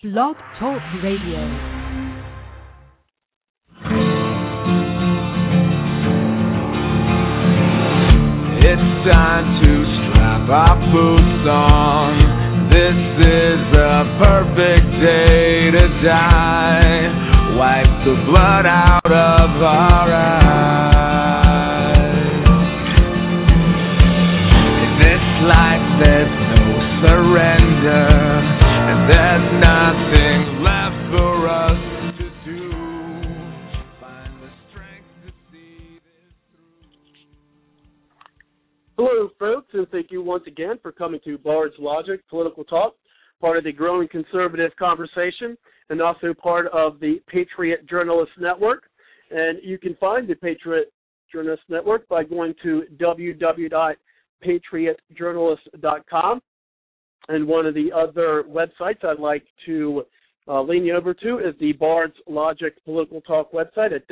Blog Talk Radio. It's time to strap our boots on. This is a perfect day to die. Wipe the blood out of our eyes. In this life there's no surrender, and there's nothing left for us to do. Find the strength to see this through. Hello, folks, and thank you once again for coming to Bard's Logic Political Talk, part of the growing conservative conversation, and also part of the Patriot Journalist Network. And you can find the Patriot Journalist Network by going to www.patriotjournalist.com. And one of the other websites I'd like to lean you over to is the Bard's Logic Political Talk website at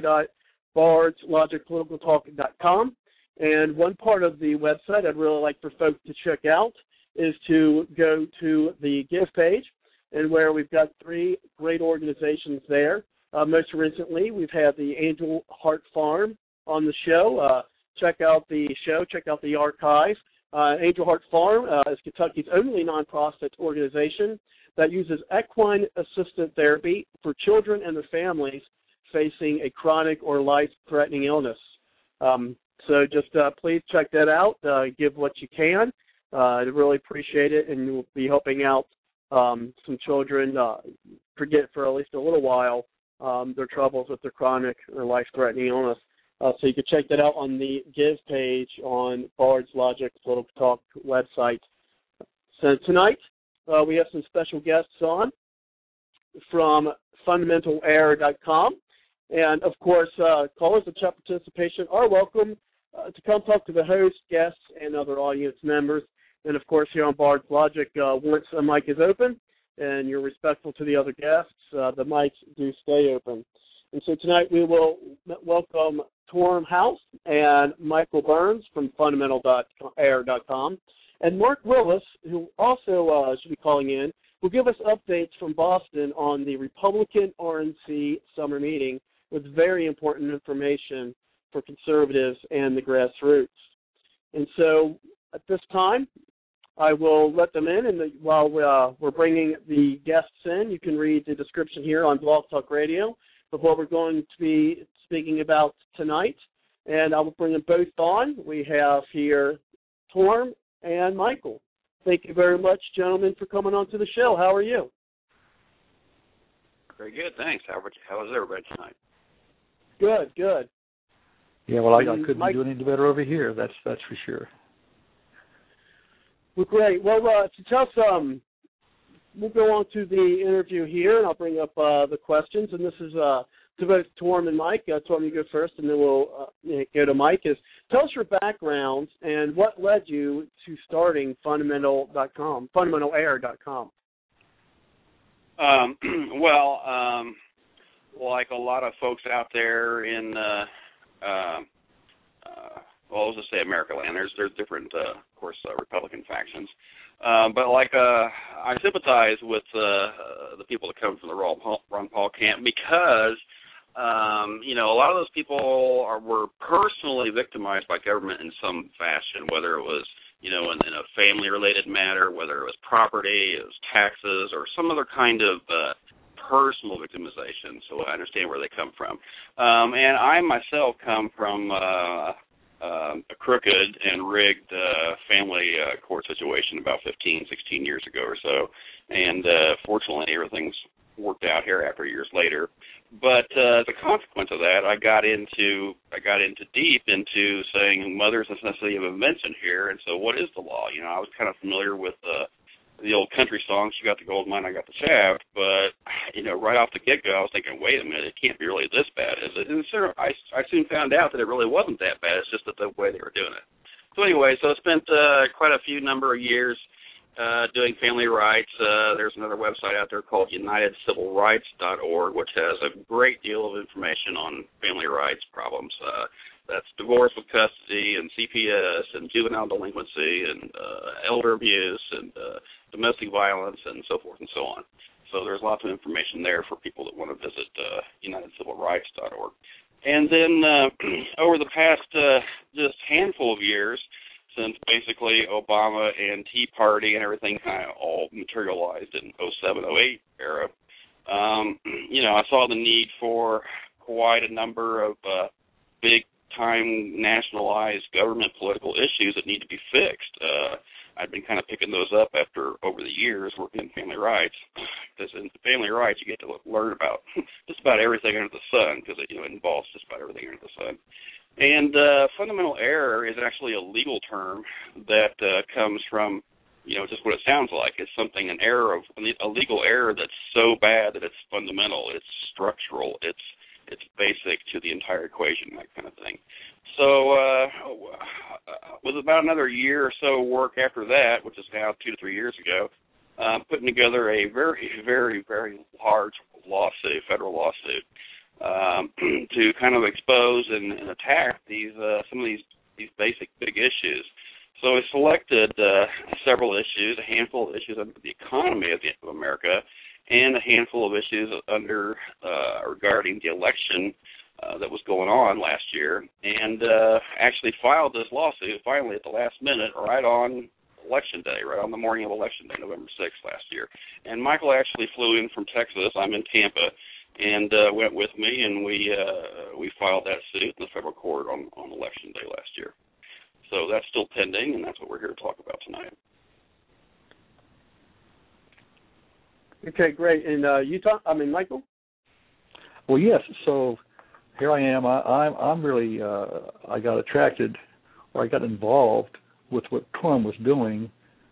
www.bardslogicpoliticaltalk.com. And one part of the website I'd really like for folks to check out is to go to the Give page, and where we've got three great organizations there. Most recently, we've had the Angel Heart Farm on the show. Check out the show, check out the archive. Angel Heart Farm is Kentucky's only nonprofit organization that uses equine-assisted therapy for children and their families facing a chronic or life-threatening illness. So just please check that out. Give what you can. I'd really appreciate it, and we'll be helping out some children forget for at least a little while their troubles with their chronic or life-threatening illness. So you can check that out on the Give page on Bard's Logic Political Talk website. So tonight we have some special guests on from fundamentalair.com. And, of course, callers and chat participation are welcome to come talk to the host, guests, and other audience members. And, of course, here on Bard's Logic, once a mic is open and you're respectful to the other guests, the mics do stay open. And so tonight we will welcome Torm House and Michael Burns from fundamental.air.com. And Mark Willis, who also should be calling in, will give us updates from Boston on the Republican RNC summer meeting with very important information for conservatives and the grassroots. And so at this time, I will let them in, and while we're bringing the guests in, you can read the description here on Blog Talk Radio of what we're going to be speaking about tonight, and I will bring them both on. We have here Torm and Michael. Thank you very much, gentlemen, for coming on to the show. How are you? Very good, thanks. How is everybody tonight? Good, good. Yeah, well, I couldn't be doing any better over here. That's for sure. Well, great. Well, to tell some, we'll go on to the interview here, and I'll bring up the questions. And this is to both Torm and Mike. Torm, you go first, and then we'll go to Mike. Tell us your backgrounds and what led you to starting fundamental.com, fundamentalair.com. Like a lot of folks out there in, let's just say America land, there's different, of course, Republican factions. But I sympathize with the people that come from the Ron Paul camp because, a lot of those people were personally victimized by government in some fashion, whether it was, in a family-related matter, whether it was property, it was taxes, or some other kind of personal victimization. So I understand where they come from. And I myself come from a crooked and rigged family court situation about 15, 16 years ago or so. And fortunately, everything's worked out here after years later. But as a consequence of that, I got into deep into saying mothers necessarily have been mentioned here. And so what is the law? I was kind of familiar with the old country songs, you got the gold mine, I got the shaft, but, right off the get-go, I was thinking, wait a minute, it can't be really this bad, is it? And so I soon found out that it really wasn't that bad, it's just that the way they were doing it. So anyway, I spent quite a number of years doing family rights. There's another website out there called UnitedCivilRights.org, which has a great deal of information on family rights problems. That's divorce with custody and CPS and juvenile delinquency and elder abuse and domestic violence and so forth and so on. So there's lots of information there for people that want to visit UnitedCivilRights.org. And then over the past just handful of years, since basically Obama and Tea Party and everything kind of all materialized in 07, 08 era, I saw the need for quite a number of big-time nationalized government political issues that need to be fixed. I've been kind of picking those up over the years working in family rights. Because in family rights, you get to learn about just about everything under the sun, because it involves just about everything under the sun. And fundamental error is actually a legal term that comes from, just what it sounds like. It's a legal error that's so bad that it's fundamental, it's structural, it's basic to the entire equation, that kind of thing. So with about another year or so work after that, which is now 2 to 3 years ago, putting together a very, very, very large lawsuit, federal lawsuit, to kind of expose and attack some of these basic big issues. So I selected several issues, a handful of issues under the economy of America, and a handful of issues regarding the election that was going on last year, and actually filed this lawsuit finally at the last minute, right on Election Day, right on the morning of Election Day, November 6th last year. And Michael actually flew in from Texas. I'm in Tampa, and went with me, and we filed that suit in the federal court on Election Day last year. So that's still pending, and that's what we're here to talk about tonight. Okay, great. And Michael? Well, yes. So here I am. I'm really I got attracted, or I got involved with what Torm was doing,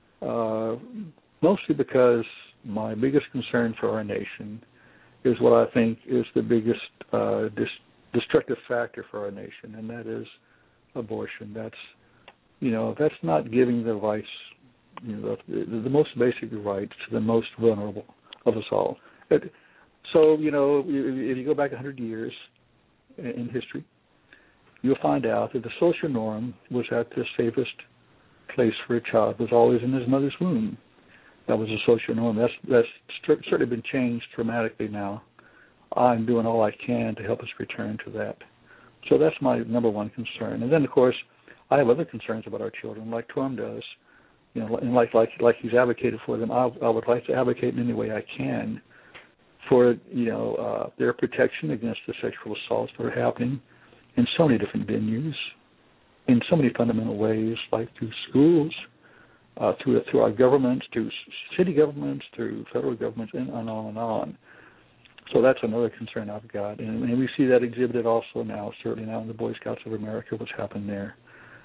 mostly because my biggest concern for our nation is what I think is the biggest destructive factor for our nation, and that is abortion. That's not giving the rights, the most basic rights to the most vulnerable of us all. So, if you go back 100 years in history, you'll find out that the social norm was that the safest place for a child was always in his mother's womb. That was a social norm. That's certainly been changed dramatically now. I'm doing all I can to help us return to that. So that's my number one concern. And then, of course, I have other concerns about our children, like Torm does, and like he's advocated for them. I would like to advocate in any way I can for their protection against the sexual assaults that are happening in so many different venues, in so many fundamental ways, like through schools, through our governments, through city governments, through federal governments, and on and on. So that's another concern I've got, and we see that exhibited also now, certainly now in the Boy Scouts of America, what's happened there,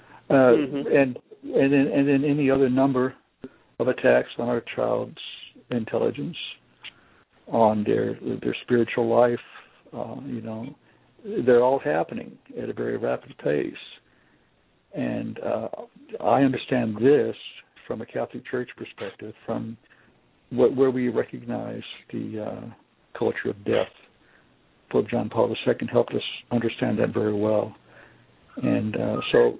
and then any other number of attacks on our child's intelligence, on their spiritual life, they're all happening at a very rapid pace. And I understand this from a Catholic Church perspective, from where we recognize the culture of death. Pope John Paul II helped us understand that very well. And so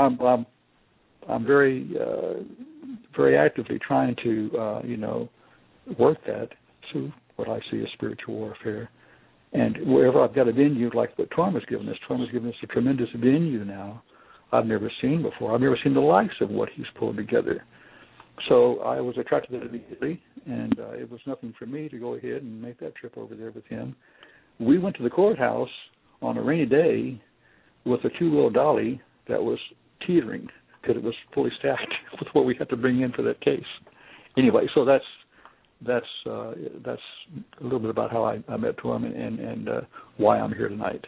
I'm very, very actively trying to, work that through what I see as spiritual warfare. And wherever I've got a venue, like what Torm has given us a tremendous venue now I've never seen before. I've never seen the likes of what he's pulled together. So I was attracted to it immediately, and it was nothing for me to go ahead and make that trip over there with him. We went to the courthouse on a rainy day with a two-wheel dolly that was teetering because it was fully staffed with what we had to bring in for that case. Anyway, so that's a little bit about how I met Torm and why I'm here tonight.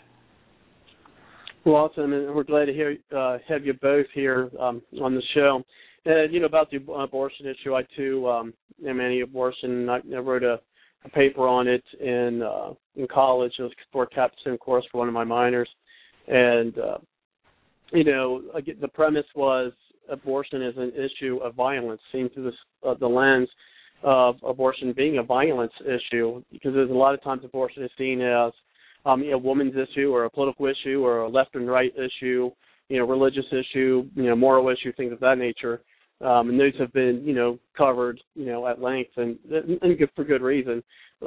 Well, awesome, and we're glad to have you both here on the show. And, about the abortion issue, I, too, am anti-abortion. I wrote a paper on it in college. It was for a capstone course for one of my minors. And, the premise was abortion is an issue of violence, seen through the lens of abortion being a violence issue, because there's a lot of times abortion is seen as a woman's issue or a political issue or a left and right issue, religious issue, moral issue, things of that nature. and those have been, covered, at length and good for good reason.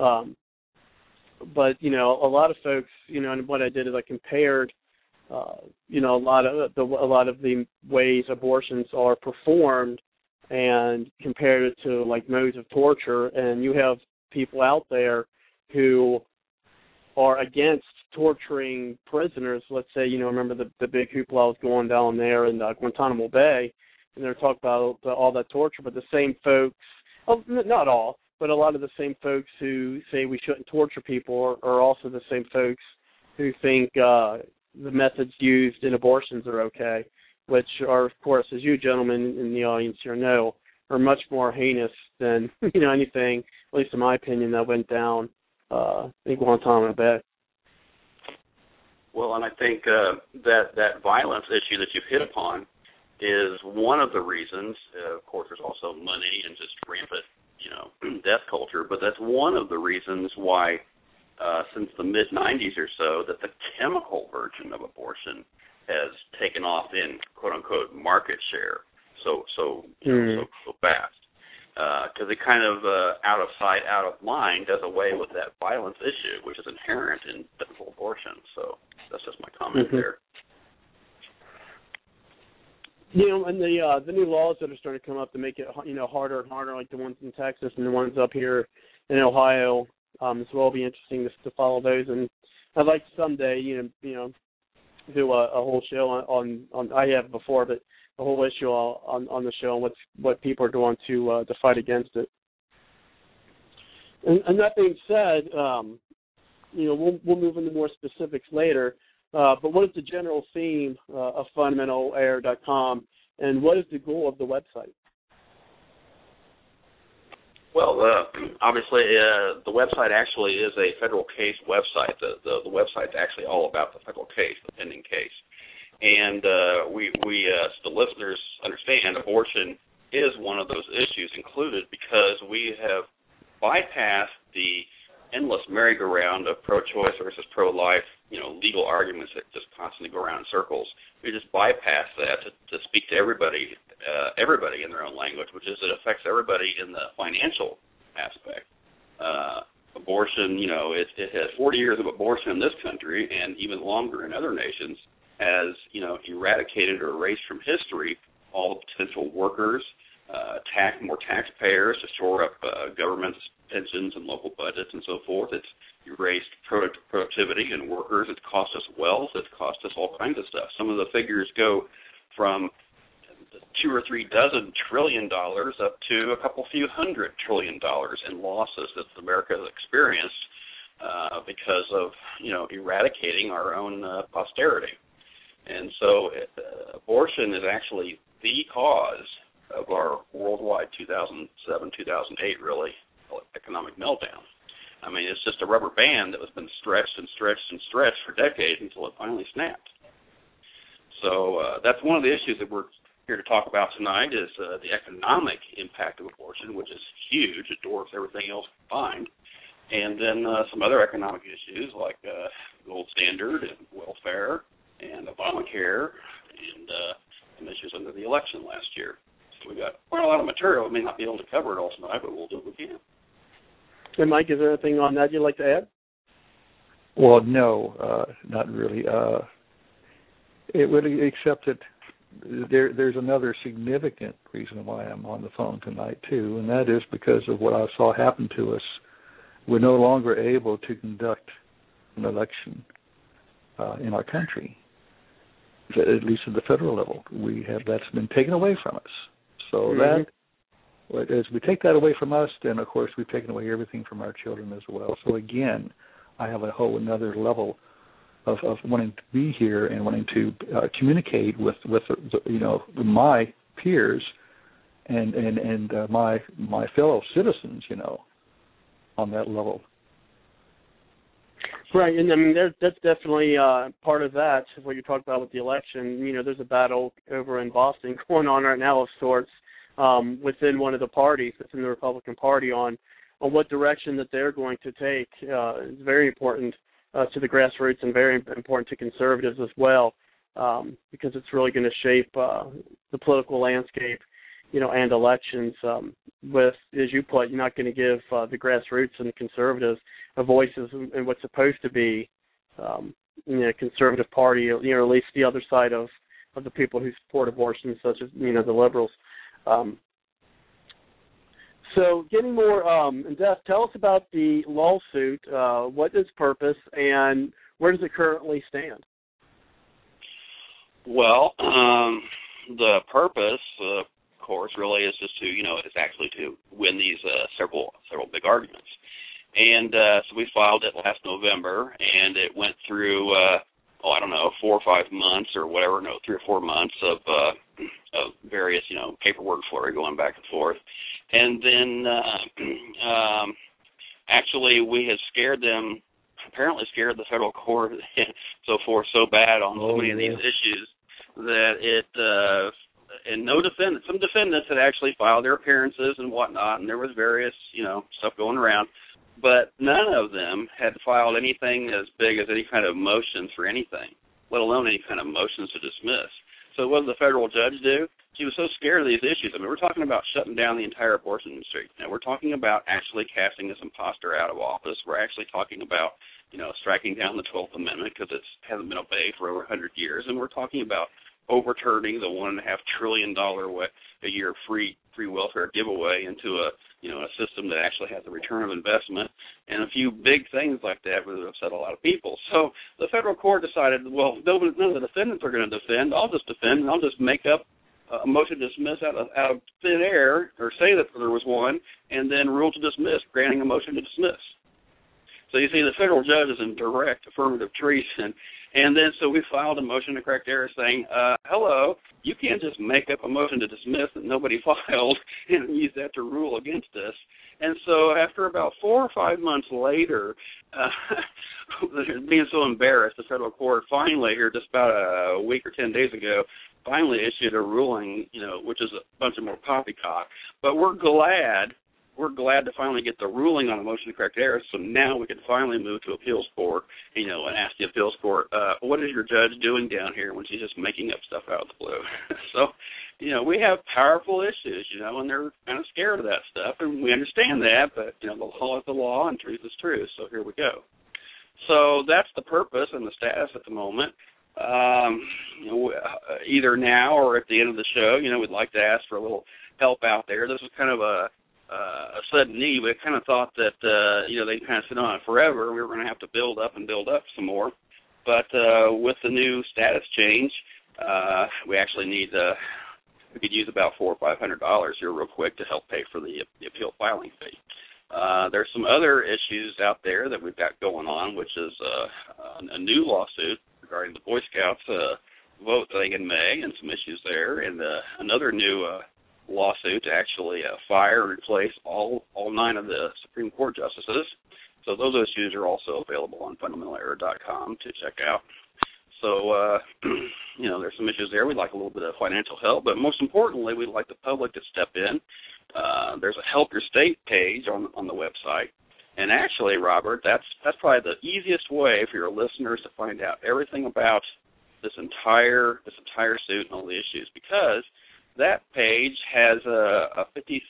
But a lot of folks, and what I did is I compared, a lot of the ways abortions are performed, and compared it to like modes of torture. And you have people out there who are against torturing prisoners. Let's say, remember the big hoopla was going down there in Guantanamo Bay, and they're talking about all that torture. But the same folks, not all, but a lot of the same folks who say we shouldn't torture people are also the same folks who think the methods used in abortions are okay, which are, of course, as you gentlemen in the audience here know, are much more heinous than anything, at least in my opinion, that went down in Guantanamo Bay. Well, and I think that violence issue that you've hit upon is one of the reasons. Of course, there's also money and just rampant, death culture, but that's one of the reasons why, since the mid-'90s or so, that the chemical version of abortion has taken off in quote-unquote market share so fast. Because it kind of out of sight, out of mind does away with that violence issue, which is inherent in typical abortion. So that's just my comment there. And the new laws that are starting to come up to make it harder and harder, like the ones in Texas and the ones up here in Ohio, as well, will be interesting to follow those. And I'd like to someday do a whole show on I have before, but a whole issue on the show on what people are doing to fight against it. And that being said, we'll move into more specifics later. But what is the general theme of fundamentalair.com, and what is the goal of the website? Well, obviously, the website actually is a federal case website. The website's actually all about the federal case, the pending case. And we so the listeners understand abortion is one of those issues included because we have bypassed the endless merry-go-round of pro-choice versus pro-life, legal arguments that just constantly go around in circles. We just bypass that to speak to everybody in their own language, which is it affects everybody in the financial aspect. Abortion, it has 40 years of abortion in this country and even longer in other nations, has, eradicated or erased from history all the potential workers, more taxpayers to shore up government's pensions and local budgets and so forth. It's erased productivity and workers. It's cost us wealth. It's cost us all kinds of stuff. Some of the figures go from 2 or 3 dozen $1 trillion up to a couple few $100 trillion in losses that America has experienced because of, eradicating our own posterity. And so abortion is actually the cause of our worldwide 2007-2008 really economic meltdown. I mean, it's just a rubber band that has been stretched and stretched and stretched for decades until it finally snapped. So that's one of the issues that we're here to talk about tonight is the economic impact of abortion, which is huge. It dwarfs everything else combined. And then some other economic issues like gold standard and welfare and Obamacare and some issues under the election last year. So we've got quite a lot of material. We may not be able to cover it all tonight, but we'll do what we can. And Mike, is there anything on that you'd like to add? Well, no, not really. Except that there's another significant reason why I'm on the phone tonight, too, and that is because of what I saw happen to us. We're no longer able to conduct an election in our country, at least at the federal level. That's been taken away from us. So that, as we take that away from us, then, of course, we've taken away everything from our children as well. So, again, I have a whole another level of wanting to be here and wanting to communicate with my peers and my fellow citizens, on that level. Right, and I mean that's definitely part of that. What you talked about with the election, there's a battle over in Boston going on right now of sorts within one of the parties, within the Republican Party, on what direction that they're going to take. It's very important to the grassroots and very important to conservatives as well, because it's really going to shape the political landscape and elections. With, as you put, you're not going to give the grassroots and the conservatives a voice in what's supposed to be, conservative party, at least the other side of the people who support abortion, such as, the liberals. So getting more in depth, tell us about the lawsuit, what is its purpose, and where does it currently stand? Well, the purpose, of course, really is just to, is actually to win these several big arguments. And so we filed it last November, and it went through, 4 or 5 months or whatever, 3 or 4 months of various, paperwork flurry going back and forth. And then actually we had apparently scared the federal court so bad on so many of these issues that and some defendants had actually filed their appearances and whatnot, and there was various, stuff going around, but none of them had filed anything as big as any kind of motions for anything, let alone any kind of motions to dismiss. So what did the federal judge do? She was so scared of these issues. I mean, we're talking about shutting down the entire abortion industry. Now, we're talking about actually casting this imposter out of office. We're actually talking about, striking down the 12th Amendment because it hasn't been obeyed for over 100 years. And we're talking about overturning the $1.5 trillion a year free welfare giveaway into a system that actually has a return of investment, and a few big things like that would upset a lot of people. So the federal court decided, well, none of the defendants are going to defend. I'll just defend, and I'll just make up a motion to dismiss out of thin air, or say that there was one, and then rule to dismiss, granting a motion to dismiss. So you see, the federal judge is in direct affirmative treason. And then so we filed a motion to correct error saying, hello, you can't just make up a motion to dismiss that nobody filed and use that to rule against us. And so after about 4 or 5 months later, being so embarrassed, the federal court finally, here just about a week or 10 days ago, finally issued a ruling, which is a bunch of more poppycock. But we're glad to finally get the ruling on the motion to correct errors, so now we can finally move to appeals court, and ask the appeals court, what is your judge doing down here when she's just making up stuff out of the blue? So, we have powerful issues, and they're kind of scared of that stuff, and we understand that, but, the law is the law and truth is truth, so here we go. So that's the purpose and the status at the moment. Either now or at the end of the show, we'd like to ask for a little help out there. This is kind of a sudden need. We kind of thought that, they'd kind of sit on it forever. We were going to have to build up some more. But with the new status change, we actually need we could use about $400 or $500 here real quick to help pay for the appeal filing fee. There's some other issues out there that we've got going on, which is a new lawsuit regarding the Boy Scouts vote thing in May and some issues there, and another new lawsuit to actually fire and replace all 9 of the Supreme Court justices. So those issues are also available on fundamentalerror.com to check out. So, there's some issues there. We'd like a little bit of financial help, but most importantly, we'd like the public to step in. There's a Help Your State page on the website. And actually, Robert, that's probably the easiest way for your listeners to find out everything about this entire suit and all the issues, because that page has a 50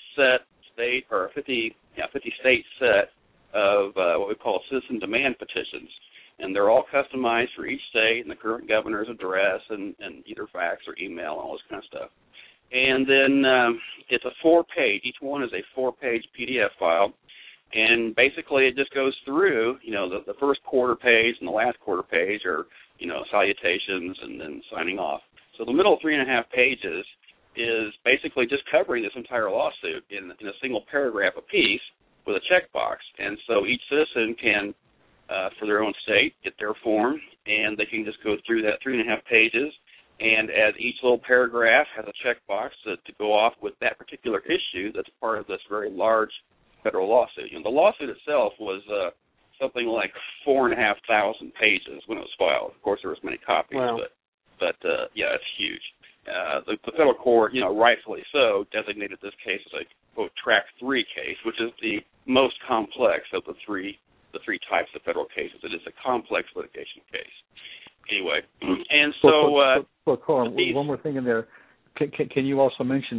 state set of what we call citizen demand petitions, and they're all customized for each state and the current governor's address and either fax or email and all this kind of stuff. And then it's a 4-page. Each one is a 4-page PDF file, and basically it just goes through, the first quarter page and the last quarter page are, salutations and then signing off. So the middle 3.5 pages is basically just covering this entire lawsuit in a single paragraph apiece with a checkbox. And so each citizen can, for their own state, get their form, and they can just go through that 3.5 pages. And as each little paragraph has a checkbox to go off with that particular issue that's part of this very large federal lawsuit. The lawsuit itself was something like 4,500 pages when it was filed. Of course, there was many copies, wow. but it's huge. The federal court, rightfully so, designated this case as a, quote, Track 3 case, which is the most complex of the three types of federal cases. It is a complex litigation case. Anyway, and so... Carl, one more thing in there. Can you also mention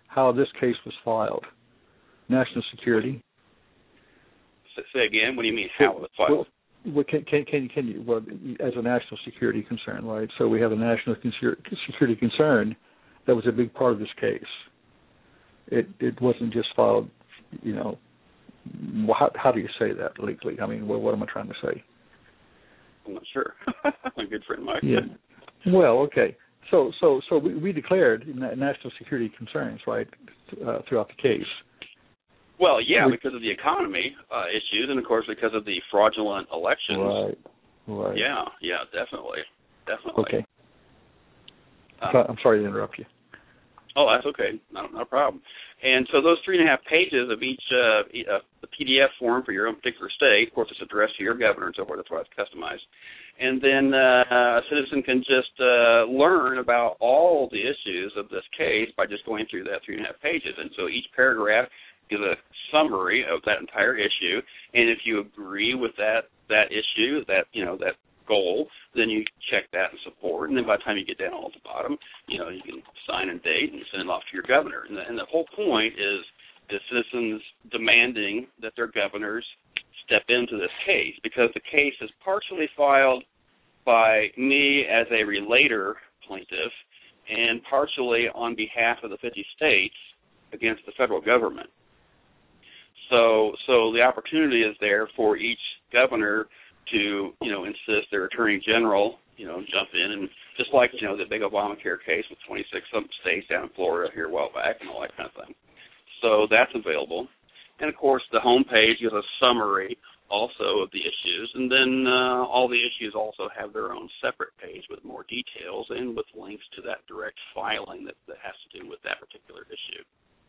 how this case was filed. National security. Say again. What do you mean? How it was filed? Well, can you? Well, as a national security concern, right? So we have a national security concern that was a big part of this case. It wasn't just filed. You know, how do you say that legally? I mean, what am I trying to say? I'm not sure. My good friend Mike. Yeah. Well, okay. So we declared national security concerns, right, throughout the case. Well, yeah, because of the economy issues, and of course because of the fraudulent elections. Right. Yeah, definitely. Okay. I'm sorry to interrupt you. Oh, that's okay. Not a problem. And so those 3.5 pages of each the PDF form for your own particular state, of course it's addressed to your governor and so forth, that's why it's customized. And then a citizen can just learn about all the issues of this case by just going through that 3.5 pages. And so each paragraph is a summary of that entire issue. And if you agree with that issue, that goal, then you check that and support, and then by the time you get down all at the bottom, you can sign and date and send it off to your governor. And the whole point is the citizens demanding that their governors step into this case, because the case is partially filed by me as a relator plaintiff and partially on behalf of the 50 states against the federal government. So the opportunity is there for each governor to, insist their attorney general, jump in, and just like, the big Obamacare case with 26-something states down in Florida here a while back and all that kind of thing. So that's available. And, of course, the homepage gives a summary also of the issues, and then all the issues also have their own separate page with more details and with links to that direct filing that has to do with that particular issue.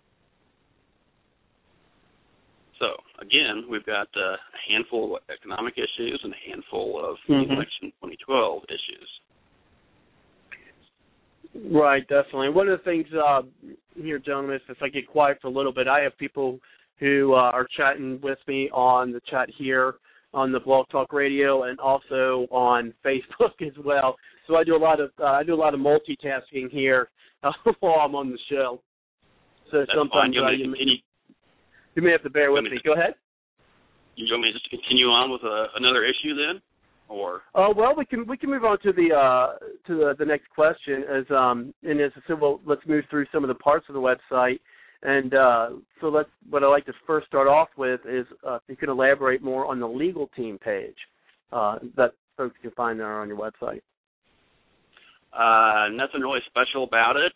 So, again, we've got a handful of economic issues and a handful of election 2012 issues. Right, definitely. One of the things here, gentlemen, if I get quiet for a little bit, I have people who are chatting with me on the chat here on the Blog Talk Radio and also on Facebook as well. So I do a lot of multitasking here while I'm on the show. So that's sometimes you may have to bear with me. Go ahead. You want me to just continue on with another issue then, or? Well, we can move on to the next question. As I said, well, let's move through some of the parts of the website, and so what I'd like to first start off with is if you can elaborate more on the legal team page that folks can find there on your website. Nothing really special about it.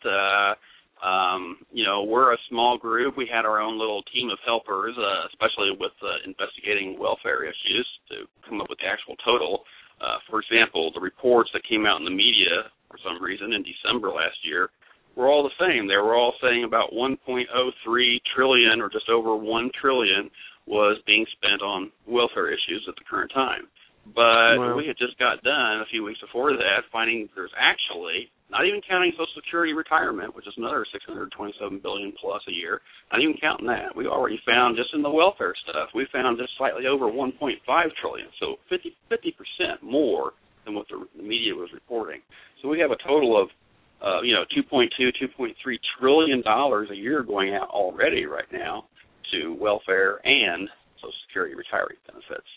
We're a small group. We had our own little team of helpers, especially with investigating welfare issues to come up with the actual total. For example, the reports that came out in the media for some reason in December last year were all the same. They were all saying about 1.03 trillion or just over 1 trillion was being spent on welfare issues at the current time. But we had just got done a few weeks before that finding there's actually, not even counting Social Security retirement, which is another $627 billion plus a year, not even counting that. We already found, just in the welfare stuff, we found just slightly over 1.5 trillion, so 50% more than what the media was reporting. So we have a total of, $2.3 trillion a year going out already right now to welfare and Social Security retiree benefits.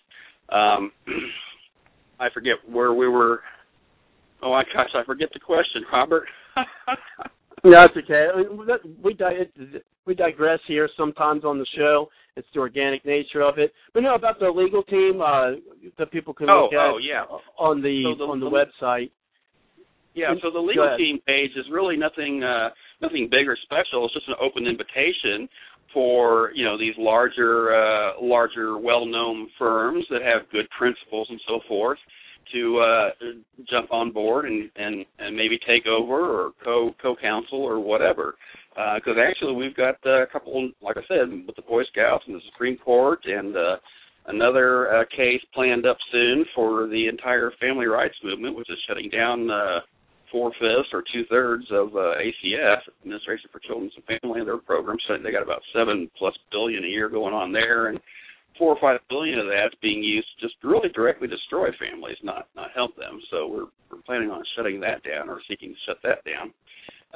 I forget where we were. Oh my gosh, I forget the question, Robert. No, that's okay. We digress here sometimes on the show. It's the organic nature of it. But no, about the legal team that people can look at on the website. Yeah, so the legal team page is really nothing big or special. It's just an open invitation for these larger well-known firms that have good principles and so forth to jump on board and maybe take over or co-counsel or whatever. Because actually we've got a couple, like I said, with the Boy Scouts and the Supreme Court and another case planned up soon for the entire family rights movement, which is shutting down 4/5 or 2/3 of ACF, Administration for Children and Family, and their programs. So they got about $7+ billion a year going on there, and $4 or $5 billion of that's being used to just really directly destroy families, not help them. So we're planning on shutting that down or seeking to shut that down.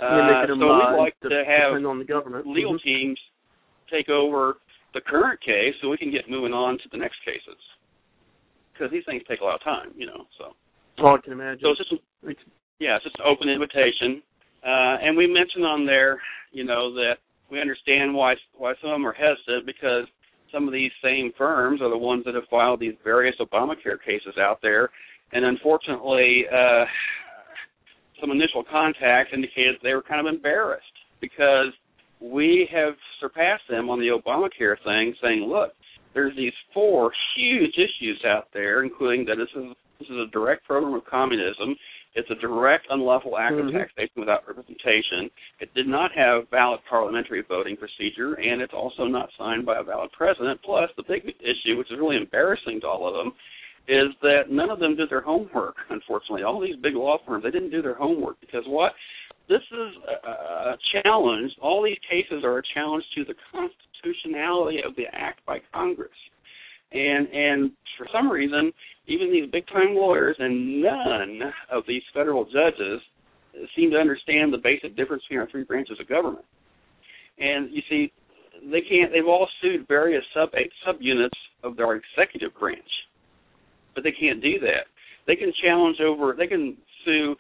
So we'd like to have on the government. legal teams take over the current case so we can get moving on to the next cases. Because these things take a lot of time, so. Oh, I can imagine. So it's just an open invitation. And we mentioned on there, that we understand why some of them are hesitant, because some of these same firms are the ones that have filed these various Obamacare cases out there. And unfortunately, some initial contacts indicated they were kind of embarrassed because we have surpassed them on the Obamacare thing, saying, look, there's these 4 huge issues out there, including that this is a direct program of communism. It's a direct unlawful act of taxation without representation. It did not have valid parliamentary voting procedure, and it's also not signed by a valid president. Plus, the big issue, which is really embarrassing to all of them, is that none of them did their homework, unfortunately. All these big law firms, they didn't do their homework because what? This is a challenge. All these cases are a challenge to the constitutionality of the act by Congress. And for some reason, even these big-time lawyers and none of these federal judges seem to understand the basic difference between our 3 branches of government. And you see, they've all sued various subunits of our executive branch, but they can't do that. They can they can sue,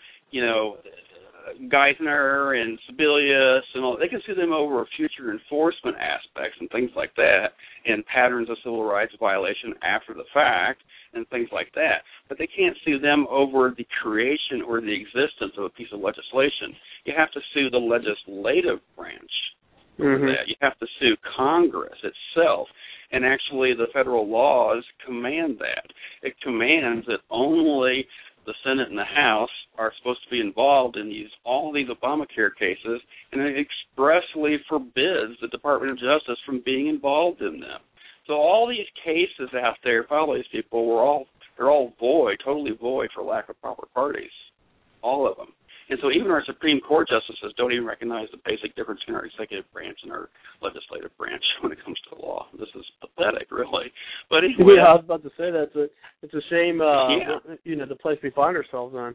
Geithner and Sebelius and all. They can sue them over future enforcement aspects and things like that, and patterns of civil rights violation after the fact and things like that. But they can't sue them over the creation or the existence of a piece of legislation. You have to sue the legislative branch for that. You have to sue Congress itself. And actually, the federal laws command that. It commands that only the Senate and the House are supposed to be involved in all these Obamacare cases, and it expressly forbids the Department of Justice from being involved in them. So all these cases out there filed by these people they're all void, totally void for lack of proper parties, all of them. And so even our Supreme Court justices don't even recognize the basic difference between our executive branch and our legislative branch when it comes to law. This is pathetic, really. But anyway, I was about to say that it's a shame, the place we find ourselves in.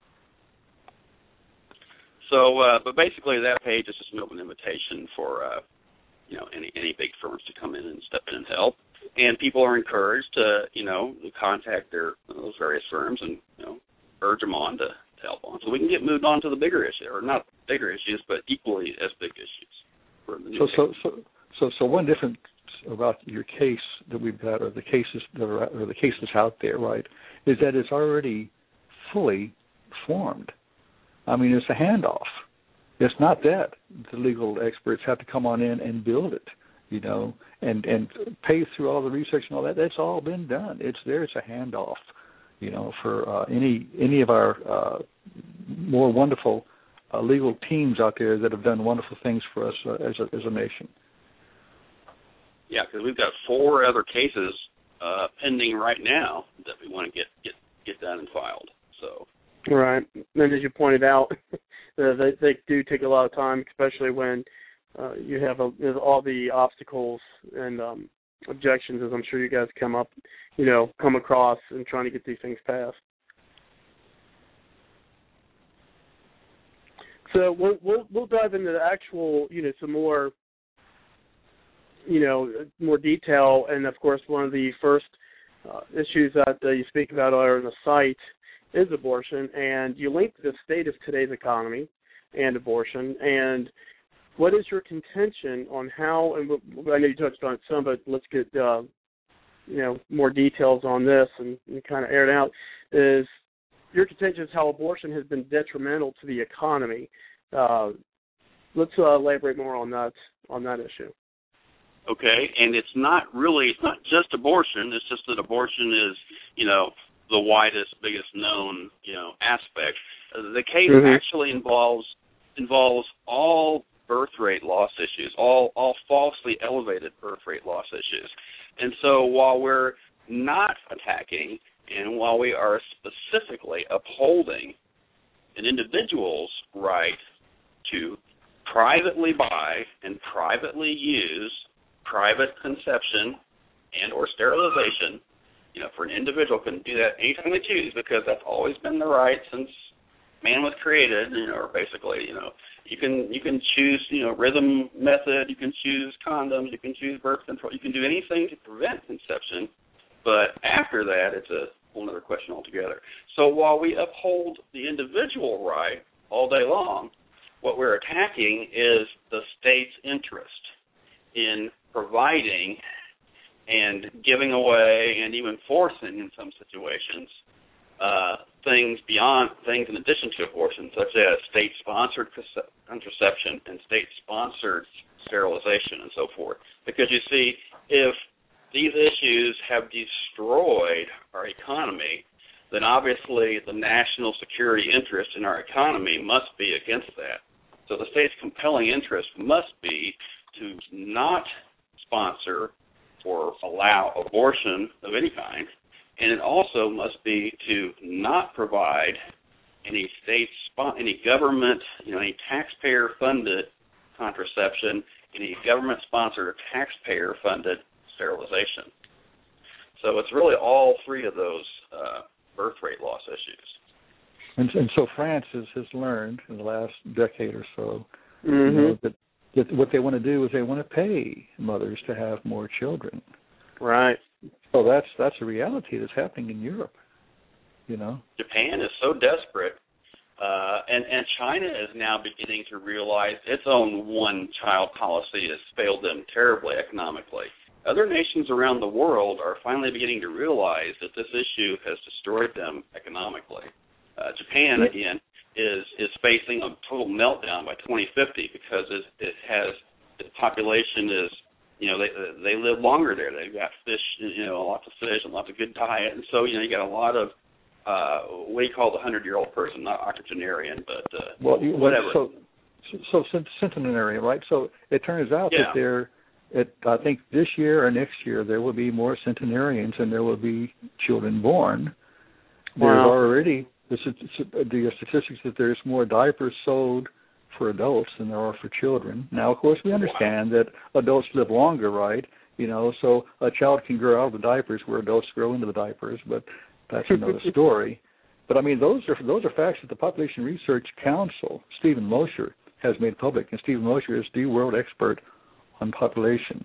So, but basically that page is just an open invitation for, any big firms to come in and step in and help. And people are encouraged to, contact those various firms and, urge them on to help on, so we can get moved on to the bigger issue, or not bigger issues, but equally as big issues. So one difference about your case that we've got, or the cases out there, right, is that it's already fully formed. I mean, it's a handoff. It's not that the legal experts have to come on in and build it, and pay through all the research and all that. That's all been done. It's there. It's a handoff. For any of our more wonderful legal teams out there that have done wonderful things for us as a nation. Yeah, because we've got 4 other cases pending right now that we want to get done and filed. So. Right, and as you pointed out, they do take a lot of time, especially when you have all the obstacles and objections, as I'm sure you guys come across in trying to get these things passed. So we'll dive into the actual, some more, more detail. And of course, one of the first issues that you speak about are in the site is abortion, and you link the state of today's economy and abortion. And what is your contention on how? And I know you touched on it some, but let's get more details on this and kind of air it out. Is your contention is how abortion has been detrimental to the economy? Let's elaborate more on that issue. Okay, and it's not just abortion. It's just that abortion is, the widest, biggest known, aspect. The case actually involves all birth rate loss issues, all falsely elevated birth rate loss issues. And so while we're not attacking and while we are specifically upholding an individual's right to privately buy and privately use private conception and or sterilization, for an individual can do that anytime they choose, because that's always been the right since man was created, or basically, you can choose, rhythm method, you can choose condoms, you can choose birth control, you can do anything to prevent conception, but after that, it's a whole other question altogether. So while we uphold the individual right all day long, what we're attacking is the state's interest in providing and giving away and even forcing, in some situations, things in addition to abortion, such as state-sponsored contraception and state-sponsored sterilization and so forth. Because you see, if these issues have destroyed our economy, then obviously the national security interest in our economy must be against that. So the state's compelling interest must be to not sponsor or allow abortion of any kind, and it also must be to not provide any any government, any taxpayer-funded contraception, any government-sponsored or taxpayer-funded sterilization. So it's really all three of those birth rate loss issues. And so France has learned in the last decade or so that what they want to do is they want to pay mothers to have more children. Right. So that's a reality that's happening in Europe. Japan is so desperate, and China is now beginning to realize its own one-child policy has failed them terribly economically. Other nations around the world are finally beginning to realize that this issue has destroyed them economically. Japan, again, is facing a total meltdown by 2050 because its population is, they live longer there. They've got fish, lots of fish and lots of good diet, and so you got a lot of what do you call the 100-year-old person? Not octogenarian, but whatever. So centenarian, right? So it turns out that I think this year or next year there will be more centenarians and there will be children born. There's already the statistics that there's more diapers sold for adults than there are for children. Now, of course, we understand that adults live longer, right? So a child can grow out of the diapers where adults grow into the diapers, but that's another story. But I mean, those are facts that the Population Research Council, Stephen Mosher, has made public, and Stephen Mosher is the world expert on population,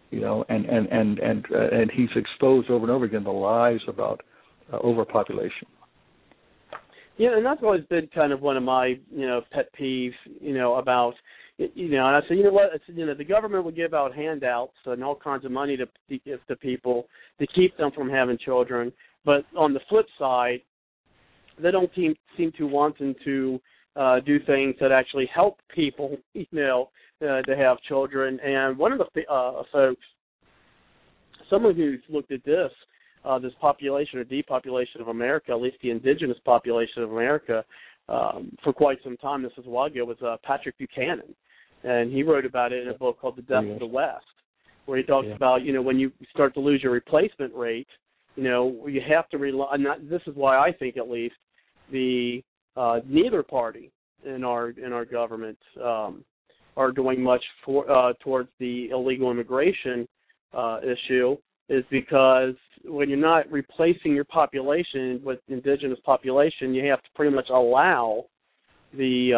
and he's exposed over and over again the lies about overpopulation. Yeah, and that's always been kind of one of my, pet peeves, about, and I said, the government will give out handouts and all kinds of money to people to keep them from having children, but on the flip side, they don't seem to wanting to do things that actually help people, to have children. And one of the folks, someone who's looked at this population or depopulation of America, at least the indigenous population of America, for quite some time, this was a while ago, was Patrick Buchanan. And he wrote about it in a book called The Death of the West, where he talks about, when you start to lose your replacement rate, you have to rely, this is why I think at least the neither party in our government are doing much towards the illegal immigration issue, is because when you're not replacing your population with indigenous population, you have to pretty much allow the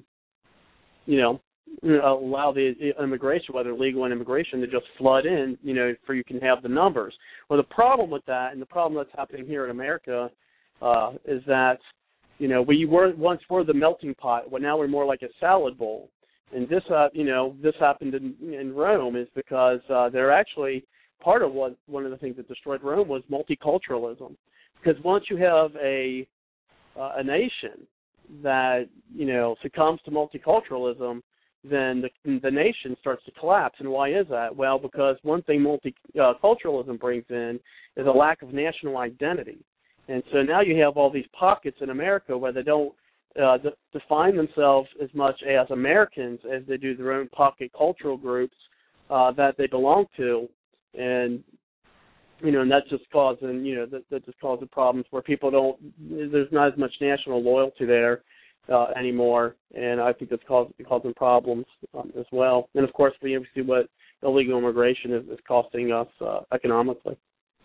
allow the immigration, whether legal and immigration, to just flood in, for you can have the numbers. Well, the problem with that, and the problem that's happening here in America, is that we once were the melting pot, but now we're more like a salad bowl. And this happened in Rome is because they're actually part of one of the things that destroyed Rome was multiculturalism. Because once you have a nation that succumbs to multiculturalism, then the nation starts to collapse. And why is that? Well, because one thing multiculturalism brings in is a lack of national identity. And so now you have all these pockets in America where they don't define themselves as much as Americans as they do their own pocket cultural groups that they belong to. And, and that's just causing, that just causing problems where people there's not as much national loyalty there anymore. And I think that's causing problems as well. And, of course, we see what illegal immigration is costing us economically.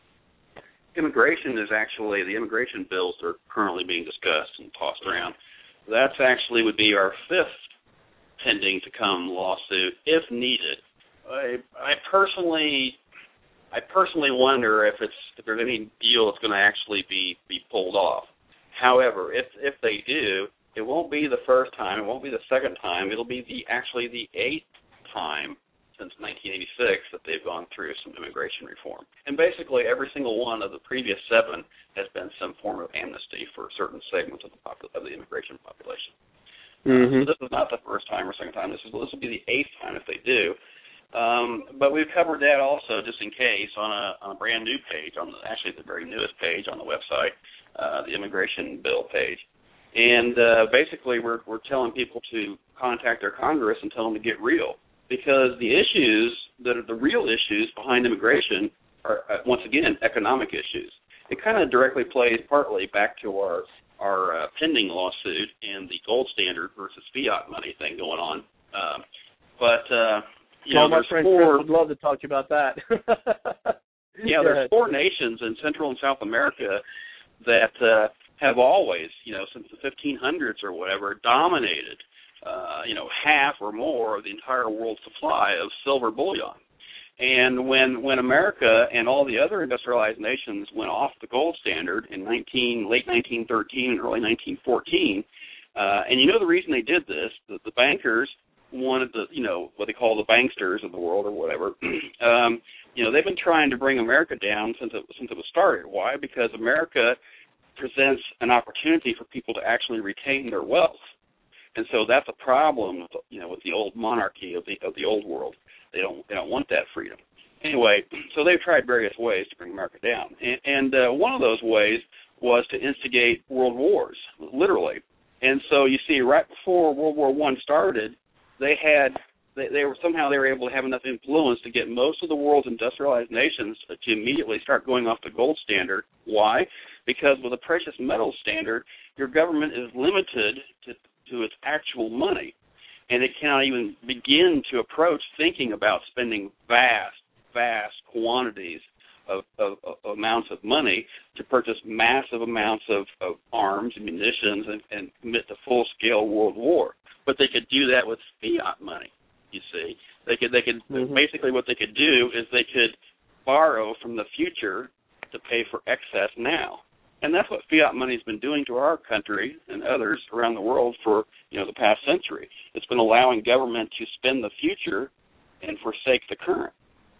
Immigration is actually, the immigration bills that are currently being discussed and tossed around That's actually would be our fifth pending to come lawsuit if needed. I personally wonder if there's any deal that's going to actually be pulled off. However, if they do, it won't be the first time, it won't be the second time, it'll be actually the eighth time since 1986 that they've gone through some immigration reform. And basically every single one of the previous 7 has been some form of amnesty for certain segments of the immigration population. So this is not the first time or second time. This will be the 8th time if they do. But we've covered that also, just in case, on a brand new page, actually the very newest page on the website, the immigration bill page. And basically we're telling people to contact their Congress and tell them to get real, because the issues that are the real issues behind immigration are, once again, economic issues. It kind of directly plays partly back to our pending lawsuit and the gold standard versus fiat money thing going on. My friend Chris would love to talk to you about that. Yeah, there's 4 nations in Central and South America that have always, since the 1500s or whatever, dominated, half or more of the entire world supply of silver bullion. And when America and all the other industrialized nations went off the gold standard in late 1913 and early 1914, and the reason they did this, the bankers wanted what they call the banksters of the world or whatever, they've been trying to bring America down since it was started. Why? Because America presents an opportunity for people to actually retain their wealth. And so that's a problem with the old monarchy of the old world. They don't want that freedom. Anyway, so they've tried various ways to bring America down. And one of those ways was to instigate world wars, literally. And so you see, right before World War I started, they were able to have enough influence to get most of the world's industrialized nations to immediately start going off the gold standard. Why? Because with a precious metal standard, your government is limited to its actual money, and it cannot even begin to approach thinking about spending vast quantities of amounts of money to purchase massive amounts of arms and munitions and commit to full-scale world war. But they could do that with fiat money, you see. They could basically what they could do is they could borrow from the future to pay for excess now. And that's what fiat money's been doing to our country and others around the world for, the past century. It's been allowing government to spend the future and forsake the current.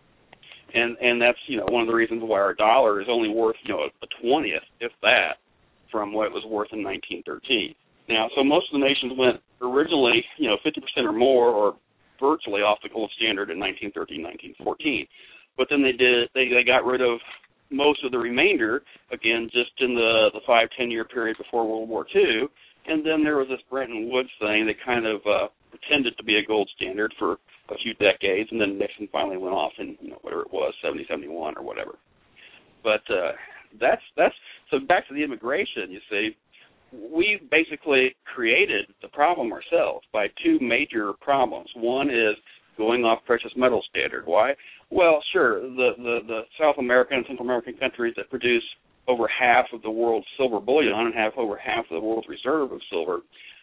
And that's, one of the reasons why our dollar is only worth, a 20th, if that, from what it was worth in 1913. Now, so most of the nations went originally, 50% or more, or virtually off the gold standard in 1913, 1914. But then they got rid of most of the remainder, again, just in the 5-10 year period before World War II. And then there was this Bretton Woods thing that kind of pretended to be a gold standard for a few decades, and then Nixon finally went off in, whatever it was, 70, 71 or whatever. But that's so back to the immigration, you see. We basically created the problem ourselves by 2 major problems. One is going off precious metal standard. Why? Well, sure, the South American and Central American countries that produce over half of the world's silver bullion and have over half of the world's reserve of silver,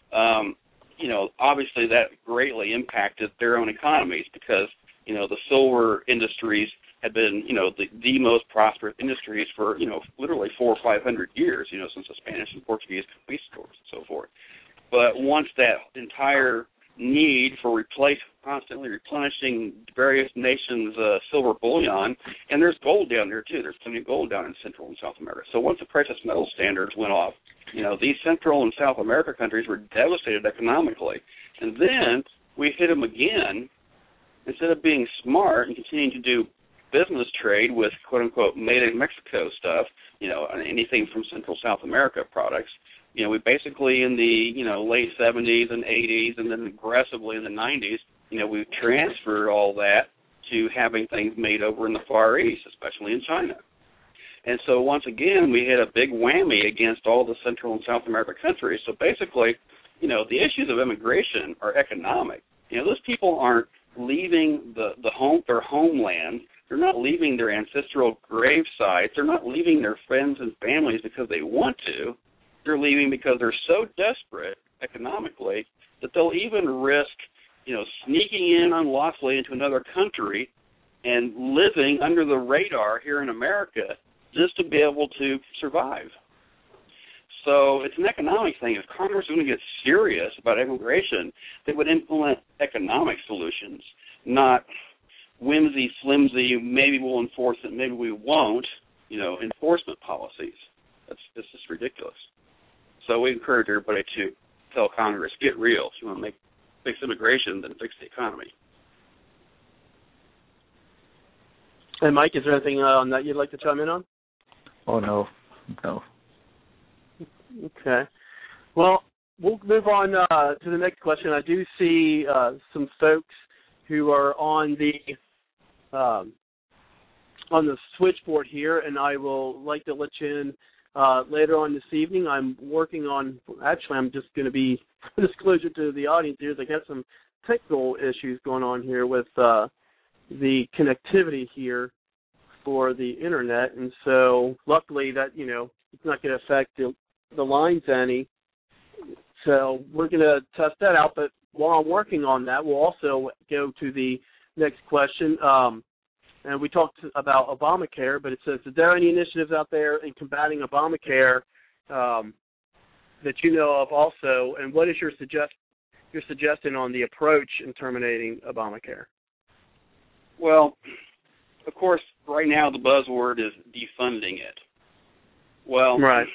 obviously that greatly impacted their own economies because, the silver industries had been, the most prosperous industries for, literally 400 or 500 years, since the Spanish and Portuguese conquistadors and so forth. But once that entire need for constantly replenishing various nations' silver bullion, and there's gold down there too. There's plenty of gold down in Central and South America. So once the precious metal standards went off, these Central and South America countries were devastated economically. And then we hit them again. Instead of being smart and continuing to do business trade with quote-unquote made in Mexico stuff, anything from Central South America products, we basically in the, late 70s and 80s and then aggressively in the 90s, we transferred all that to having things made over in the Far East, especially in China. And so once again, we hit a big whammy against all the Central and South America countries. So basically, the issues of immigration are economic. Those people aren't leaving their homeland. They're not leaving their ancestral grave sites. They're not leaving their friends and families because they want to. they're leaving because they're so desperate economically that they'll even risk, sneaking in unlawfully into another country and living under the radar here in America just to be able to survive. So it's an economic thing. If Congress was going to get serious about immigration, they would implement economic solutions, not whimsy, flimsy, maybe we'll enforce it, maybe we won't, enforcement policies. That's just ridiculous. So we encourage everybody to tell Congress, get real. If you want to fix immigration, then fix the economy. And Mike, is there anything on that you'd like to chime in on? Oh, no. Okay. Well, we'll move on to the next question. I do see some folks who are on the switchboard here, and I will like to let you in later on this evening. I'm working on, actually, I'm just going to be disclosure to the audience here. I got some technical issues going on here with the connectivity here for the internet, and so luckily that, it's not going to affect the lines any. So we're going to test that out, but while I'm working on that, we'll also go to the next question. And we talked about Obamacare, but it says, is there any initiatives out there in combating Obamacare that you know of also, and what is your suggestion on the approach in terminating Obamacare? Well, of course, right now the buzzword is defunding it. Well, right.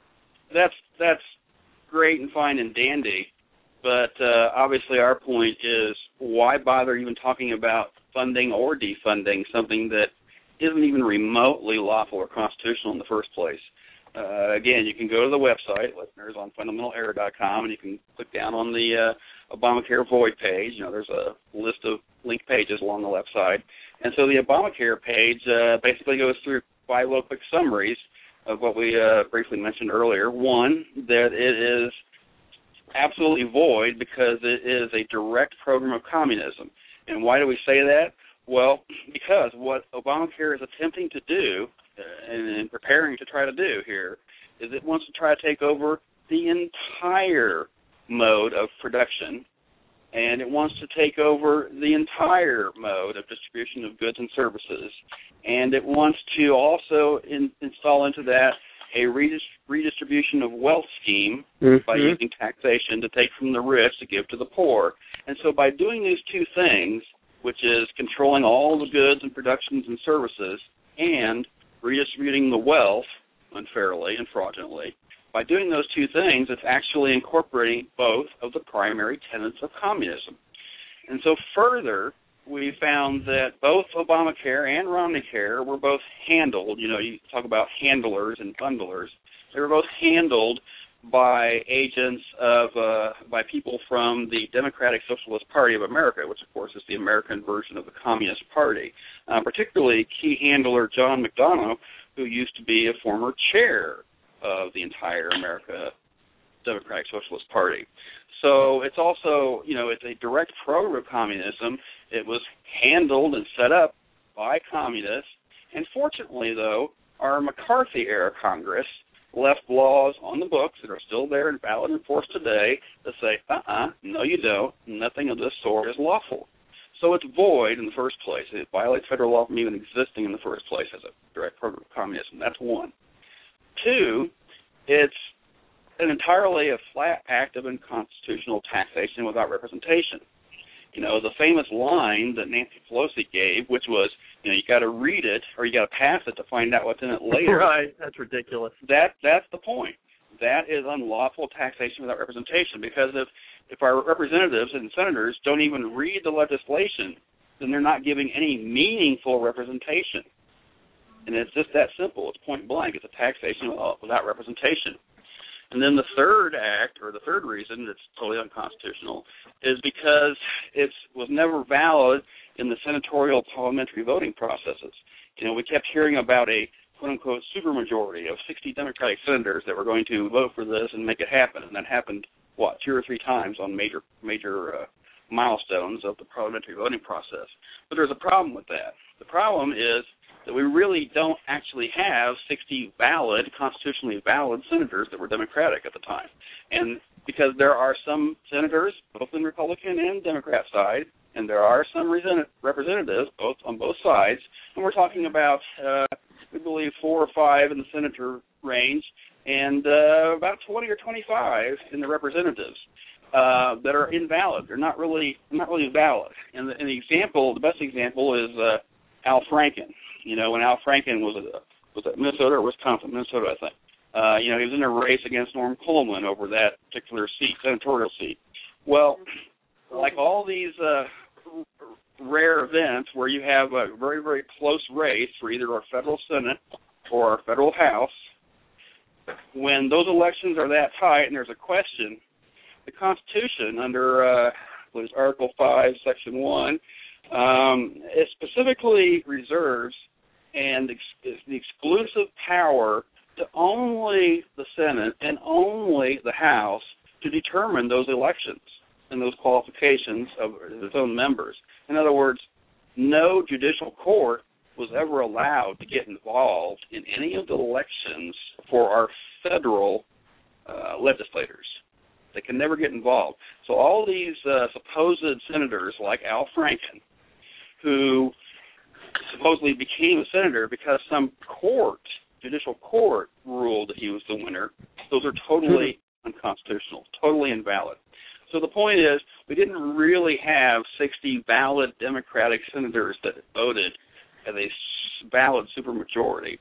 That's great and fine and dandy, but obviously our point is, why bother even talking about funding or defunding something that isn't even remotely lawful or constitutional in the first place? Again, you can go to the website, listeners, on fundamentalerror.com, and you can click down on the Obamacare void page. There's a list of link pages along the left side. And so the Obamacare page basically goes through 5 little quick summaries of what we briefly mentioned earlier. One, that it is absolutely void because it is a direct program of communism. And why do we say that? Well, because what Obamacare is attempting to do and preparing to try to do here is it wants to try to take over the entire mode of production, and it wants to take over the entire mode of distribution of goods and services, and it wants to also install into that a redistribution of wealth scheme by using taxation to take from the rich to give to the poor. And so by doing these two things, which is controlling all the goods and productions and services and redistributing the wealth unfairly and fraudulently, by doing those two things, it's actually incorporating both of the primary tenets of communism. And so further, we found that both Obamacare and Romneycare were both handled, you talk about handlers and bundlers, they were both handled by agents by people from the Democratic Socialist Party of America, which of course is the American version of the Communist Party, particularly key handler John McDonough, who used to be a former chair of the entire America Democratic Socialist Party. So it's also, it's a direct program of communism. It was handled and set up by communists. And fortunately, though, our McCarthy-era Congress left laws on the books that are still there and valid and enforced today that say, no you don't, nothing of this sort is lawful. So it's void in the first place. It violates federal law from even existing in the first place as a direct program of communism. That's one. Two, it's entirely a flat act of unconstitutional taxation without representation. The famous line that Nancy Pelosi gave, which was, you got to read it or you got to pass it to find out what's in it later. Right, that's ridiculous. That's the point. That is unlawful taxation without representation, because if our representatives and senators don't even read the legislation, then they're not giving any meaningful representation. And it's just that simple. It's point blank. It's a taxation without representation. And then the third act, or the third reason it's totally unconstitutional, is because it was never valid in the senatorial parliamentary voting processes. We kept hearing about a quote-unquote supermajority of 60 Democratic senators that were going to vote for this and make it happen. And that happened, 2 or 3 times on major milestones of the parliamentary voting process. But there's a problem with that. The problem is that we really don't actually have 60 valid, constitutionally valid senators that were Democratic at the time. And because there are some senators, both in Republican and Democrat side, and there are some representatives both on both sides, and we're talking about, we believe, 4 or 5 in the senator range, and about 20 or 25 in the representatives that are invalid. They're not really valid. And the example, the best example is Al Franken. You know, when Al Franken was at Minnesota or Wisconsin? Minnesota, I think. He was in a race against Norm Coleman over that particular seat, senatorial seat. Well, like all these rare events where you have a very, very close race for either our federal Senate or our federal House, when those elections are that tight and there's a question, the Constitution under Article 5, Section 1, it specifically reserves and the exclusive power to only the Senate and only the House to determine those elections and those qualifications of its own members. In other words, no judicial court was ever allowed to get involved in any of the elections for our federal legislators. They can never get involved. So all these supposed senators like Al Franken, who supposedly became a senator because some judicial court ruled that he was the winner, those are totally unconstitutional, totally invalid. So the point is, we didn't really have 60 valid Democratic senators that voted as a valid supermajority,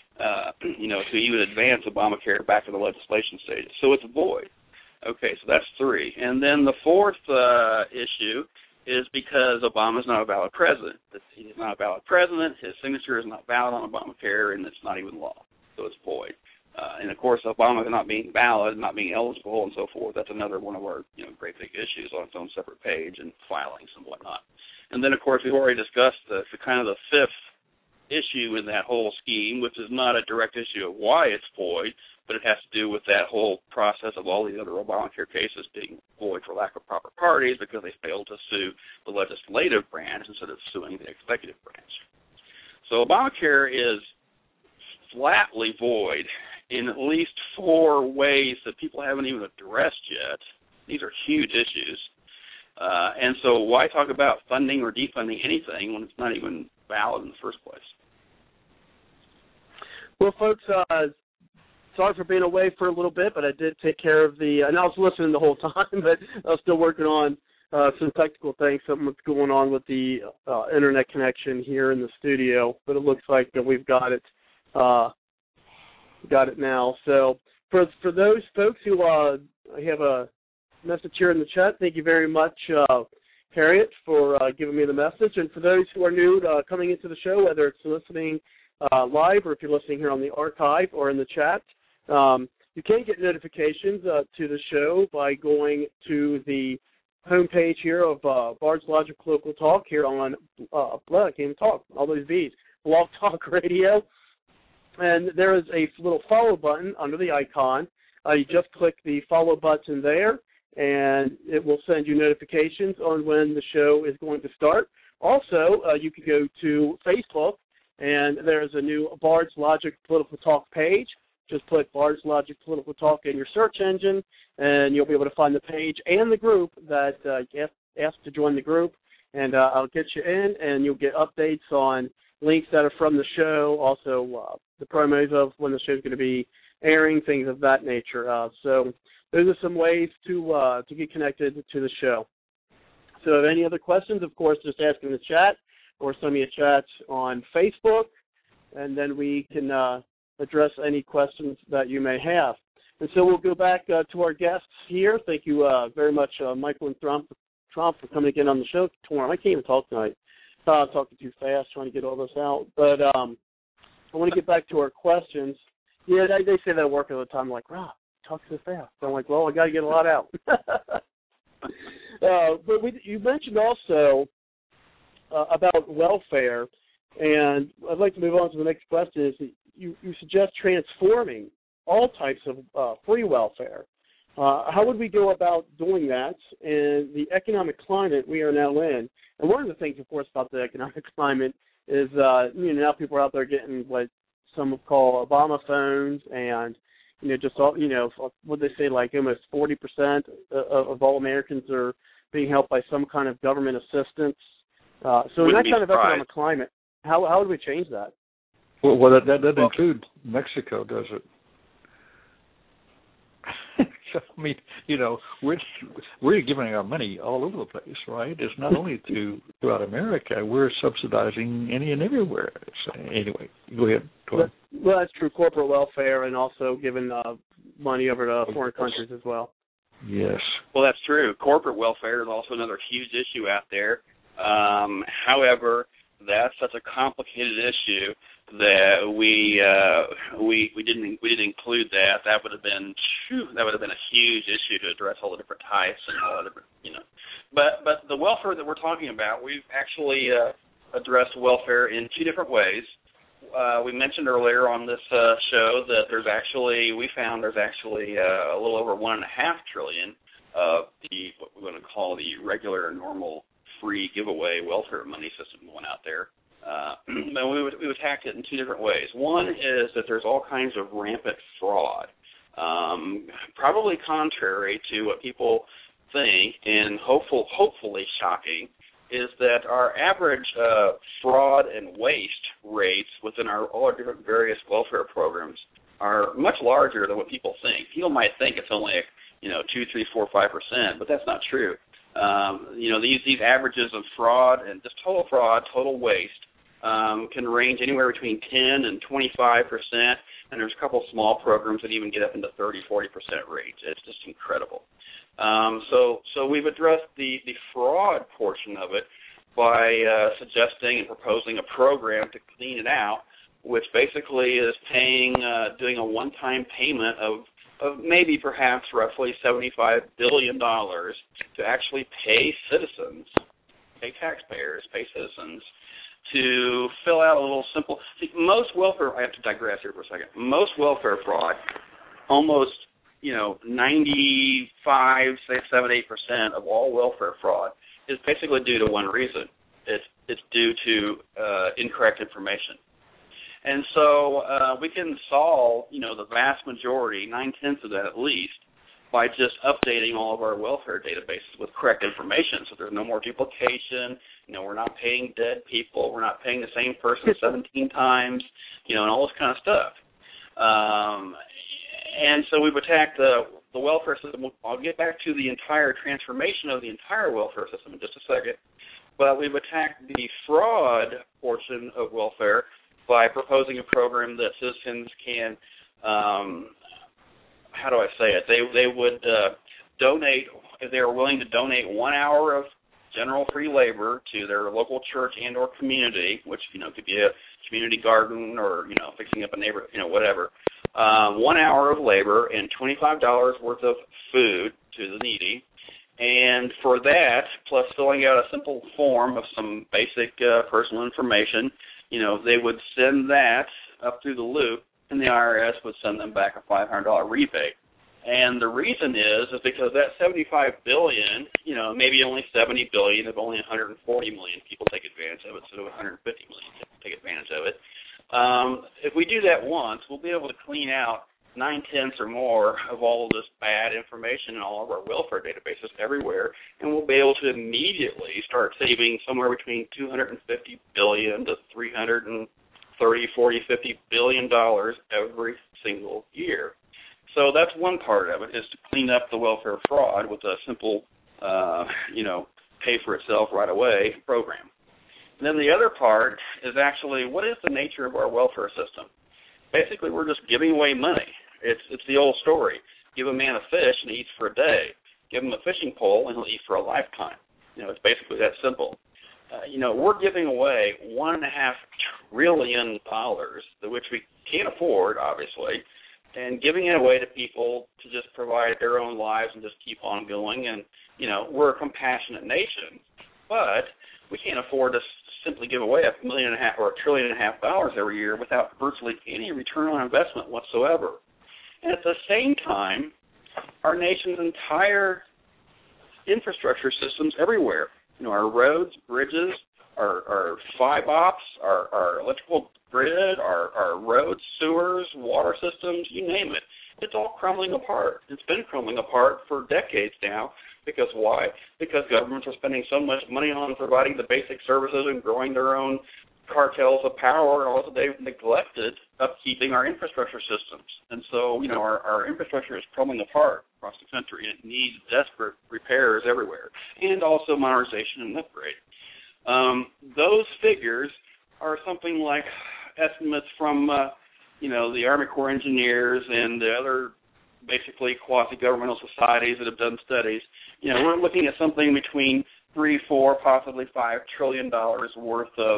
to even advance Obamacare back to the legislation stage. So it's void. Okay, so that's 3. And then the 4th issue is because Obama's not a valid president. He's not a valid president, his signature is not valid on Obamacare, and it's not even law. So it's void. And, of course, Obama not being valid, not being eligible, and so forth, that's another one of our great big issues on its own separate page and filings and whatnot. And then, of course, we've already discussed the 5th issue in that whole scheme, which is not a direct issue of why it's void, but it has to do with that whole process of all these other Obamacare cases being void for lack of proper parties because they failed to sue the legislative branch instead of suing the executive branch. So Obamacare is flatly void in at least 4 ways that people haven't even addressed yet. These are huge issues. And so why talk about funding or defunding anything when it's not even valid in the first place? Well, folks, sorry for being away for a little bit, but I did take care of and I was listening the whole time, but I was still working on some technical things, something that's going on with the internet connection here in the studio, but it looks like we've got it now. So for those folks who have a message here in the chat, thank you very much, Harriet, for giving me the message. And for those who are new coming into the show, whether it's listening live or if you're listening here on the archive or in the chat, you can get notifications to the show by going to the homepage here of Bard's Logic Local Talk here on I can't even talk, all those V's, Blog Talk Radio. And there is a little follow button under the icon. You just click the follow button there, and it will send you notifications on when the show is going to start. Also, you can go to Facebook, and there's a new Bard's Logic Political Talk page. Just put Bard's Logic Political Talk in your search engine, and you'll be able to find the page and the group that asked to join the group. And I'll get you in, and you'll get updates on links that are from the show, also the promos of when the show's going to be airing, things of that nature. So those are some ways to get connected to the show. So if any other questions, of course, just ask in the chat or send me a chat on Facebook, and then we can address any questions that you may have. And so we'll go back to our guests here. Thank you very much, Michael and Trump, for coming again on the show. I can't even talk tonight. I'm talking too fast, trying to get all this out. But I want to get back to our questions. Yeah, they say that at work all the time. Like, Rob, talk so fast. So I'm like, well, I got to get a lot out. But you mentioned also about welfare, and I'd like to move on to the next question. Is you suggest transforming all types of free welfare. How would we go about doing that in the economic climate we are now in? And one of the things, of course, about the economic climate is now people are out there getting what some would call Obama phones, and just all what they say, like almost 40% of all Americans are being helped by some kind of government assistance. So in that kind of economic climate, how would we change that? Well, that doesn't include Mexico, does it? So, I mean, we're giving our money all over the place, right? It's not only throughout America. We're subsidizing any and everywhere. So, anyway, go ahead. Well, that's true. Corporate welfare, and also giving money over to foreign countries as well. Yes. Well, that's true. Corporate welfare is also another huge issue out there. However, that's such a complicated issue that we didn't include that. That would have been a huge issue to address all the different types and all the different But the welfare that we're talking about, we've actually addressed welfare in two different ways. We mentioned earlier on this show that we found there's actually a little over $1.5 trillion of what we're going to call the regular, normal, free giveaway welfare money system going out there. And we attacked it in two different ways. One is that there's all kinds of rampant fraud, probably contrary to what people think, and hopefully shocking, is that our average fraud and waste rates within all our different various welfare programs are much larger than what people think. People might think it's only 2, 3, 4, 5%, but that's not true. These averages of fraud and just total fraud, total waste, can range anywhere between 10 and 25%, and there's a couple small programs that even get up into 30, 40% range. It's just incredible. So we've addressed the fraud portion of it by suggesting and proposing a program to clean it out, which basically is doing a one-time payment of maybe perhaps roughly $75 billion to actually pay citizens, pay taxpayers, pay citizens, to fill out a little simple. See, most welfare, I have to digress here for a second. Most welfare fraud, almost 95, 6, 7, 8% of all welfare fraud is basically due to one reason. It's due to incorrect information. And so we can solve, the vast majority, 9/10 of that at least, by just updating all of our welfare databases with correct information, so there's no more duplication. We're not paying dead people. We're not paying the same person 17 times, and all this kind of stuff. And so we've attacked the welfare system. I'll get back to the entire transformation of the entire welfare system in just a second. But we've attacked the fraud portion of welfare by proposing a program that citizens can, how do I say it? They would donate, if they were willing to donate 1 hour of general free labor to their local church and or community, which, could be a community garden or, fixing up a neighborhood, whatever. 1 hour of labor and $25 worth of food to the needy. And for that, plus filling out a simple form of some basic personal information, they would send that up through the loop, and the IRS would send them back a $500 rebate. And the reason is because that $75 billion, maybe only $70 billion of only 140 million people take advantage of it, instead of 150 million people take advantage of it. If we do that once, we'll be able to clean out 9/10 or more of all of this bad information in all of our welfare databases everywhere, and we'll be able to immediately start saving somewhere between $250 billion to $330, $40, $50 billion every single year. So that's one part of it, is to clean up the welfare fraud with a simple, pay for itself right away program. And then the other part is actually, what is the nature of our welfare system? Basically, we're just giving away money. It's the old story. Give a man a fish and he eats for a day. Give him a fishing pole and he'll eat for a lifetime. It's basically that simple. We're giving away $1.5 trillion, which we can't afford, obviously, and giving it away to people to just provide their own lives and just keep on going. And, we're a compassionate nation, but we can't afford to simply give away $1.5 million or $1.5 trillion every year without virtually any return on investment whatsoever. And at the same time, our nation's entire infrastructure systems everywhere, our roads, bridges, our fiber ops, our electrical grid, our roads, sewers, water systems, you name it. It's all crumbling apart. It's been crumbling apart for decades now. Because why? Because governments are spending so much money on providing the basic services and growing their own cartels of power, and also they've neglected upkeeping our infrastructure systems. And so, our infrastructure is crumbling apart across the country, and it needs desperate repairs everywhere, and also modernization and upgrade. Those figures are something like estimates from, the Army Corps of Engineers and the other basically quasi-governmental societies that have done studies. We're looking at something between $3, $4, possibly $5 trillion worth of,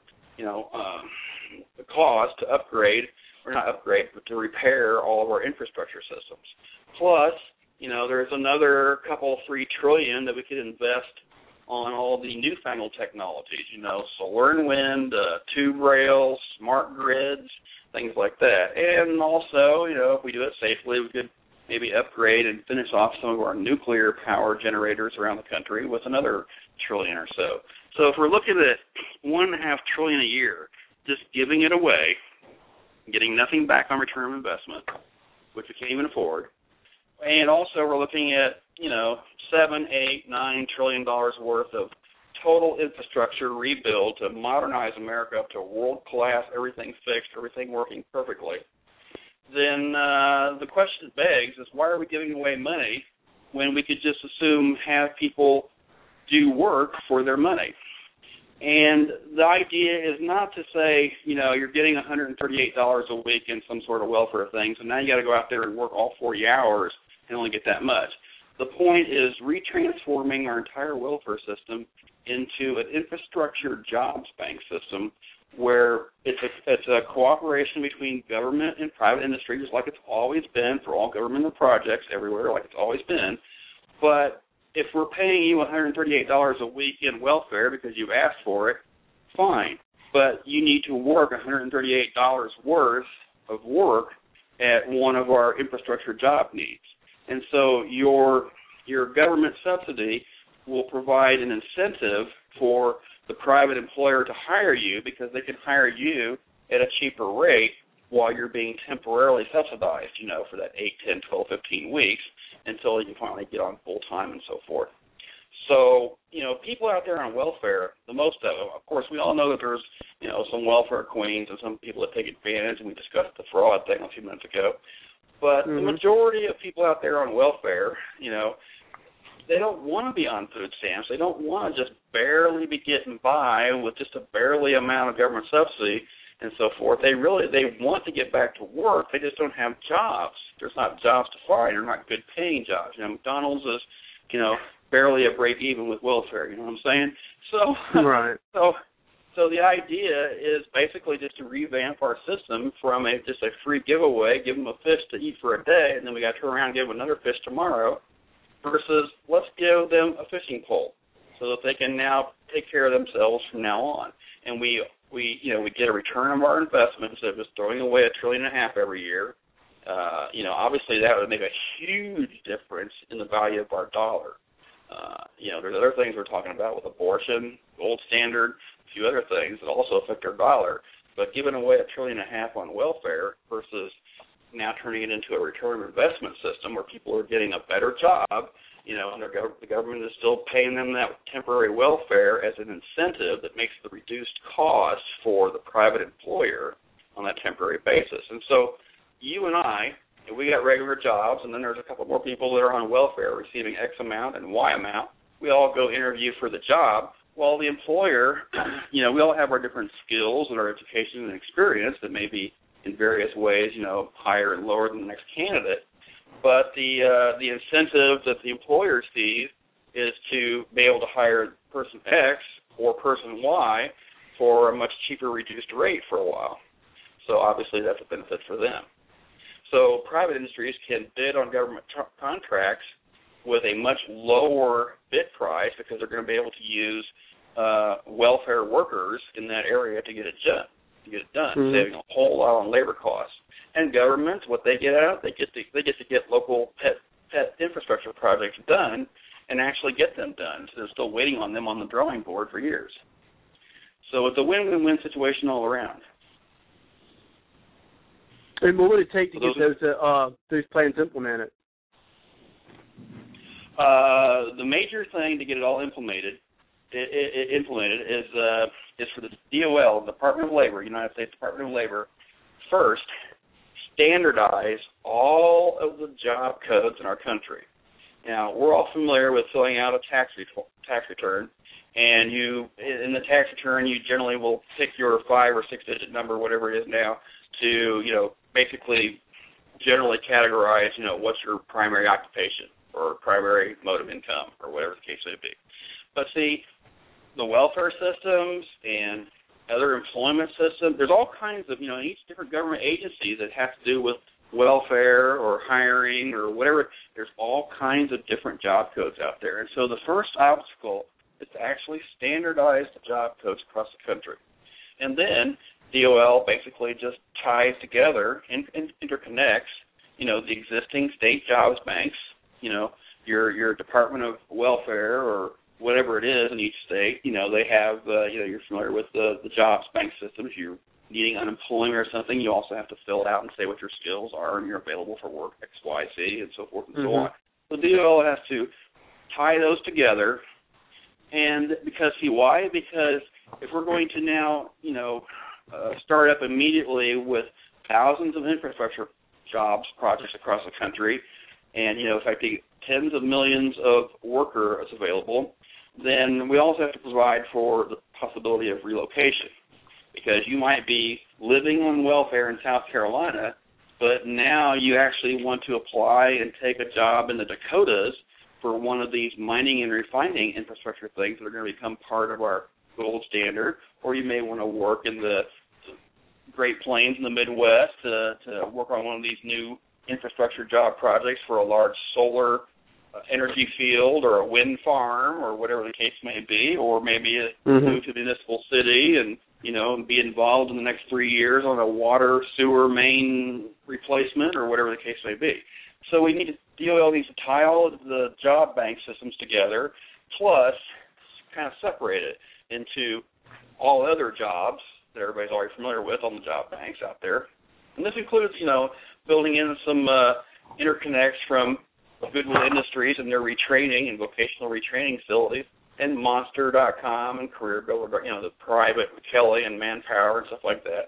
cost to upgrade, or not upgrade, but to repair all of our infrastructure systems. Plus, there's another couple, $3 trillion that we could invest on all the newfangled technologies, solar and wind, tube rails, smart grids, things like that. And also, if we do it safely, we could maybe upgrade and finish off some of our nuclear power generators around the country with another trillion or so. So if we're looking at $1.5 trillion a year, just giving it away, getting nothing back on return of investment, which we can't even afford, and also we're looking at, $7, $8, $9 trillion worth of total infrastructure rebuild to modernize America up to world-class, everything fixed, everything working perfectly, then the question begs is, why are we giving away money when we could just assume have people do work for their money? And the idea is not to say, you're getting $138 a week in some sort of welfare thing, so now you got to go out there and work all 40 hours and only get that much. The point is retransforming our entire welfare system into an infrastructure jobs bank system where it's a cooperation between government and private industry, just like it's always been for all governmental projects everywhere, like it's always been. But if we're paying you $138 a week in welfare because you've asked for it, fine. But you need to work $138 worth of work at one of our infrastructure job needs. And so your government subsidy will provide an incentive for the private employer to hire you because they can hire you at a cheaper rate while you're being temporarily subsidized, for that 8, 10, 12, 15 weeks until you finally get on full time and so forth. So, people out there on welfare, the most of course, we all know that there's, some welfare queens and some people that take advantage, and we discussed the fraud thing a few minutes ago. But the majority of people out there on welfare, they don't want to be on food stamps. They don't want to just barely be getting by with just a barely amount of government subsidy and so forth. They want to get back to work. They just don't have jobs. There's not jobs to find. They're not good paying jobs. McDonald's is, barely a break even with welfare. You know what I'm saying? So, right. So the idea is basically just to revamp our system from just a free giveaway, give them a fish to eat for a day, and then we got to turn around and give them another fish tomorrow, versus let's give them a fishing pole so that they can now take care of themselves from now on. And we get a return on our investment instead of just throwing away $1.5 trillion every year. Obviously that would make a huge difference in the value of our dollar. There's other things we're talking about with abortion, gold standard, a few other things that also affect our dollar. But giving away $1.5 trillion on welfare versus now turning it into a return on investment system where people are getting a better job, and the government is still paying them that temporary welfare as an incentive that makes the reduced cost for the private employer on that temporary basis. And so you and I, if we got regular jobs, and then there's a couple more people that are on welfare receiving X amount and Y amount, we all go interview for the job, while the employer, we all have our different skills and our education and experience that may be in various ways, higher and lower than the next candidate. But the incentive that the employer sees is to be able to hire person X or person Y for a much cheaper reduced rate for a while. So obviously that's a benefit for them. So private industries can bid on government contracts with a much lower bid price because they're going to be able to use welfare workers in that area to get it done, saving a whole lot on labor costs. And governments, what they get out, they get to get local pet infrastructure projects done and actually get them done. So they're still waiting on them on the drawing board for years. So it's a win-win-win situation all around. And what would it take to get those plans implemented? The major thing to get it all implemented is for the DOL, Department of Labor, United States Department of Labor, first standardize all of the job codes in our country. Now, we're all familiar with filling out a tax return, and in the tax return, you generally will pick your 5 or 6 digit number, whatever it is now, to basically generally categorize what's your primary occupation or primary mode of income or whatever the case may be. But see, the welfare systems and other employment systems, there's all kinds of, in each different government agency that has to do with welfare or hiring or whatever, there's all kinds of different job codes out there. And so the first obstacle is to actually standardize the job codes across the country. And then DOL basically just ties together and interconnects, the existing state jobs banks, your Department of Welfare or whatever it is in each state, they have, you're familiar with the jobs bank systems. You're needing unemployment or something, you also have to fill it out and say what your skills are and you're available for work X, Y, Z, and so forth and so on. So DOL has to tie those together. And why? Because if we're going to now, start up immediately with thousands of infrastructure jobs projects across the country, and, in fact, tens of millions of workers available, then we also have to provide for the possibility of relocation. Because you might be living on welfare in South Carolina, but now you actually want to apply and take a job in the Dakotas for one of these mining and refining infrastructure things that are going to become part of our gold standard, or you may want to work in the Great Plains in the Midwest to work on one of these new infrastructure job projects for a large solar energy field or a wind farm or whatever the case may be, or maybe move to a municipal city and be involved in the next 3 years on a water sewer main replacement or whatever the case may be. So DOL needs to tie all of the job bank systems together, plus kind of separate it into all other jobs that everybody's already familiar with on the job banks out there. And this includes, building in some interconnects from Goodwill Industries and their retraining and vocational retraining facilities, and Monster.com and CareerBuilder, the private Kelly and Manpower and stuff like that.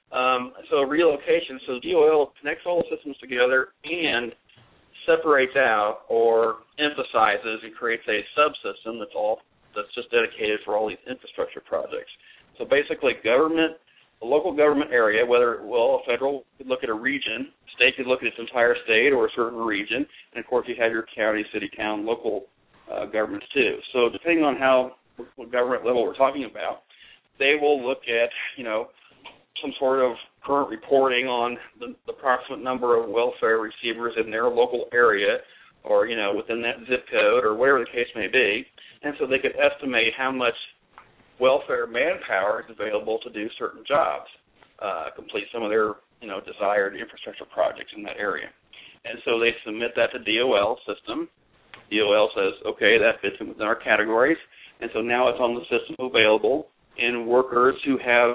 So relocation, so DOL connects all the systems together and separates out or emphasizes and creates a subsystem that's just dedicated for all these infrastructure projects. So basically a local government area, a federal could look at a region, state could look at its entire state or a certain region, and of course you have your county, city, town, local governments too. So depending on what government level we're talking about, they will look at, some sort of current reporting on the approximate number of welfare receivers in their local area or, within that zip code or whatever the case may be. And so they could estimate how much welfare manpower is available to do certain jobs, complete some of their, desired infrastructure projects in that area. And so they submit that to DOL system. DOL says, okay, that fits in within our categories. And so now it's on the system available, and workers who have,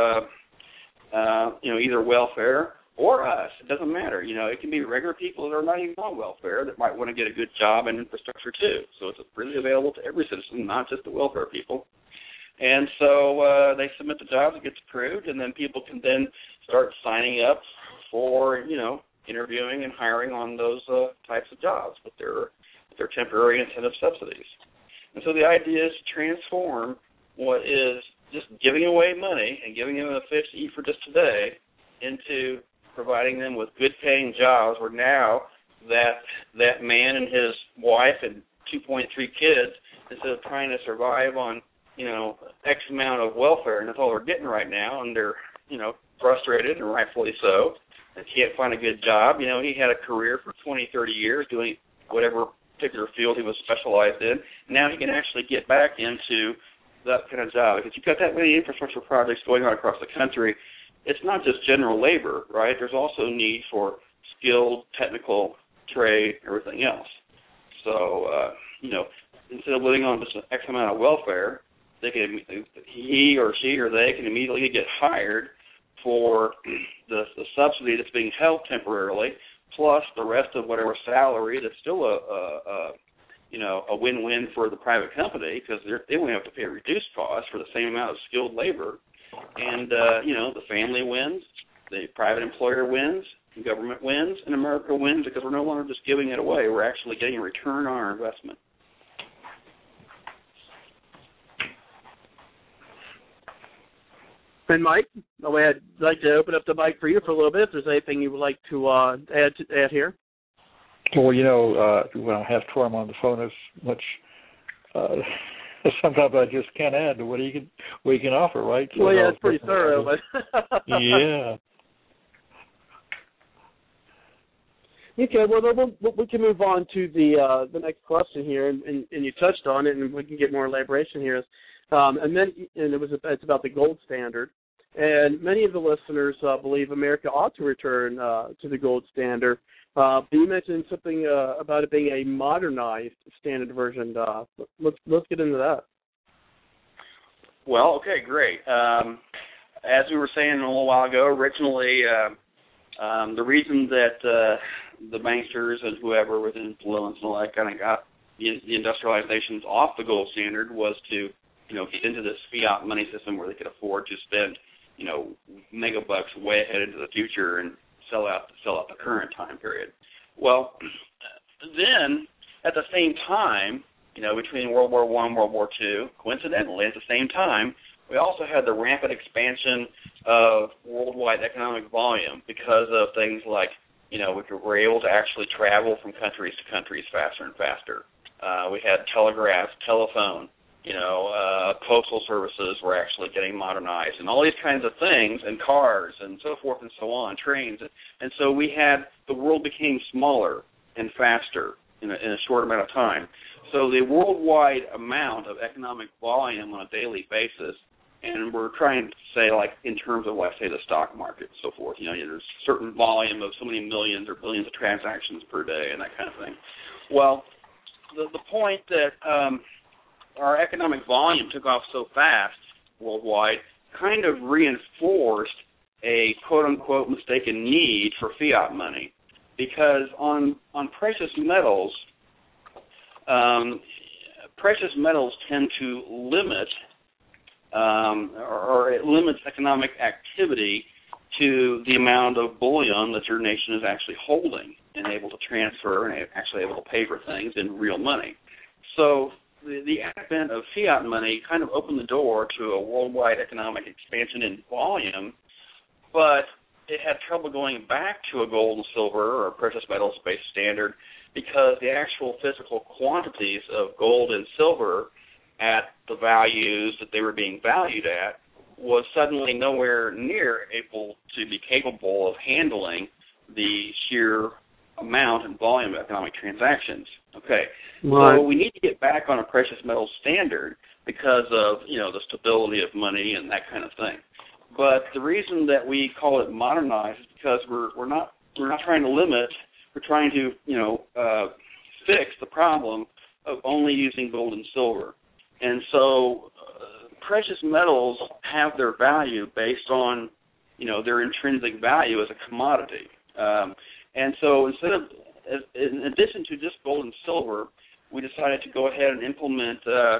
either welfare or us, it doesn't matter. It can be regular people that are not even on welfare that might want to get a good job in infrastructure too. So it's really available to every citizen, not just the welfare people. And so they submit the jobs, it gets approved, and then people can then start signing up for, interviewing and hiring on those types of jobs with their temporary incentive subsidies. And so the idea is to transform what is just giving away money and giving them a fish to eat for just today into providing them with good-paying jobs where now that man and his wife and 2.3 kids, instead of trying to survive on, X amount of welfare, and that's all they're getting right now, and they're, frustrated, and rightfully so. They can't find a good job. He had a career for 20, 30 years doing whatever particular field he was specialized in. Now he can actually get back into that kind of job. Because you've got that many infrastructure projects going on across the country, it's not just general labor, right? There's also need for skilled, technical, trade, everything else. So, instead of living on just an X amount of welfare, he or she or they can immediately get hired for the subsidy that's being held temporarily, plus the rest of whatever salary. That's still a win-win for the private company, because they only have to pay a reduced cost for the same amount of skilled labor. And, the family wins, the private employer wins, the government wins, and America wins, because we're no longer just giving it away. We're actually getting a return on our investment. And Mike, I'd like to open up the mic for you for a little bit, if there's anything you would like to add here. Well, when I have Torm on the phone as much, sometimes I just can't add to what he can offer, right? So well, yeah, it's pretty thorough, but yeah. Okay, well, we can move on to the next question here, and you touched on it, and we can get more elaboration here. It's about the gold standard, and many of the listeners believe America ought to return to the gold standard. But you mentioned something about it being a modernized standard version. Let's get into that. Well, okay, great. As we were saying a little while ago, originally the reason that the banksters and whoever with influence and all that kind of got the industrialized nations off the gold standard was to get into this fiat money system where they could afford to spend mega bucks way ahead into the future and sell out the current time period. Well, then at the same time, between World War I and World War II, coincidentally at the same time, we also had the rampant expansion of worldwide economic volume because of things like we were able to actually travel from countries to countries faster and faster. We had telegraphs, telephone. Postal services were actually getting modernized, and all these kinds of things, and cars, and so forth and so on, trains. And so the world became smaller and faster in a short amount of time. So the worldwide amount of economic volume on a daily basis, and we're trying to say, like, in terms of, say, the stock market and so forth, there's a certain volume of so many millions or billions of transactions per day and that kind of thing. Well, the point that our economic volume took off so fast worldwide kind of reinforced a quote-unquote mistaken need for fiat money, because on precious metals tend to limit or it limits economic activity to the amount of bullion that your nation is actually holding and able to transfer and actually able to pay for things in real money. So the advent of fiat money kind of opened the door to a worldwide economic expansion in volume, but it had trouble going back to a gold and silver or precious metals-based standard because the actual physical quantities of gold and silver at the values that they were being valued at was suddenly nowhere near able to be capable of handling the sheer amount and volume of economic transactions. Okay, right. So we need to get back on a precious metals standard because of the stability of money and that kind of thing. But the reason that we call it modernized is because we're not trying to limit. We're trying to fix the problem of only using gold and silver. And so precious metals have their value based on their intrinsic value as a commodity. And so in addition to just gold and silver, we decided to go ahead and implement a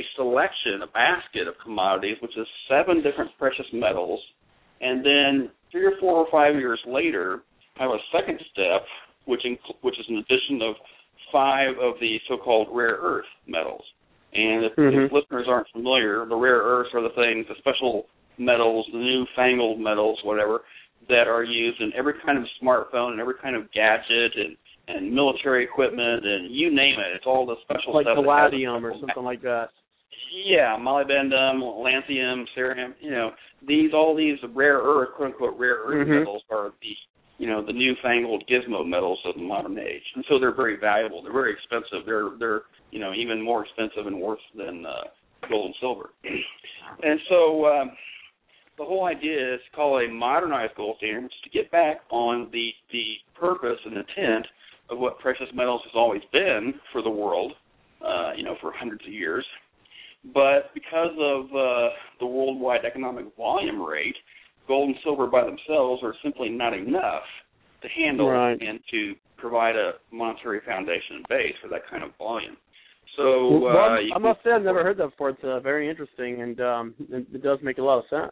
basket of commodities, which is 7 different precious metals, and then 3 or 4 or 5 years later, have a second step, which is an addition of 5 of the so-called rare earth metals. And if listeners aren't familiar, the rare earths are the things, the special metals, the newfangled metals, whatever, that are used in every kind of smartphone and every kind of gadget and military equipment and you name it. It's all the special like stuff. Like palladium or something like that. Yeah, molybdenum, lanthanum, cerium. All these rare earth, quote unquote, rare earth metals are the newfangled gizmo metals of the modern age, and so they're very valuable. They're very expensive. They're even more expensive and worth than gold and silver. And so the whole idea is to call a modernized gold standard, which is to get back on the purpose and intent of what precious metals has always been for the world, for hundreds of years, But because of the worldwide economic volume rate, gold and silver by themselves are simply not enough to handle and to provide a monetary foundation and base for that kind of volume. So I must say I've never heard that before. It's very interesting, and it does make a lot of sense.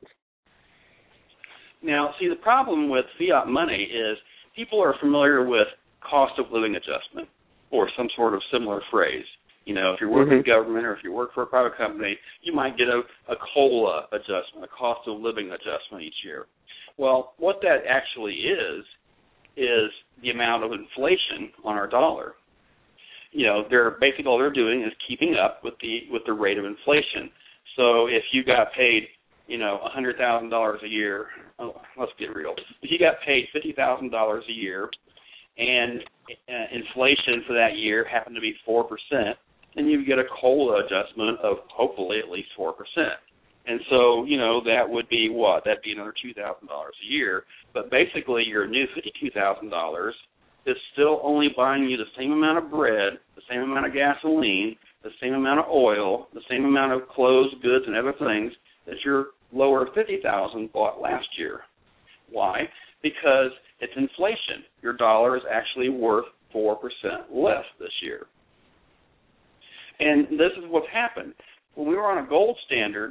Now, see, the problem with fiat money is people are familiar with cost of living adjustment or some sort of similar phrase. You know, if you're working for government or if you work for a private company, you might get a COLA adjustment, a cost of living adjustment each year. Well, what that actually is the amount of inflation on our dollar. You know, basically all they're doing is keeping up with the rate of inflation. So if you got paid, you know, $100,000 a year, let's get real. If you got paid $50,000 a year and inflation for that year happened to be 4%, then you get a COLA adjustment of hopefully at least 4%. And so, you know, that would be what? That'd be another $2,000 a year. But basically your new $52,000 is still only buying you the same amount of bread, the same amount of gasoline, the same amount of oil, the same amount of clothes, goods, and other things that your lower $50,000 bought last year. Why? Because it's inflation. Your dollar is actually worth 4% less this year. And this is what's happened. When we were on a gold standard,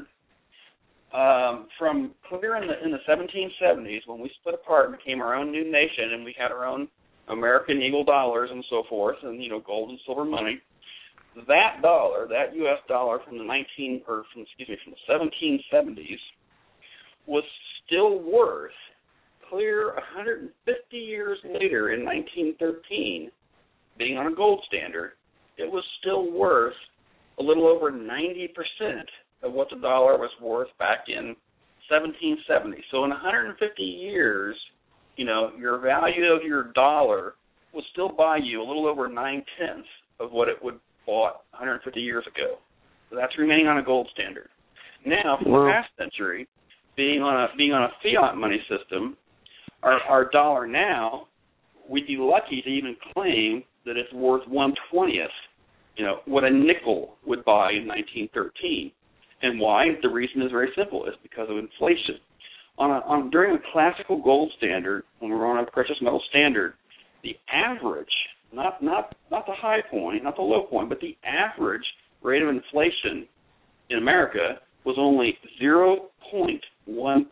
from clear in the 1770s, when we split apart and became our own new nation, and we had our own American Eagle dollars and so forth, and you know, gold and silver money, that dollar, that U.S. dollar from the 1770s, was still worth, clear 150 years later in 1913, being on a gold standard, it was still worth a little over 90% of what the dollar was worth back in 1770. So in 150 years, you know, your value of your dollar will still buy you a little over 9/10 of what it would bought 150 years ago. So that's remaining on a gold standard. Now, for the past century, being on a fiat money system, our dollar now, we'd be lucky to even claim that it's worth 1/20th, you know, what a nickel would buy in 1913. And why? The reason is very simple. It's because of inflation. During a classical gold standard, when we were on a precious metal standard, the average, not the high point, not the low point, but the average rate of inflation in America was only 0.1%.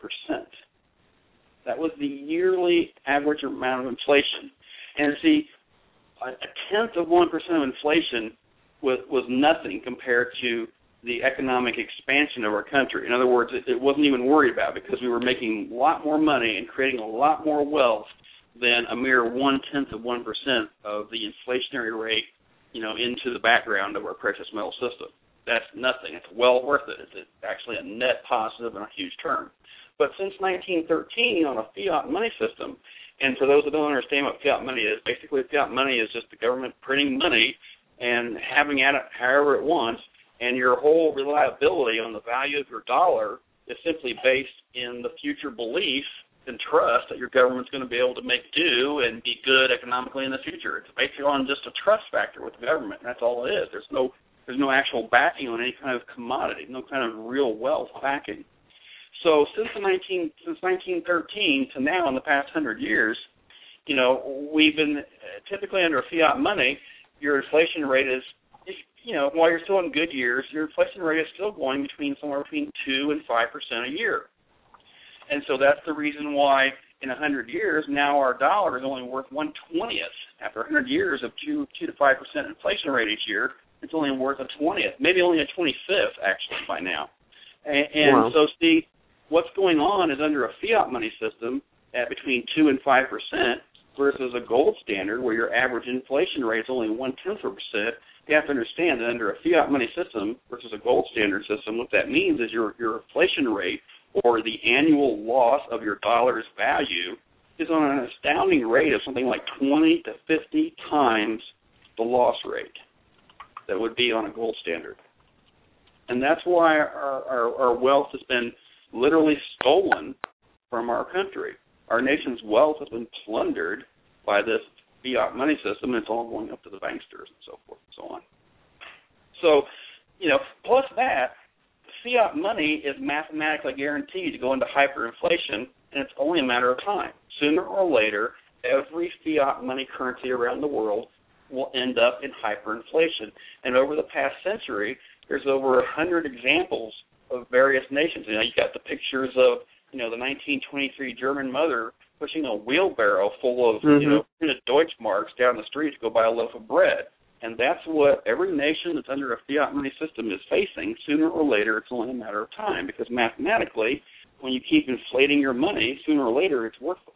That was the yearly average amount of inflation. And see, a tenth of 1% of inflation was nothing compared to the economic expansion of our country. In other words, it wasn't even worried about because we were making a lot more money and creating a lot more wealth than a mere 0.1% of the inflationary rate, you know, into the background of our precious metal system. That's nothing. It's well worth it. It's actually a net positive and a huge term. But since 1913 on a fiat money system, and for those that don't understand what fiat money is, basically fiat money is just the government printing money and having at it however it wants, and your whole reliability on the value of your dollar is simply based in the future belief and trust that your government's going to be able to make do and be good economically in the future. It's based on just a trust factor with the government. That's all it is. There's no actual backing on any kind of commodity, no kind of real wealth backing. So since 1913 to now, in the past 100 years, you know, we've been typically under fiat money. Your inflation rate is, you know, while you're still in good years, your inflation rate is still going somewhere between 2 and 5% a year. And so that's the reason why in 100 years, now our dollar is only worth 1/20th. After 100 years of 2 to 5% inflation rate each year, it's only worth a 20th, maybe only a 25th actually by now. And so see, what's going on is under a fiat money system at between 2 and 5% versus a gold standard where your average inflation rate is only 0.1%. You have to understand that under a fiat money system versus a gold standard system, what that means is your inflation rate or the annual loss of your dollar's value is on an astounding rate of something like 20 to 50 times the loss rate that would be on a gold standard. And that's why our wealth has been literally stolen from our country. Our nation's wealth has been plundered by this fiat money system, and it's all going up to the banksters and so forth and so on. So plus that, fiat money is mathematically guaranteed to go into hyperinflation, and it's only a matter of time. Sooner or later, every fiat money currency around the world will end up in hyperinflation. And over the past century, there's over 100 examples of various nations. You got the pictures of, the 1923 German mother pushing a wheelbarrow full of, printed Deutschmarks down the street to go buy a loaf of bread. And that's what every nation that's under a fiat money system is facing. Sooner or later, it's only a matter of time, because mathematically, when you keep inflating your money, sooner or later, it's worthless.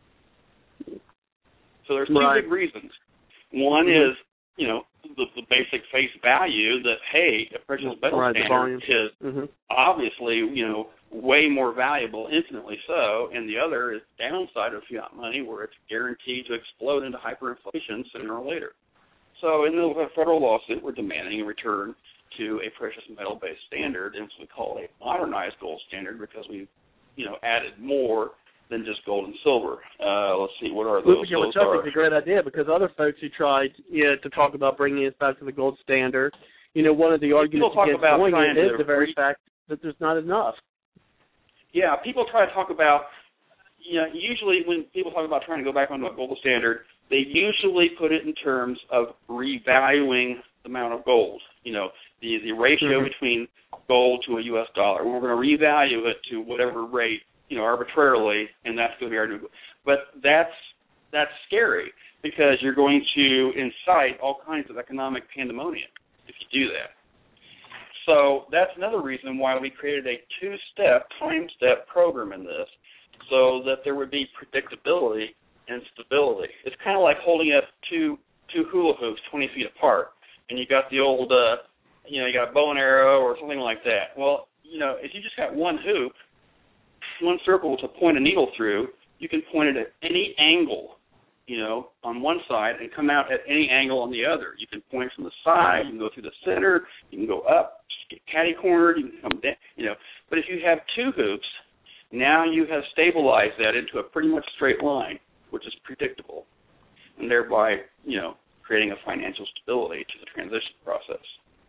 So there's two big reasons. One is, the basic face value that, hey, a precious metal standard is obviously, way more valuable, infinitely so, and the other is the downside of fiat money, where it's guaranteed to explode into hyperinflation sooner or later. So in the federal lawsuit, we're demanding a return to a precious metal-based standard, and so we call it a modernized gold standard, because we've, added more than just gold and silver. Let's see, what are those? Which I think is a great idea, because other folks who tried to talk about bringing us back to the gold standard, one of the arguments against doing it is the very fact that there's not enough. Yeah, people try to talk about, usually when people talk about trying to go back onto a gold standard, they usually put it in terms of revaluing the amount of gold, the ratio between gold to a U.S. dollar. We're going to revalue it to whatever rate, arbitrarily, and that's going to be our new gold. But that's scary, because you're going to incite all kinds of economic pandemonium if you do that. So that's another reason why we created a two-step, time-step program in this, so that there would be predictability and stability. It's kind of like holding up two hula hoops 20 feet apart, and you got the old, you got a bow and arrow or something like that. Well, if you just got one hoop, one circle to point a needle through, you can point it at any angle, on one side, and come out at any angle on the other. You can point from the side, you can go through the center, you can go up, get catty-cornered, you can come down, But if you have two hoops, now you have stabilized that into a pretty much straight line, which is predictable, and thereby, creating a financial stability to the transition process.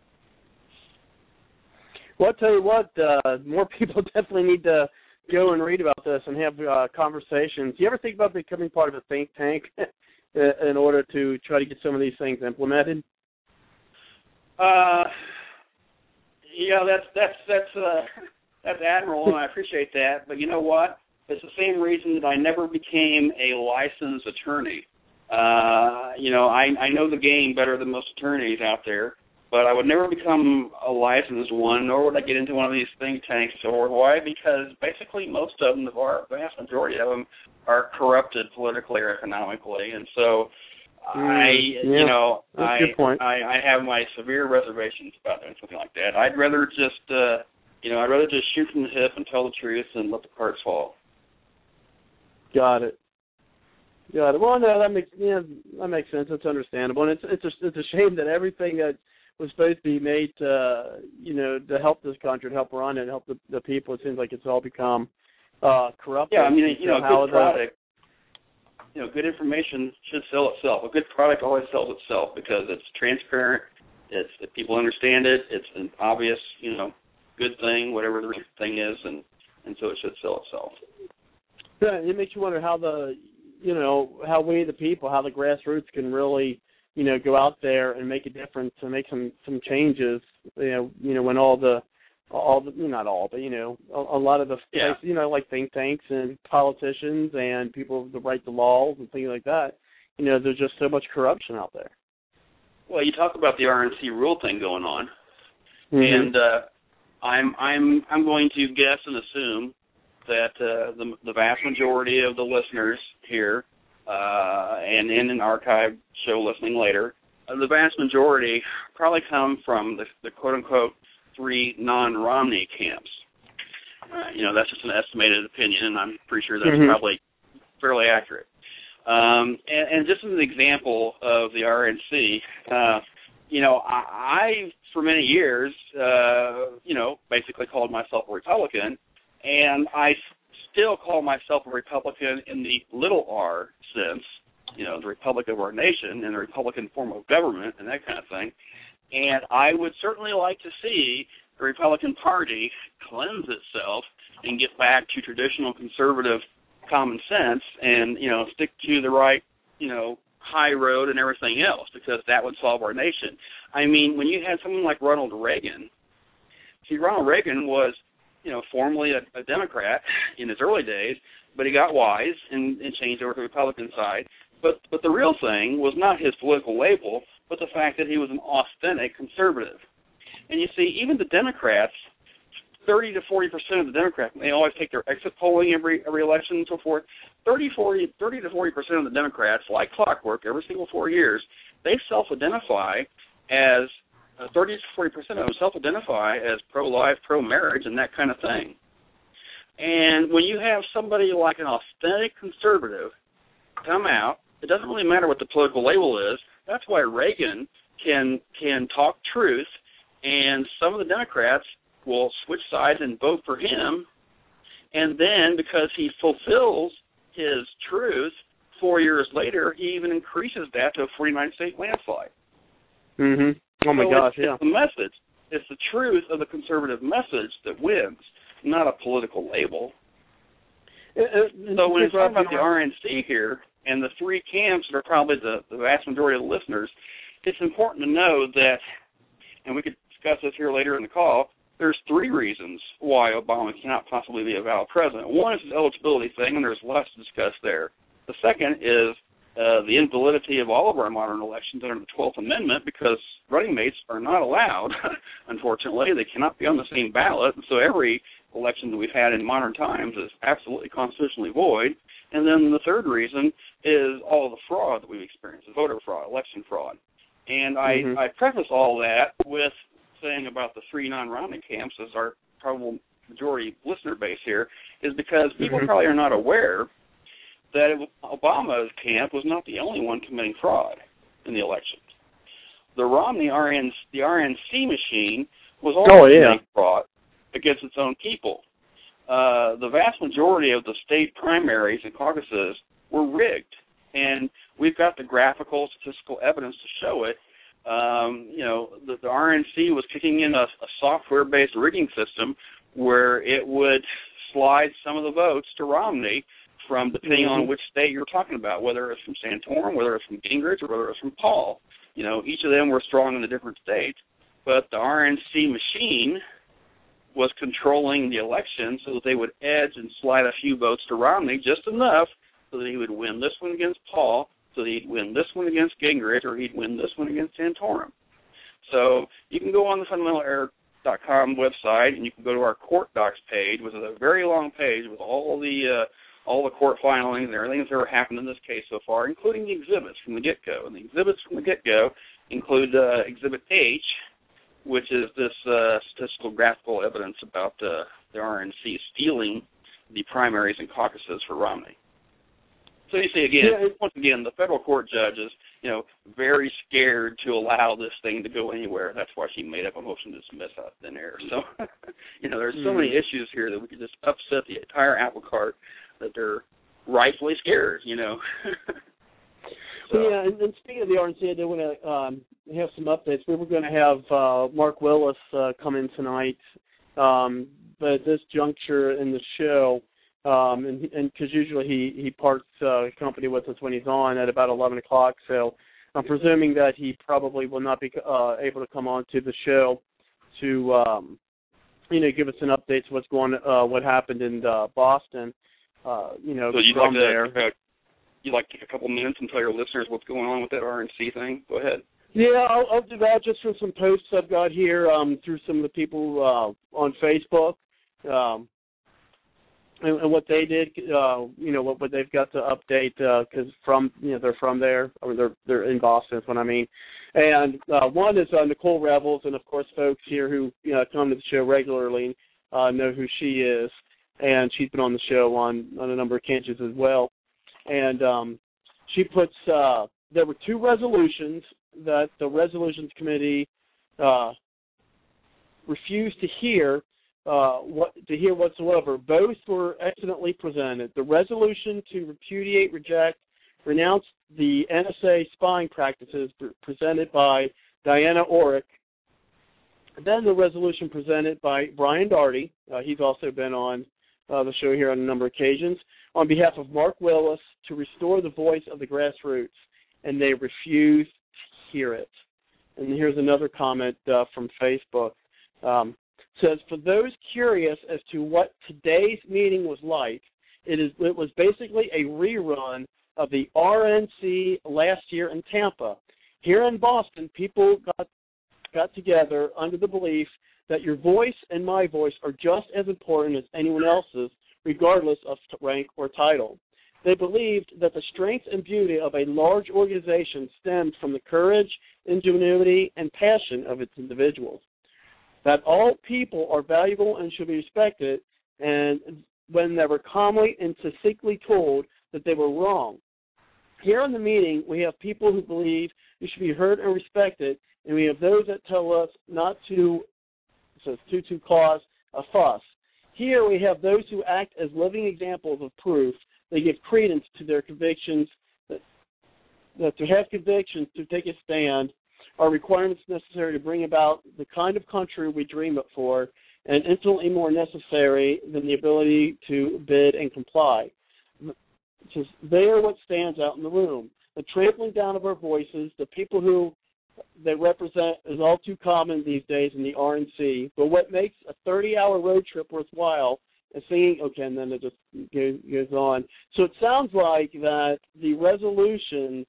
Well, I'll tell you what, more people definitely need to go and read about this and have conversations. Do you ever think about becoming part of a think tank in order to try to get some of these things implemented? Yeah, that's admirable, and I appreciate that. But you know what? It's the same reason that I never became a licensed attorney. I know the game better than most attorneys out there, but I would never become a licensed one, nor would I get into one of these think tanks. Or why? Because basically most of them, the vast majority of them, are corrupted politically or economically, and so I have my severe reservations about doing something like that. I'd rather just, shoot from the hip and tell the truth and let the cards fall. Got it. Well, no, that makes sense. It's understandable, and it's a shame that everything that was supposed to be made to help this country, to help run it, help the people, it seems like it's all become corrupted. Yeah, a good product. Good information should sell itself. A good product always sells itself because it's transparent. It's if people understand it. It's an obvious, good thing, whatever the thing is, and so it should sell itself. Yeah, it makes you wonder how how we the people, how the grassroots can really, go out there and make a difference and make some changes. When all the not all, but a lot of the places, like think tanks and politicians and people that write the laws and things like that. There's just so much corruption out there. Well, you talk about the RNC rule thing going on, and I'm going to guess and assume that the vast majority of the listeners here, and in an archive show listening later, the vast majority probably come from the quote-unquote 3 non-Romney camps. That's just an estimated opinion, and I'm pretty sure that's probably fairly accurate. And just as an example of the RNC, I for many years, basically called myself a Republican, and I still call myself a Republican in the little r sense, the republic of our nation and the Republican form of government and that kind of thing. And I would certainly like to see the Republican Party cleanse itself and get back to traditional conservative common sense and, stick to the right, high road and everything else, because that would solve our nation. I mean, when you had someone like Ronald Reagan, Ronald Reagan was, formerly a Democrat in his early days, but he got wise and changed over to the Republican side. But the real thing was not his political label, but the fact that he was an authentic conservative. And you see, even the Democrats, 30 to 40% of the Democrats, they always take their exit polling every election and so forth. 30 to 40% of the Democrats, like clockwork, every single 4 years, they self-identify as 30 to 40% of them self-identify as pro-life, pro-marriage, and that kind of thing. And when you have somebody like an authentic conservative come out, it doesn't really matter what the political label is. That's why Reagan can talk truth, and some of the Democrats will switch sides and vote for him, and then because he fulfills his truth, 4 years later, he even increases that to a 49-state landslide. Mm-hmm. Oh, my gosh, yeah. It's the message. It's the truth of the conservative message that wins, not a political label. So when it's talking about the RNC here and the three camps that are probably the vast majority of the listeners, it's important to know that, and we could discuss this here later in the call, there's three reasons why Obama cannot possibly be a valid president. One is his eligibility thing, and there's less to discuss there. The second is the invalidity of all of our modern elections under the 12th Amendment, because running mates are not allowed, unfortunately. They cannot be on the same ballot, and so every election that we've had in modern times is absolutely constitutionally void. And then the third reason is all of the fraud that we've experienced, voter fraud, election fraud. And I preface all that with saying about the three non-Romney camps as our probable majority listener base here is because people probably are not aware that Obama's camp was not the only one committing fraud in the elections. The Romney the RNC machine was also committing fraud against its own people. The vast majority of the state primaries and caucuses were rigged, and we've got the graphical statistical evidence to show it. The RNC was kicking in a software-based rigging system where it would slide some of the votes to Romney from depending on which state you're talking about, whether it's from Santorum, whether it's from Gingrich, or whether it's from Paul. Each of them were strong in the different states, but the RNC machine was controlling the election so that they would edge and slide a few votes to Romney, just enough so that he would win this one against Paul, so that he'd win this one against Gingrich, or he'd win this one against Santorum. So you can go on the fundamentalerror.com website, and you can go to our court docs page, which is a very long page with all the court filings and everything that's ever happened in this case so far, including the exhibits from the get-go. And the exhibits from the get-go include Exhibit H, which is this statistical graphical evidence about the RNC stealing the primaries and caucuses for Romney. So you see, once again, the federal court judge is, very scared to allow this thing to go anywhere. That's why she made up a motion to dismiss out of thin air. So, there's so many issues here that we could just upset the entire apple cart that they're rightfully scared, So. Yeah, and speaking of the RNC, I did want to have some updates. We were going to have Mark Willis come in tonight, but at this juncture in the show, and because usually he parts company with us when he's on at about 11 o'clock, so I'm presuming that he probably will not be able to come on to the show to give us an update to what happened in Boston. So you'd like to take a couple minutes and tell your listeners what's going on with that RNC thing? Go ahead. Yeah, I'll do that just from some posts I've got here through some of the people on Facebook. And what they did, what they've got to update, because they're from there, or they're in Boston, is what I mean. And one is Nicole Revels, and of course, folks here who come to the show regularly know who she is, and she's been on the show on a number of occasions as well. And she puts there were two resolutions that the Resolutions Committee refused to hear. Whatsoever. Both were excellently presented. The resolution to repudiate, reject, renounce the NSA spying practices presented by Diana Orrick Then the resolution presented by Brian Daugherty, he's also been on the show here on a number of occasions, on behalf of Mark Willis to restore the voice of the grassroots, and they refused to hear it. And here's another comment from Facebook. Says, for those curious as to what today's meeting was like, it was basically a rerun of the RNC last year in Tampa. Here in Boston, people got together under the belief that your voice and my voice are just as important as anyone else's, regardless of rank or title. They believed that the strength and beauty of a large organization stemmed from the courage, ingenuity, and passion of its individuals. That all people are valuable and should be respected, and when they were calmly and succinctly told that they were wrong. Here in the meeting, we have people who believe we should be heard and respected, and we have those that tell us not to, to cause a fuss. Here we have those who act as living examples of proof. They give credence to their convictions, that to have convictions, to take a stand, are requirements necessary to bring about the kind of country we dream it for, and infinitely more necessary than the ability to bid and comply. They are what stands out in the room. The trampling down of our voices, the people who they represent is all too common these days in the RNC, but what makes a 30-hour road trip worthwhile is singing, okay, and then it just goes on. So it sounds like that the resolutions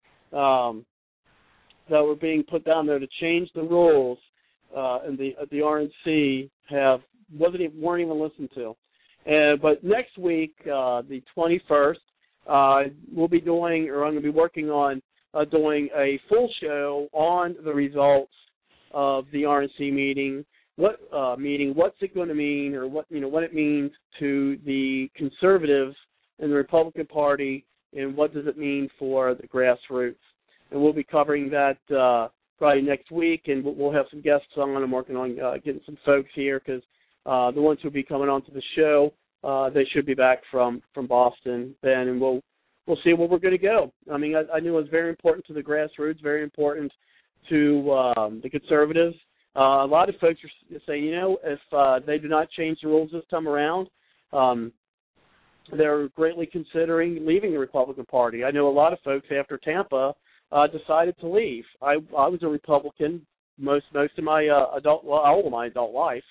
that were being put down there to change the rules in the RNC weren't even listened to. But next week, the 21st, we'll be doing, or I'm going to be working on doing a full show on the results of the RNC meeting. What's it going to mean, or what it means to the conservatives in the Republican Party, and what does it mean for the grassroots? And we'll be covering that probably next week, and we'll have some guests on. I'm working on getting some folks here because the ones who will be coming onto the show, they should be back from Boston then, and we'll see where we're going to go. I mean, I knew it was very important to the grassroots, very important to the conservatives. A lot of folks are saying, if they do not change the rules this time around, they're greatly considering leaving the Republican Party. I know a lot of folks after Tampa decided to leave. I was a Republican most of my all of my adult life,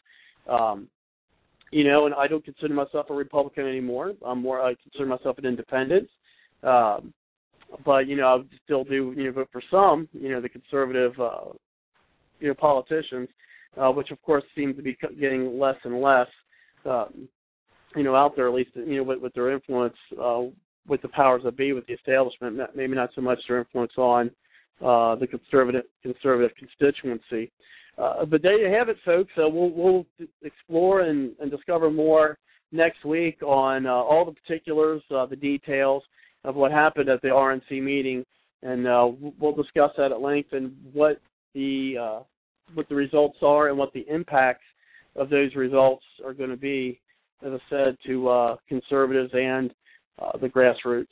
and I don't consider myself a Republican anymore. I consider myself an independent. But I would still do vote for some the conservative politicians, which of course seem to be getting less and less out there, at least with their influence with the powers that be, with the establishment. Maybe not so much their influence on the conservative constituency. But there you have it, folks. We'll explore and discover more next week on all the particulars, the details of what happened at the RNC meeting, and we'll discuss that at length and what the results are and what the impacts of those results are going to be, as I said, to conservatives and the grassroots.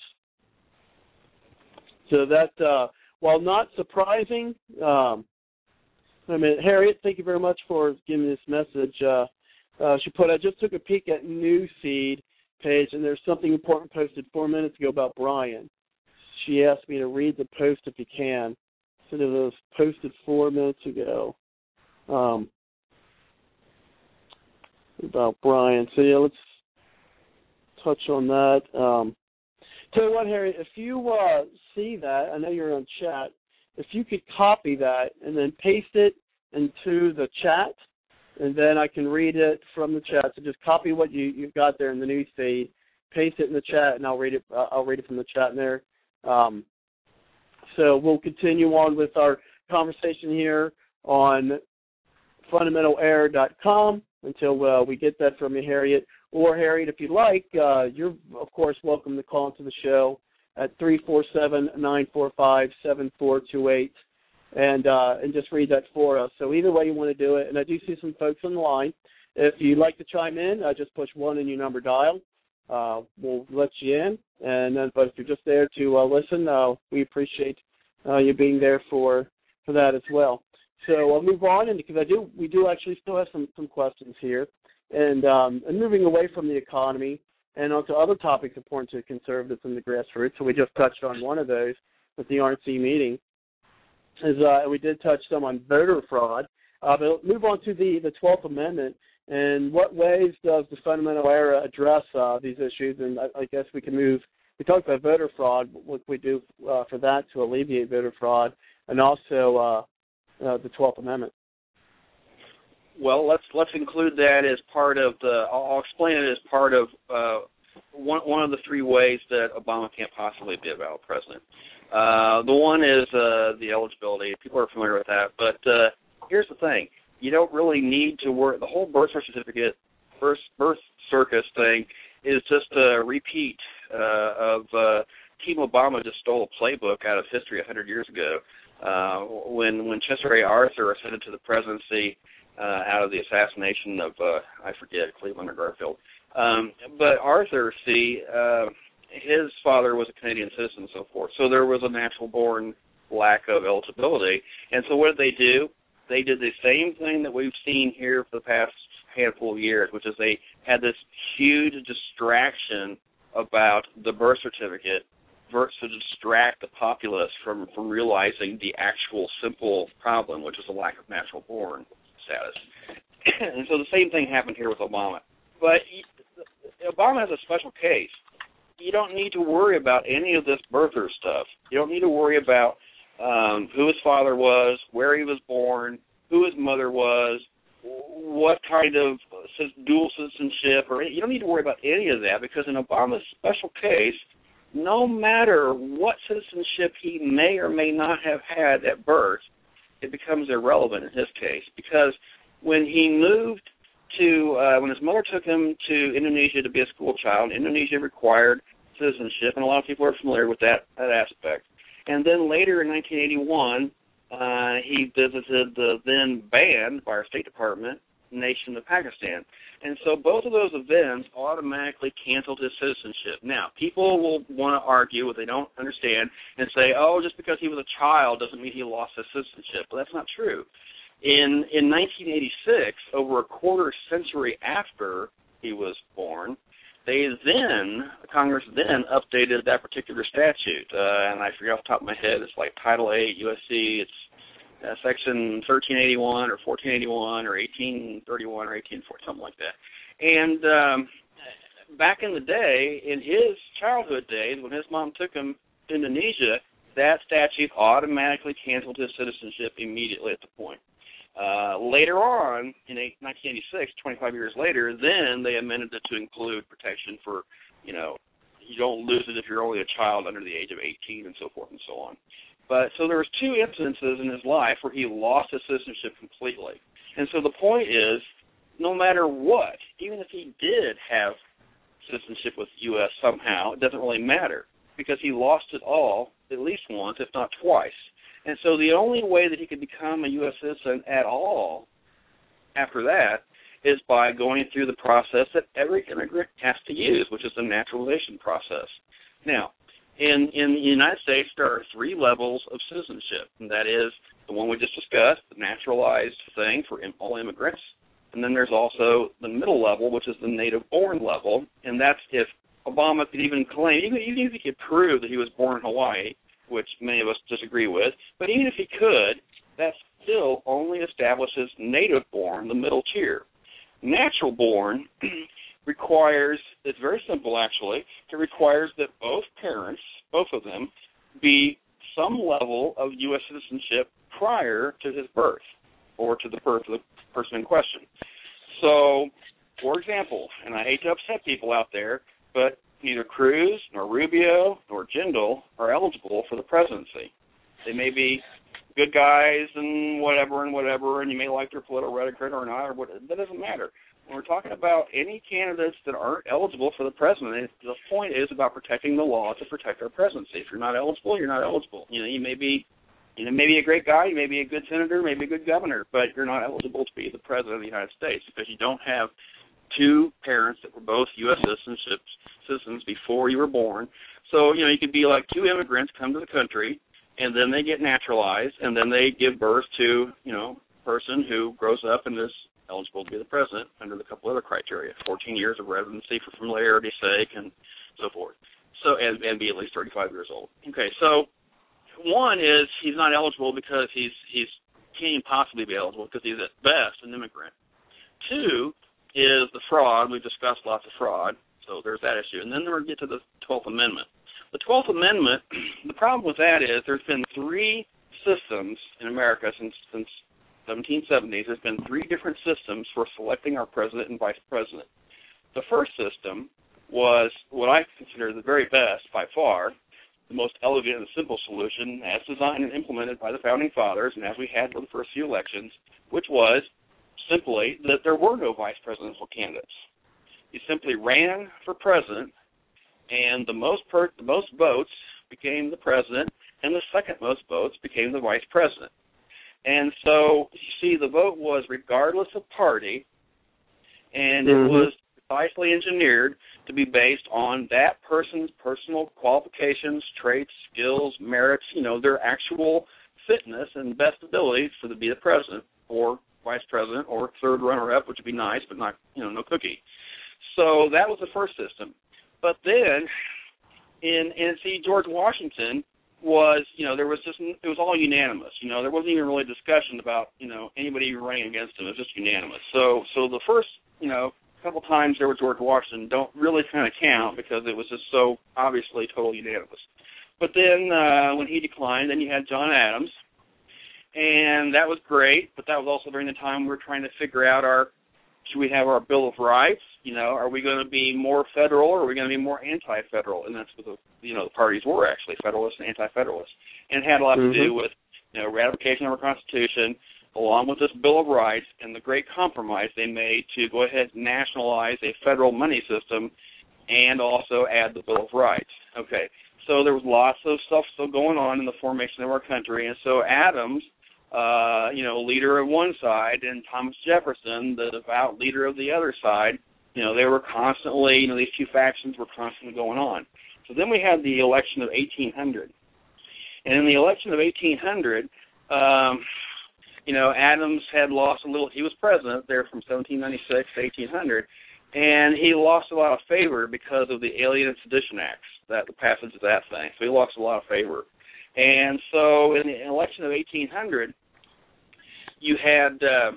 So that, while not surprising, Harriet, thank you very much for giving this message. She put, I just took a peek at Newsfeed page, and there's something important posted 4 minutes ago about Brian. She asked me to read the post if you can. So it was posted 4 minutes ago about Brian. So yeah, let's touch on that. Tell you what, Harry, if you see that, I know you're on chat, if you could copy that and then paste it into the chat, and then I can read it from the chat. So just copy what you've got there in the news feed, paste it in the chat, and I'll read it. I'll read it from the chat in there. So we'll continue on with our conversation here on fundamentalair.com until we get that from you, Harriet. Or, Harriet, if you'd like, you're, of course, welcome to call into the show at 347-945-7428 and just read that for us. So either way you want to do it, and I do see some folks on the line. If you'd like to chime in, just push 1 in your number dial. We'll let you in. And then, but if you're just there to listen, we appreciate you being there for that as well. So I'll move on, and because we do actually still have some questions here, and moving away from the economy and onto other topics important to conservatives and the grassroots. So we just touched on one of those with the RNC meeting. We did touch some on voter fraud. But move on to the 12th Amendment, and what ways does the fundamental era address these issues? And I guess we can move. We talked about voter fraud. What we do for that to alleviate voter fraud, and also the 12th Amendment. Well, let's include that as part of the. I'll explain it as part of one of the three ways that Obama can't possibly be a valid president. The one is the eligibility. People are familiar with that, but here's the thing: you don't really need to worry. The whole birth certificate, birth circus thing is just a repeat of Team Obama just stole a playbook out of history 100 years ago when Chester A. Arthur ascended to the presidency out of the assassination of I forget, Cleveland or Garfield. But Arthur, his father was a Canadian citizen and so forth, so there was a natural-born lack of eligibility. And so what did they do? They did the same thing that we've seen here for the past handful of years, which is they had this huge distraction about the birth certificate to distract the populace from realizing the actual simple problem, which is a lack of natural-born status. And so the same thing happened here with Obama. But Obama has a special case. You don't need to worry about any of this birther stuff. You don't need to worry about who his father was, where he was born, who his mother was, what kind of dual citizenship, or you don't need to worry about any of that, because in Obama's special case, no matter what citizenship he may or may not have had at birth, it becomes irrelevant in his case, because when he moved to, when his mother took him to Indonesia to be a school child, Indonesia required citizenship, and a lot of people are familiar with that aspect. And then later in 1981, he visited the then banned by our State Department nation of Pakistan. And so both of those events automatically canceled his citizenship. Now, people will want to argue what they don't understand and say, oh, just because he was a child doesn't mean he lost his citizenship. But that's not true. In 1986, over a quarter century after he was born, Congress then updated that particular statute, and I forget off the top of my head, it's like Title 8 USC, it's Section 1381 or 1481 or 1831 or 1840, something like that. And back in the day, in his childhood days, when his mom took him to Indonesia, that statute automatically canceled his citizenship immediately at the point. Later on, in 1986, 25 years later, then they amended it to include protection for, you don't lose it if you're only a child under the age of 18 and so forth and so on. But so there was two instances in his life where he lost his citizenship completely. And so the point is, no matter what, even if he did have citizenship with the U.S. somehow, it doesn't really matter, because he lost it all at least once, if not twice. And so the only way that he could become a U.S. citizen at all after that is by going through the process that every immigrant has to use, which is the naturalization process. Now, in the United States, there are three levels of citizenship, and that is the one we just discussed, the naturalized thing for all immigrants, and then there's also the middle level, which is the native-born level, and that's if Obama could even claim, even if he could prove that he was born in Hawaii, which many of us disagree with, but even if he could, that still only establishes native-born, the middle tier. Natural-born requires, it's very simple actually, it requires that both parents, both of them, be some level of U.S. citizenship prior to his birth or to the birth of the person in question. So, for example, and I hate to upset people out there, but neither Cruz nor Rubio nor Jindal are eligible for the presidency. They may be good guys and whatever, and you may like their political rhetoric or not, or what, that doesn't matter. When we're talking about any candidates that aren't eligible for the presidency, the point is about protecting the law to protect our presidency. If you're not eligible, you're not eligible. You may be a great guy, you may be a good senator, maybe a good governor, but you're not eligible to be the president of the United States because you don't have two parents that were both U.S. citizens before you were born. So, you could be like two immigrants come to the country, and then they get naturalized, and then they give birth to, a person who grows up and is eligible to be the president under the couple other criteria, 14 years of residency for familiarity's sake and so forth. So, and be at least 35 years old. Okay, so one is he's not eligible because he's can't even possibly be eligible because he's at best an immigrant. Two is the fraud. We've discussed lots of fraud, so there's that issue. And then we get to the 12th Amendment. The 12th Amendment, the problem with that is there's been three systems in America since 1770s. There's been three different systems for selecting our president and vice president. The first system was what I consider the very best by far, the most elegant and simple solution as designed and implemented by the Founding Fathers and as we had for the first few elections, which was simply that there were no vice presidential candidates. You simply ran for president, and the most votes became the president, and the second most votes became the vice president. And so, you see, the vote was regardless of party, and it was precisely engineered to be based on that person's personal qualifications, traits, skills, merits, their actual fitness and best ability to be the president or vice president or third runner-up, which would be nice, but not, no cookie. So that was the first system. But then, George Washington was, there was just, it was all unanimous. There wasn't even really discussion about, anybody running against him. It was just unanimous. So the first, couple times there was George Washington don't really kind of count because it was just so obviously totally unanimous. But then when he declined, then you had John Adams, and that was great, but that was also during the time we were trying to figure out should we have our Bill of Rights? Are we going to be more federal or are we going to be more anti-federal? And that's what the parties were actually, Federalists and anti-Federalists. And it had a lot to do with, ratification of our Constitution, along with this Bill of Rights and the great compromise they made to go ahead and nationalize a federal money system and also add the Bill of Rights. Okay, so there was lots of stuff still going on in the formation of our country, and so Adams, leader of one side, and Thomas Jefferson, the devout leader of the other side, they were constantly, these two factions were constantly going on. So then we had the election of 1800. And in the election of 1800, Adams had lost a little. He was president there from 1796 to 1800, and he lost a lot of favor because of the Alien and Sedition Acts, the passage of that thing. So he lost a lot of favor. And so in the election of 1800, you had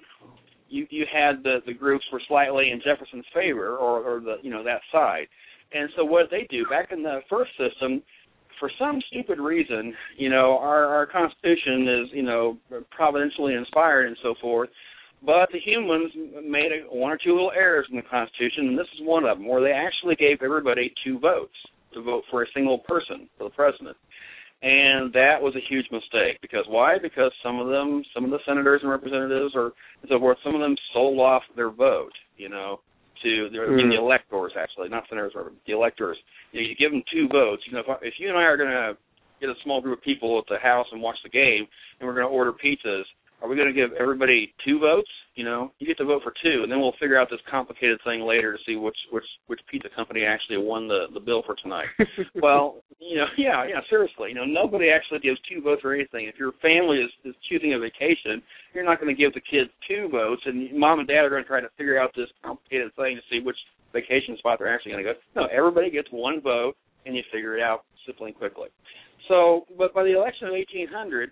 the groups were slightly in Jefferson's favor, or that side. And so what did they do? Back in the first system, for some stupid reason, our Constitution is, providentially inspired and so forth, but the humans made one or two little errors in the Constitution, and this is one of them, where they actually gave everybody two votes to vote for a single person for the president. And that was a huge mistake. Because why? Because some of the senators and representatives and so forth, some of them sold off their vote, to the electors, actually, not senators, the electors. You give them two votes. If you and I are going to get a small group of people at the house and watch the game, and we're going to order pizzas, are we going to give everybody two votes? You get to vote for two, and then we'll figure out this complicated thing later to see which pizza company actually won the bill for tonight. Well, seriously, nobody actually gives two votes for anything. If your family is choosing a vacation, you're not going to give the kids two votes, and mom and dad are going to try to figure out this complicated thing to see which vacation spot they're actually going to go. No, everybody gets one vote, and you figure it out simply and quickly. So, but by the election of 1800,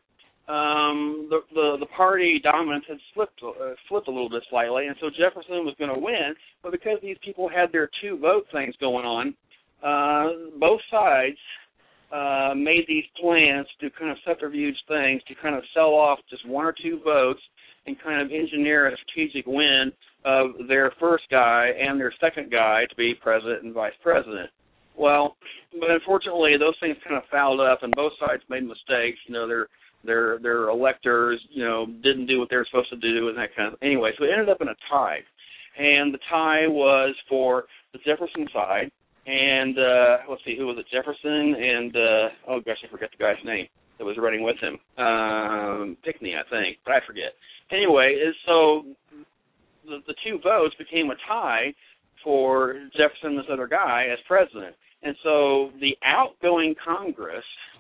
the party dominance had flipped a little bit slightly, and so Jefferson was going to win, but because these people had their two vote things going on, both sides made these plans to kind of subterfuge things to kind of sell off just one or two votes and kind of engineer a strategic win of their first guy and their second guy to be president and vice president. Well, but unfortunately, those things kind of fouled up, and both sides made mistakes. Their electors, didn't do what they were supposed to do, and that kind of. Anyway, so it ended up in a tie, and the tie was for the Jefferson side, and let's see, who was it? Jefferson and oh gosh, I forget the guy's name that was running with him. Pinckney, I think, but I forget. Anyway, so the two votes became a tie for Jefferson and this other guy as president. And so the outgoing Congress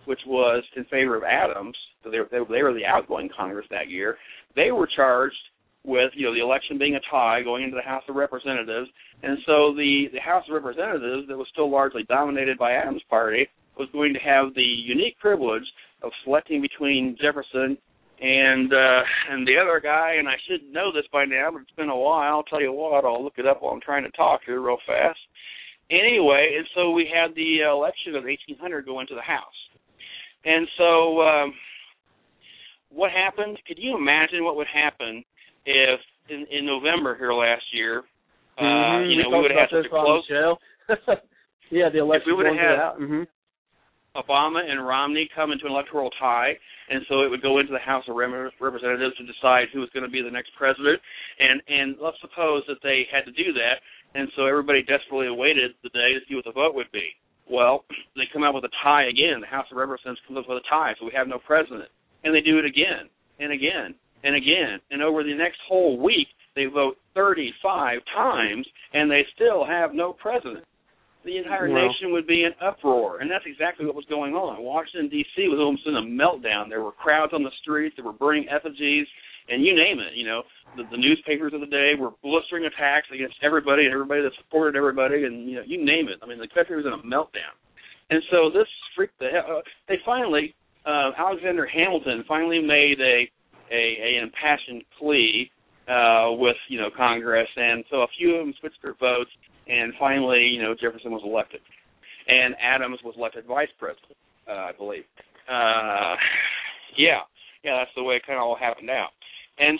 which was in favor of Adams, so they were the outgoing Congress that year, they were charged with, the election being a tie going into the House of Representatives. And so the House of Representatives, that was still largely dominated by Adams' party, was going to have the unique privilege of selecting between Jefferson and the other guy, and I should know this by now, but it's been a while. I'll tell you what, I'll look it up while I'm trying to talk here real fast. Anyway, and so we had the election of 1800 go into the House. And so what happened? Could you imagine what would happen if in November here last year, we would have had such a close... Yeah, the election. If we would have had Obama and Romney come into an electoral tie, and so it would go into the House of Representatives to decide who was going to be the next president, and let's suppose that they had to do that, and so everybody desperately awaited the day to see what the vote would be. Well, they come out with a tie again. The House of Representatives comes up with a tie, so we have no president. And they do it again, and again, and again. And over the next whole week, they vote 35 times, and they still have no president. The entire nation would be in uproar, and that's exactly what was going on. Washington, D.C. was almost in a meltdown. There were crowds on the streets. They were burning effigies, and you name it. The newspapers of the day were blistering attacks against everybody and everybody that supported everybody, and, you name it. I mean, the country was in a meltdown. And so this freaked the hell. They finally, Alexander Hamilton finally made an impassioned plea with, Congress, and so a few of them switched their votes. And finally, Jefferson was elected, and Adams was elected vice president, I believe. That's the way it kind of all happened out. And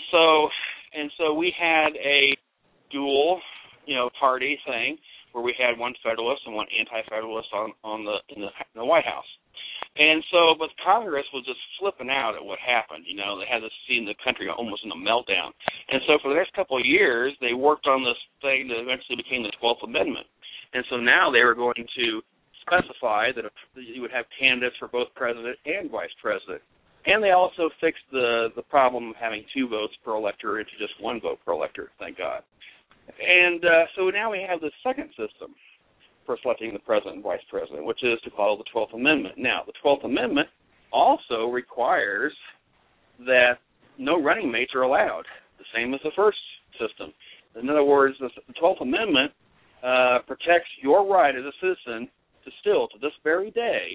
so we had a dual, party thing where we had one Federalist and one anti-Federalist in the White House. And so, but Congress was just flipping out at what happened. They had this scene the country almost in a meltdown. And so for the next couple of years, they worked on this thing that eventually became the 12th Amendment. And so now they were going to specify that you would have candidates for both president and vice president. And they also fixed the problem of having 2 votes per elector into just 1 vote per elector, thank God. And so now we have the second system for selecting the president and vice president, which is to follow the 12th Amendment. Now, the 12th Amendment also requires that no running mates are allowed, the same as the first system. In other words, the 12th Amendment protects your right as a citizen to still, to this very day,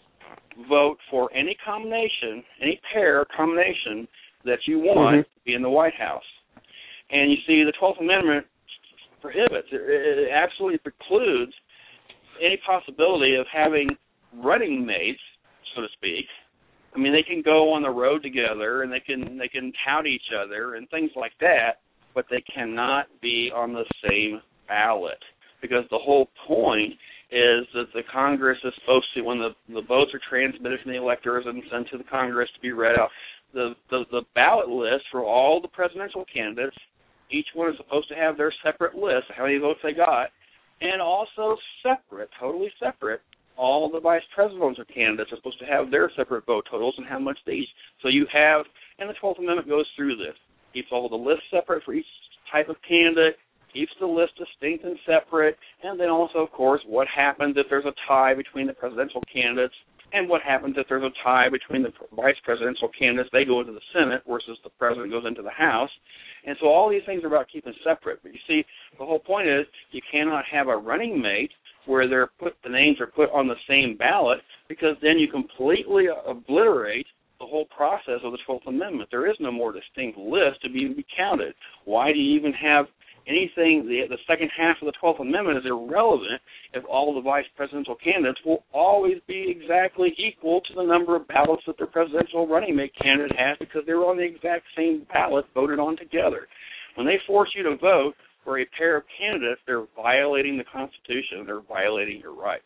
vote for any combination, any pair combination that you want to be in the White House. And you see, the 12th Amendment prohibits, it absolutely precludes any possibility of having running mates, so to speak. I mean, they can go on the road together and they can tout each other and things like that, but they cannot be on the same ballot, because the whole point is that the Congress is supposed to, when the votes are transmitted from the electors and sent to the Congress to be read out, the ballot list for all the presidential candidates, each one is supposed to have their separate list of how many votes they got, and also separate, totally separate, all the vice presidential candidates are supposed to have their separate vote totals and how much they each. So you have, and the 12th Amendment goes through this, keeps all the lists separate for each type of candidate, keeps the list distinct and separate, and then also, of course, what happens if there's a tie between the presidential candidates, and what happens if there's a tie between the vice presidential candidates, they go into the Senate versus the president goes into the House. And so all these things are about keeping separate. But you see, the whole point is you cannot have a running mate where the names are put on the same ballot, because then you completely obliterate the whole process of the 12th Amendment. There is no more distinct list to be counted. Why do you even have anything? The second half of the 12th Amendment is irrelevant if all the vice presidential candidates will always be exactly equal to the number of ballots that their presidential running mate candidate has, because they're on the exact same ballot voted on together. When they force you to vote for a pair of candidates, they're violating the Constitution. They're violating your rights.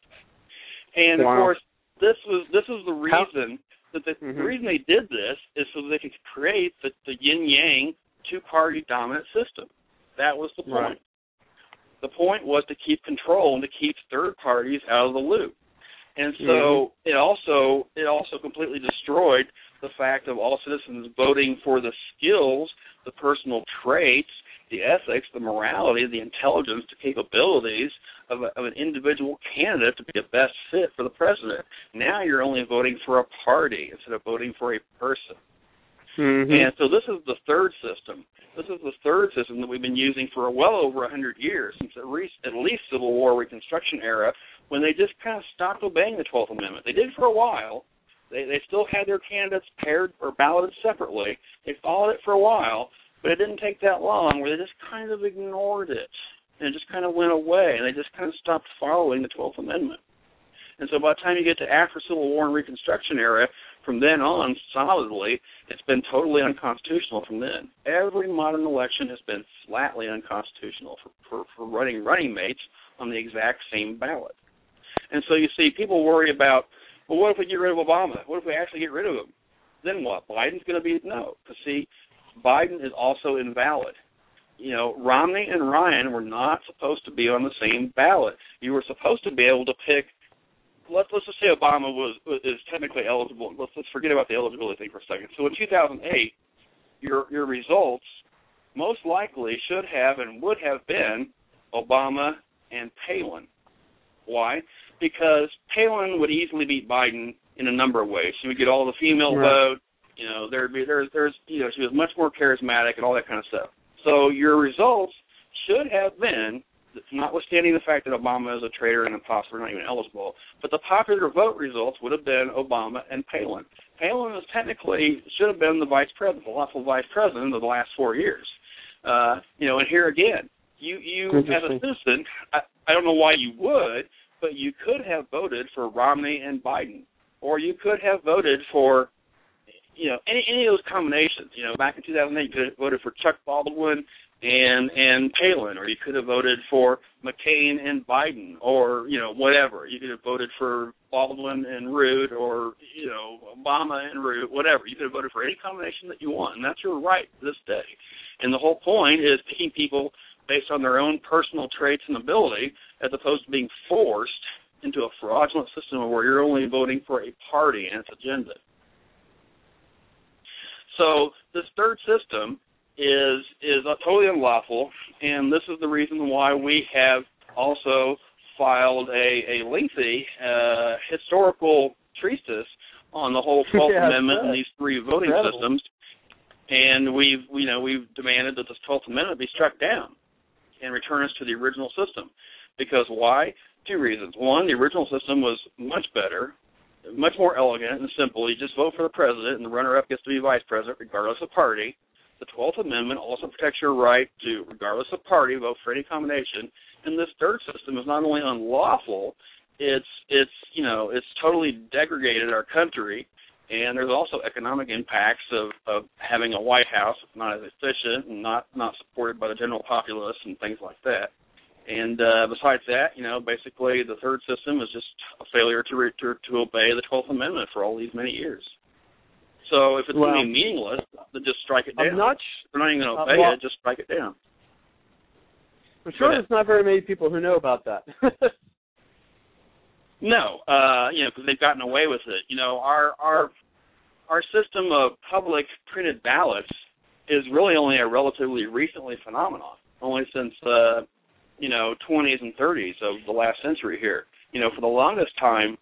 And of course, this was the reason that the reason they did this is so that they could create the yin-yang two-party dominant system. That was the point. Right. The point was to keep control and to keep third parties out of the loop. And so it also completely destroyed the fact of all citizens voting for the skills, the personal traits, the ethics, the morality, the intelligence, the capabilities of an individual candidate to be the best fit for the president. Now you're only voting for a party instead of voting for a person. Mm-hmm. And so this is the third system. This is the third system that we've been using for well over 100 years, since at least Civil War Reconstruction era, when they just kind of stopped obeying the 12th Amendment. They did for a while. They still had their candidates paired or balloted separately. They followed it for a while, but it didn't take that long where they just kind of ignored it. And it just kind of went away, and they just kind of stopped following the 12th Amendment. And so by the time you get to after Civil War and Reconstruction era, from then on, solidly, it's been totally unconstitutional from then. Every modern election has been flatly unconstitutional for running mates on the exact same ballot. And so you see people worry about, well, what if we get rid of Obama? What if we actually get rid of him? Then what? Biden's going to be, no. Because, see, Biden is also invalid. You know, Romney and Ryan were not supposed to be on the same ballot. You were supposed to be able to pick. Let's just say Obama is technically eligible. Let's forget about the eligibility thing for a second. So in 2008, your results most likely should have and would have been Obama and Palin. Why? Because Palin would easily beat Biden in a number of ways. She would get all the female vote. You know, there's she was much more charismatic and all that kind of stuff. So your results should have been, notwithstanding the fact that Obama is a traitor and imposter, not even eligible, but the popular vote results would have been Obama and Palin. Palin should have been the vice president, the lawful vice president of the last 4 years. You know, and here again, you as a citizen, I don't know why you would, but you could have voted for Romney and Biden, or you could have voted for, you know, any of those combinations. You know, back in 2008, you could have voted for Chuck Baldwin and Palin, or you could have voted for McCain and Biden, or, you know, whatever. You could have voted for Baldwin and Root, or, you know, Obama and Root, whatever. You could have voted for any combination that you want, and that's your right to this day. And the whole point is picking people based on their own personal traits and ability, as opposed to being forced into a fraudulent system where you're only voting for a party and its agenda. So this third system is totally unlawful, and this is the reason why we have also filed a lengthy historical treatise on the whole 12th Amendment and these three voting systems. And we've demanded that this 12th Amendment be struck down and return us to the original system. Because why? Two reasons. One, the original system was much better, much more elegant and simple. You just vote for the president, and the runner-up gets to be vice president, regardless of party. The 12th Amendment also protects your right to, regardless of party, vote for any combination. And this third system is not only unlawful, it's totally degraded our country. And there's also economic impacts of having a White House that's not as efficient and not supported by the general populace and things like that. And besides that, you know, basically the third system is just a failure to obey the 12th Amendment for all these many years. So if it's going to be meaningless, then just strike it down. If we're not even going to obey it, just strike it down. I'm sure there's not very many people who know about that. No, because they've gotten away with it. You know, our system of public printed ballots is really only a relatively recently phenomenon, only since 20s and 30s of the last century here. You know, for the longest time,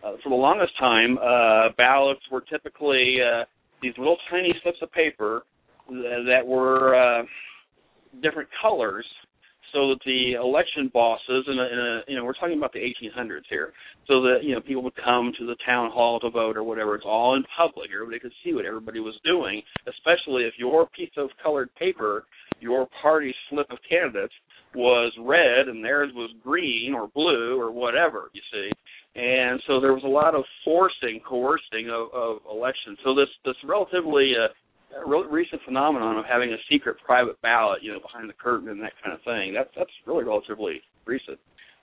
ballots were typically these little tiny slips of paper that were different colors, so that the election bosses, we're talking about the 1800s here, so that, you know, people would come to the town hall to vote or whatever. It's all in public. Everybody could see what everybody was doing, especially if your piece of colored paper, your party's slip of candidates, was red and theirs was green or blue or whatever, you see. And so there was a lot of coercing of elections. So this relatively recent phenomenon of having a secret private ballot, you know, behind the curtain and that kind of thing, that's really relatively recent.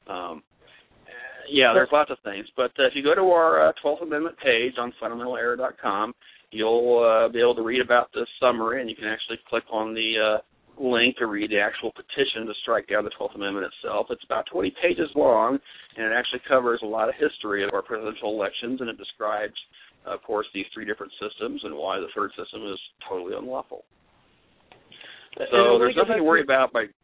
There's lots of things. But if you go to our 12th Amendment page on fundamentalerror.com, you'll be able to read about this summary, and you can actually click on the link to read the actual petition to strike down the 12th Amendment itself. It's about 20 pages long, and it actually covers a lot of history of our presidential elections, and it describes, of course, these three different systems and why the third system is totally unlawful. So there's nothing to worry about by...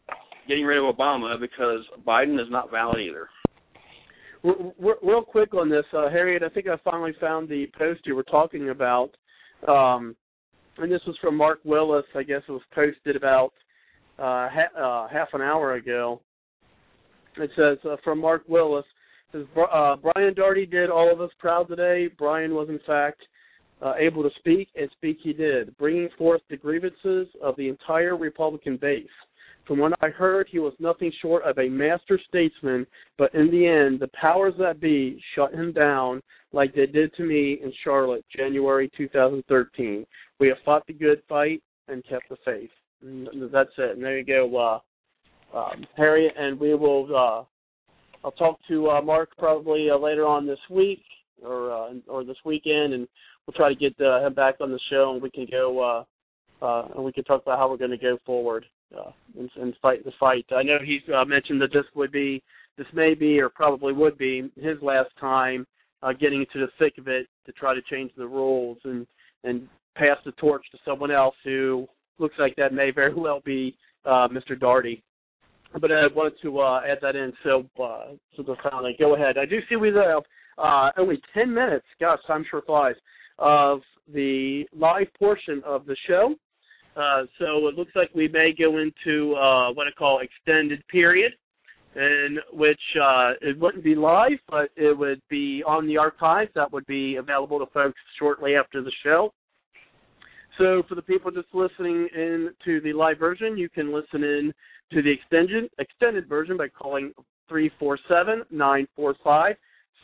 getting rid of Obama because Biden is not valid either. Real quick on this, Harriet, I think I finally found the post you were talking about, and this was from Mark Willis. I guess it was posted about half an hour ago. It says, from Mark Willis, it says, Brian Daugherty did all of us proud today. Brian was, in fact, able to speak, and speak he did, bringing forth the grievances of the entire Republican base. From what I heard, he was nothing short of a master statesman, but in the end, the powers that be shut him down like they did to me in Charlotte, January 2013. We have fought the good fight and kept the faith. And that's it. And there you go, Harriet, and we will, I'll talk to Mark probably later on this week or this weekend, and we'll try to get him back on the show, and we can go and we can talk about how we're going to go forward and fight the fight. I know he's mentioned that this may be or probably would be his last time getting into the thick of it to try to change the rules and pass the torch to someone else who looks like that may very well be Mr. Daugherty. But I wanted to add that in, so finally, go ahead. I do see we have only 10 minutes, gosh, time sure flies, of the live portion of the show. So it looks like we may go into what I call extended period, in which it wouldn't be live, but it would be on the archives that would be available to folks shortly after the show. So for the people just listening in to the live version, you can listen in to the extended version by calling 347-945-7428.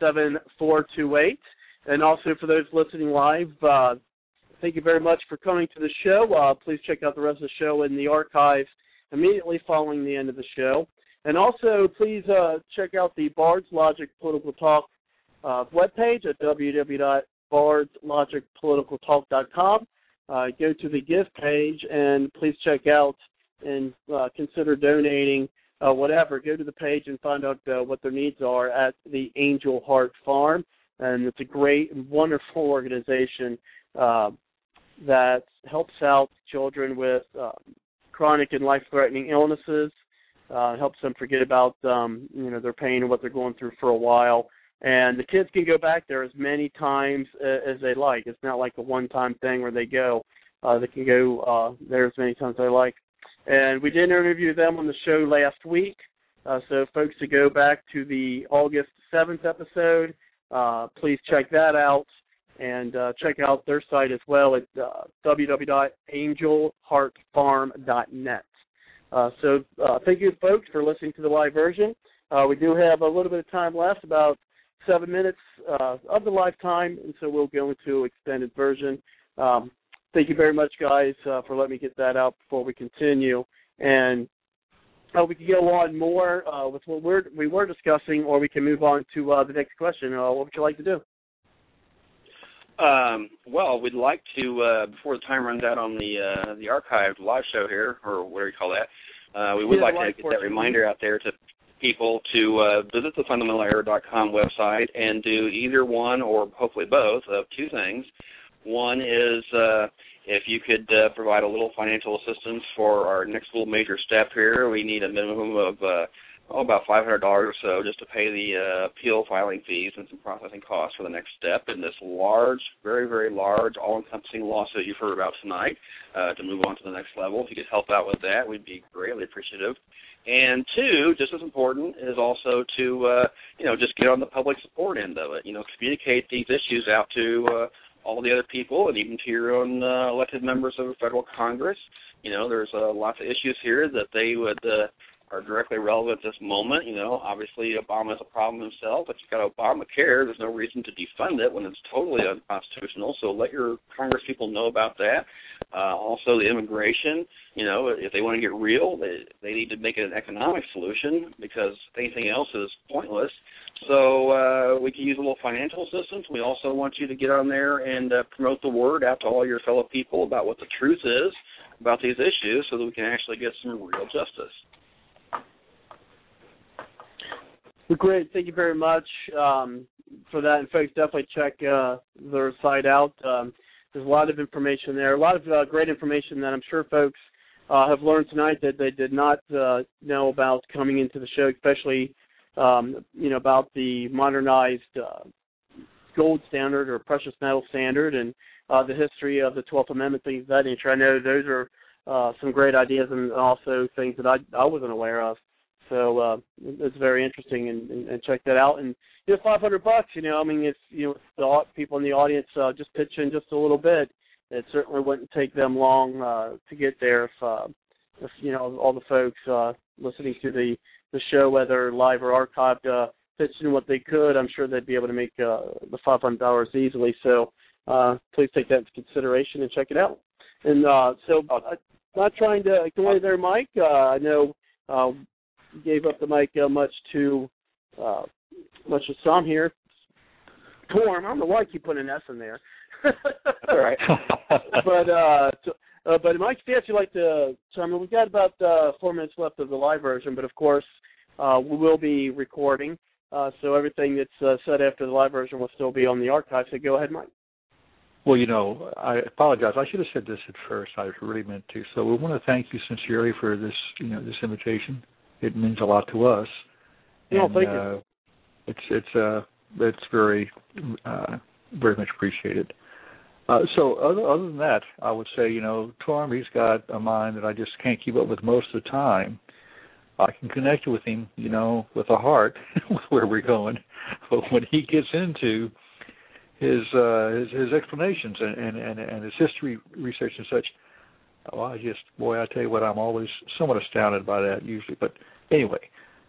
And also for those listening live, thank you very much for coming to the show. Please check out the rest of the show in the archives immediately following the end of the show. And also, please check out the Bard's Logic Political Talk webpage at www.bardslogicpoliticaltalk.com. Go to the gift page and please check out and consider donating whatever. Go to the page and find out what their needs are at the Angel Heart Farm. And it's a great and wonderful organization that helps out children with chronic and life-threatening illnesses, helps them forget about their pain and what they're going through for a while. And the kids can go back there as many times as they like. It's not like a one-time thing where they go. They can go there as many times as they like. And we did interview them on the show last week. So folks to go back to the August 7th episode, please check that out. And check out their site as well at www.angelheartfarm.net. So thank you, folks, for listening to the live version. We do have a little bit of time left, about 7 minutes of the live time, and so we'll go into extended version. Thank you very much, guys, for letting me get that out before we continue. And we can go on more with what we were discussing, or we can move on to the next question. What would you like to do? Well, we'd like to, before the time runs out on the archived live show here, or whatever you call that, we would like to get that reminder out there to people to visit the fundamentalerror.com website and do either one or hopefully both of two things. One is if you could provide a little financial assistance for our next little major step here. We need a minimum of about $500 or so just to pay the appeal filing fees and some processing costs for the next step in this large, very, very large, all-encompassing lawsuit you've heard about tonight to move on to the next level. If you could help out with that, we'd be greatly appreciative. And two, just as important, is also to, just get on the public support end of it. Communicate these issues out to all the other people and even to your own elected members of the federal Congress. There's lots of issues here that they would are directly relevant at this moment. Obviously Obama has a problem himself, but you've got Obamacare. There's no reason to defund it when it's totally unconstitutional, so let your Congress people know about that. Also the immigration, if they want to get real, they need to make it an economic solution because anything else is pointless. So we can use a little financial assistance. We also want you to get on there and promote the word out to all your fellow people about what the truth is about these issues so that we can actually get some real justice. Well, great. Thank you very much for that. And folks, definitely check their site out. There's a lot of information there, a lot of great information that I'm sure folks have learned tonight that they did not know about coming into the show, especially about the modernized gold standard or precious metal standard and the history of the 12th Amendment, things of that nature. I know those are some great ideas and also things that I wasn't aware of. So it's very interesting, and check that out. And $500, if the people in the audience just pitch in just a little bit, it certainly wouldn't take them long to get there. If all the folks listening to the show, whether live or archived, pitched in what they could, I'm sure they'd be able to make the $500 easily. So please take that into consideration and check it out. And so, not trying to ignore you there, Mike. I know. Gave up the mic much to some here. Torm, I don't know why I keep putting an S in there. All right. But Mike, if you'd like to chime in, we've got about 4 minutes left of the live version, but of course we will be recording, so everything that's said after the live version will still be on the archive. So go ahead, Mike. Well, I apologize. I should have said this at first. I really meant to. So we want to thank you sincerely for this, this invitation. It means a lot to us. No, thank you. It's very, very much appreciated. So other than that, I would say, Torm, he's got a mind that I just can't keep up with most of the time. I can connect with him, with a heart, where we're going. But when he gets into his explanations and his history research and such, well, I tell you what, I'm always somewhat astounded by that usually. But anyway,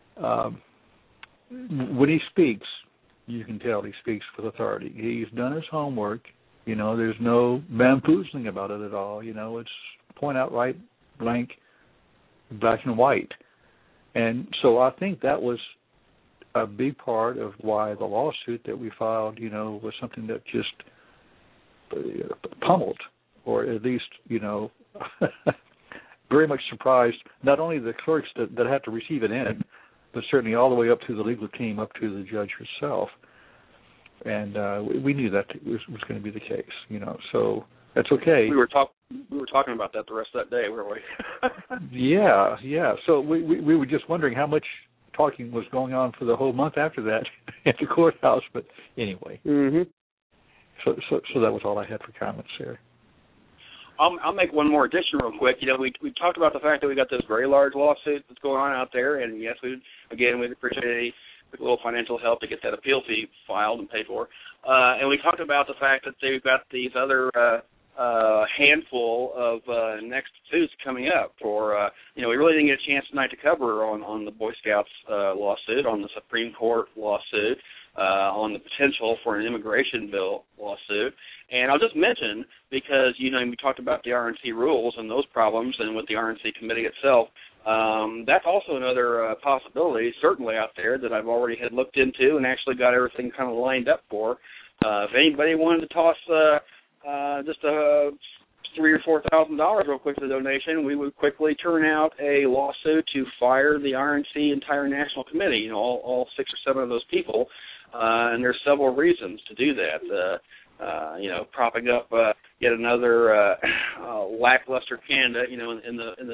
when he speaks, you can tell he speaks with authority. He's done his homework. There's no bamboozling about it at all. It's point out right, blank, black and white. And so I think that was a big part of why the lawsuit that we filed, was something that just pummeled, or at least, very much surprised not only the clerks that had to receive it in, but certainly all the way up to the legal team, up to the judge herself. And we knew that was going to be the case, so that's okay. We were talking about that the rest of that day, weren't we? Yeah. So we were just wondering how much talking was going on for the whole month after that at the courthouse. But anyway, so that was all I had for comments there. I'll make one more addition real quick. We talked about the fact that we got this very large lawsuit that's going on out there, and yes, we'd appreciate any little financial help to get that appeal fee filed and paid for. And we talked about the fact that they've got these other handful of next suits coming up for, we really didn't get a chance tonight to cover on the Boy Scouts lawsuit, on the Supreme Court lawsuit, on the potential for an immigration bill lawsuit. And I'll just mention, because, we talked about the RNC rules and those problems and with the RNC committee itself, that's also another possibility, certainly out there, that I've already had looked into and actually got everything kind of lined up for. If anybody wanted to toss just $3,000 or $4,000 real quick to the donation, we would quickly turn out a lawsuit to fire the RNC entire national committee, all 6 or 7 of those people. And there's several reasons to do that. Propping up yet another lackluster candidate, in the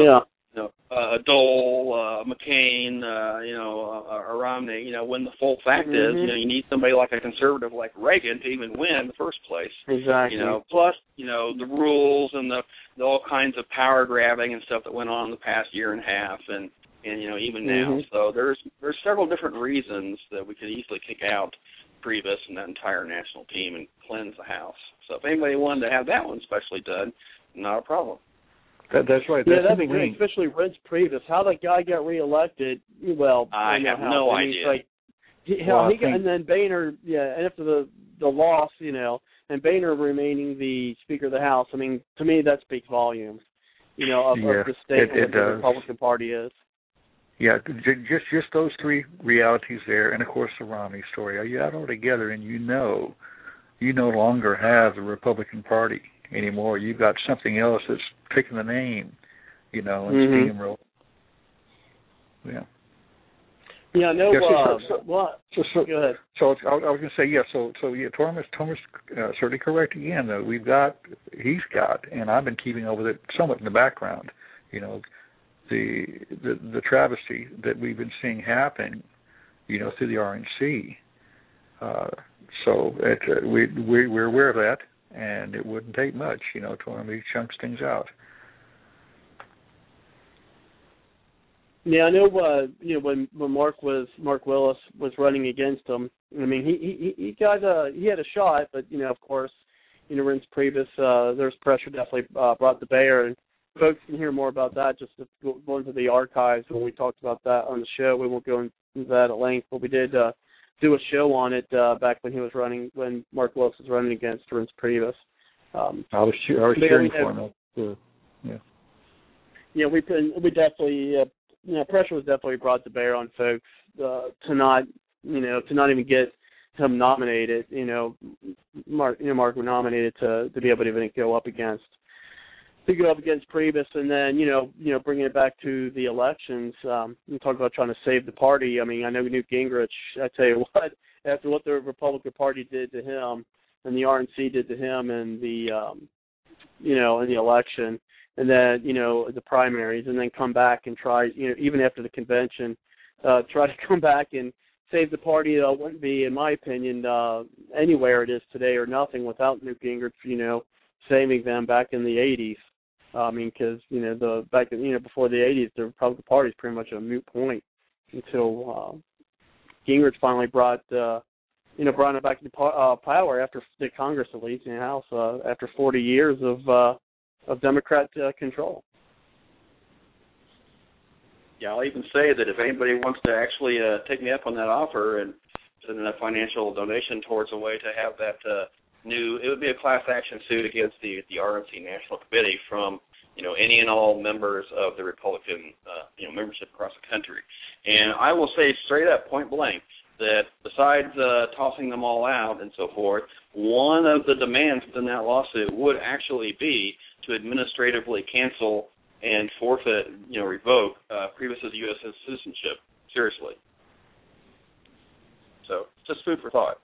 Dole, McCain, or Romney, when the full fact is, you need somebody like a conservative like Reagan to even win in the first place. Exactly. Plus, the rules and the all kinds of power grabbing and stuff that went on in the past year and a half, and even now. So there's several different reasons that we could easily kick out Priebus and that entire national team and cleanse the House. So if anybody wanted to have that one specially done, not a problem. That's right. That'd be great, especially Reg Priebus. How that guy got reelected, I have no idea. And then Boehner, and after the loss, and Boehner remaining the Speaker of the House, to me that speaks volumes, of the state and what the Republican Party is. Yeah, just those 3 realities there, and of course the Romney story. You add all together, and you no longer have the Republican Party anymore. You've got something else that's taking the name, and steamroll. Yeah. Yeah, no. Go ahead. So I was going to say, Torm is certainly correct again. Though he's got, and I've been keeping up with it somewhat in the background. You know, the travesty that we've been seeing happen, you know, through the RNC. So we're aware of that, and it wouldn't take much, you know, to want to chunks things out. Yeah, I know. You know, when Mark Willis was running against him, I mean, he had a shot, but you know, of course, you know, Reince Priebus, there's pressure definitely brought to bear, and folks can hear more about that. Just go into the archives when we talked about that on the show. We won't go into that at length, but we did do a show on it back when when Mark Willis was running against Reince Priebus. I was cheering for him. Yeah, we definitely. You know, pressure was definitely brought to bear on folks to not even get him nominated. You know, Mark was nominated to be able to even go up against Priebus, and then you know, bringing it back to the elections. You talk about trying to save the party. I mean, I know Newt Gingrich. I tell you what, after what the Republican Party did to him and the RNC did to him, and in the election. And then, you know, the primaries, and then come back and try, you know, even after the convention, try to come back and save the party. Wouldn't be, in my opinion, anywhere it is today or nothing without Newt Gingrich, you know, saving them back in the 80s. I mean, because, you know, before the 80s, the Republican Party is pretty much a moot point until Gingrich finally brought it back to power after the Congress, at least, in the House, after 40 years of Democrat control. Yeah, I'll even say that if anybody wants to actually take me up on that offer and send in a financial donation towards a way to have that it would be a class action suit against the RNC National Committee from, you know, any and all members of the Republican, membership across the country. And I will say straight up, point blank, that besides tossing them all out and so forth, one of the demands within that lawsuit would actually be to administratively cancel and forfeit, you know, revoke Priebus's U.S. citizenship. Seriously. So, just food for thought.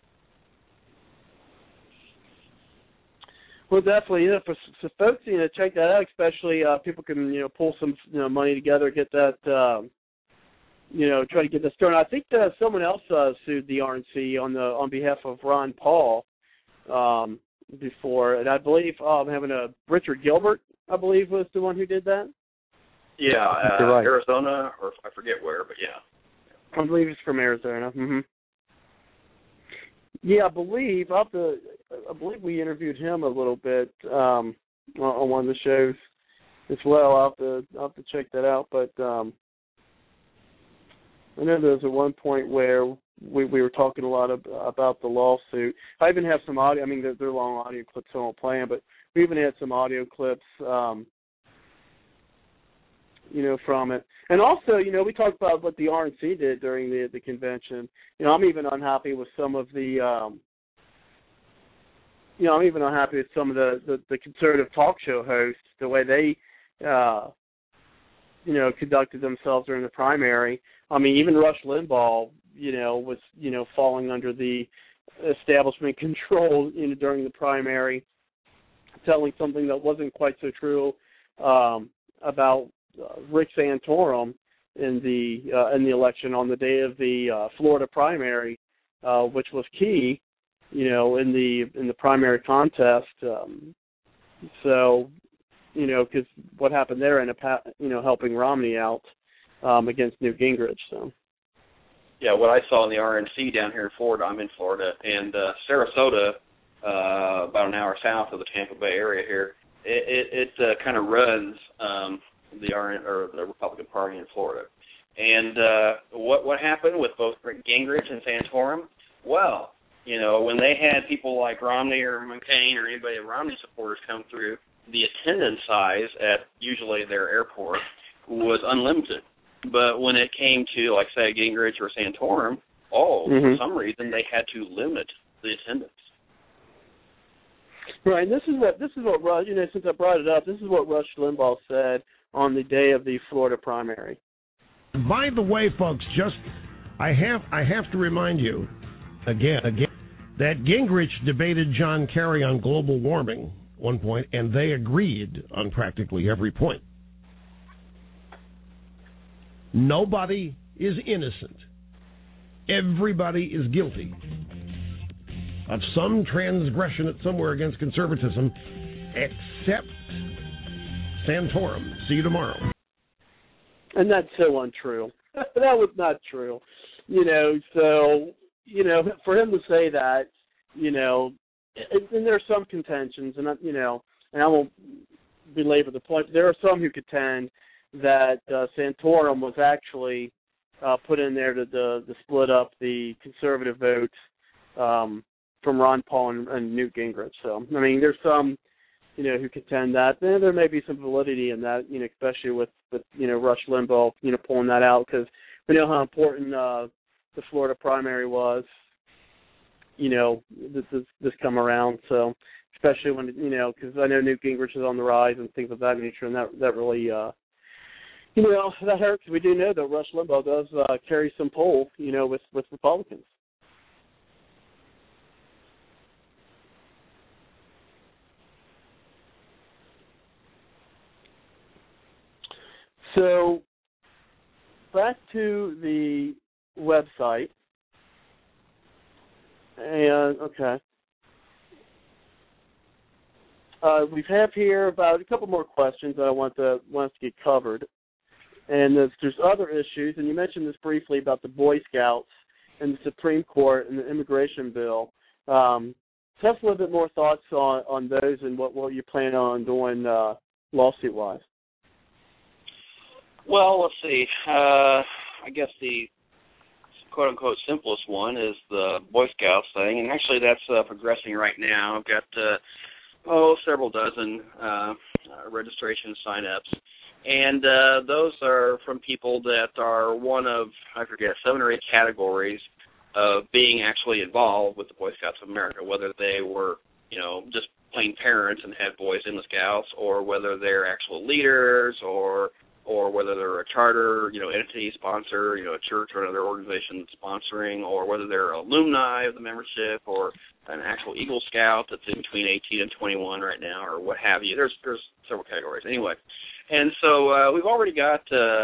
Well, definitely, yeah. For folks, you know, check that out. Especially people can, you know, pull some, you know, money together, get that, try to get this started. I think someone else sued the RNC on behalf of Ron Paul before, and I believe Richard Gilbert, I believe, was the one who did that. Yeah, right. Arizona, or I forget where, but yeah. I believe it's from Arizona. Mm-hmm. Yeah, I believe we interviewed him a little bit on one of the shows as well. I'll have to check that out. But I know there was at one point where we were talking a lot about the lawsuit. I even have some audio. I mean, they're long audio clips, so I won't play them. But we even had some audio clips, from it. And also, you know, we talked about what the RNC did during the convention. You know, I'm even unhappy with some of the, the conservative talk show hosts, the way they, conducted themselves during the primary. I mean, even Rush Limbaugh, you know, was, you know, falling under the establishment control, you know, during the primary, telling something that wasn't quite so true about Rick Santorum in the election on the day of the Florida primary, which was key, you know, in the primary contest. So, you know, because what happened there ended up, helping Romney out against Newt Gingrich. So. Yeah, what I saw in the RNC down here in Florida, I'm in Florida, and Sarasota, about an hour south of the Tampa Bay area here, it kind of runs the Republican Party in Florida. And what happened with both Gingrich and Santorum? Well, you know, when they had people like Romney or McCain or anybody of Romney supporters come through, the attendance size at usually their airport was unlimited. But when it came to, like, say, Gingrich or Santorum, for some reason they had to limit the attendance. Right, and this is what Rush, you know, since I brought it up, this is what Rush Limbaugh said on the day of the Florida primary. By the way, folks, I have to remind you again that Gingrich debated John Kerry on global warming at one point, and they agreed on practically every point. Nobody is innocent. Everybody is guilty of some transgression at somewhere against conservatism, except Santorum. See you tomorrow. And that's so untrue. That was not true. So, for him to say that, and there are some contentions, and I won't belabor the point, but there are some who contend that Santorum was actually put in there to split up the conservative vote from Ron Paul and Newt Gingrich. So, I mean, there's some, who contend that. There may be some validity in that, especially with Rush Limbaugh, pulling that out, because we know how important the Florida primary was, this come around. So, especially when, because I know Newt Gingrich is on the rise and things of that nature, and that really, that hurts. We do know that Rush Limbaugh does carry some pull, with Republicans. So, back to the website, and okay, we have here about a couple more questions that I want us to get covered, and there's other issues, and you mentioned this briefly about the Boy Scouts and the Supreme Court and the immigration bill. Tell us a little bit more thoughts on those and what you plan on doing lawsuit-wise. Well, let's see. I guess the quote-unquote simplest one is the Boy Scouts thing, and actually that's progressing right now. I've got, several dozen registration sign-ups, and those are from people that are one of, 7 or 8 categories of being actually involved with the Boy Scouts of America, whether they were, just plain parents and had boys in the Scouts, or whether they're actual leaders, or whether they're a charter, entity sponsor, a church or another organization sponsoring, or whether they're alumni of the membership, or an actual Eagle Scout that's in between 18 and 21 right now, or what have you. There's several categories. Anyway, and so we've already got,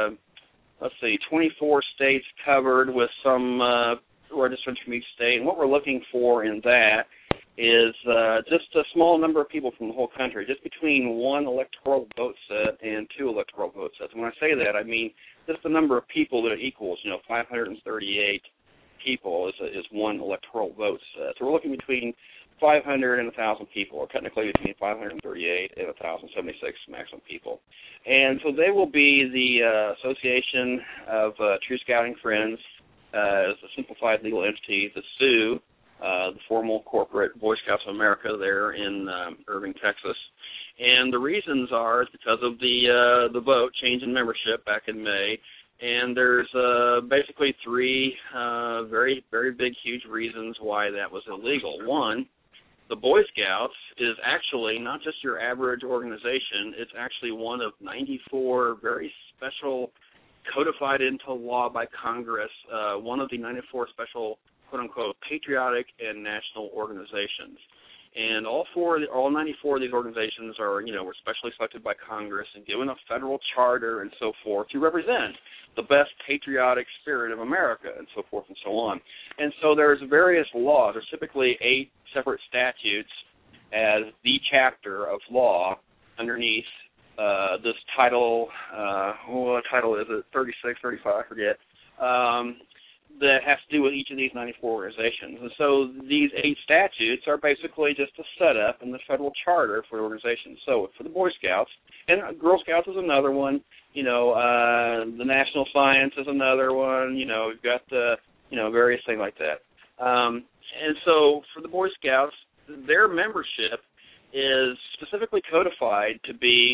24 states covered with some registrants from each state, and what we're looking for in that is just a small number of people from the whole country, just between 1 electoral vote set and 2 electoral vote sets. And when I say that, I mean just the number of people that it equals. 538 people is 1 electoral vote set. So we're looking between 500 and 1,000 people, or technically between 538 and 1,076 maximum people. And so they will be the Association of True Scouting Friends as a simplified legal entity that sue the formal corporate Boy Scouts of America there in Irving, Texas. And the reasons are because of the vote change in membership back in May. And there's basically 3 very, very big, huge reasons why that was illegal. One, the Boy Scouts is actually not just your average organization. It's actually one of 94 very special, codified into law by Congress, one of the 94 special quote-unquote patriotic and national organizations. And all 94 of these organizations are, were specially selected by Congress and given a federal charter and so forth to represent the best patriotic spirit of America and so forth and so on. And so there's various laws. There's typically 8 separate statutes as the chapter of law underneath this title. What title is it? 36, 35, I forget. That has to do with each of these 94 organizations. And so these 8 statutes are basically just a setup in the federal charter for the organization. So for the Boy Scouts, and Girl Scouts is another one, the National Science is another one, we've got the, various things like that. And so for the Boy Scouts, their membership is specifically codified to be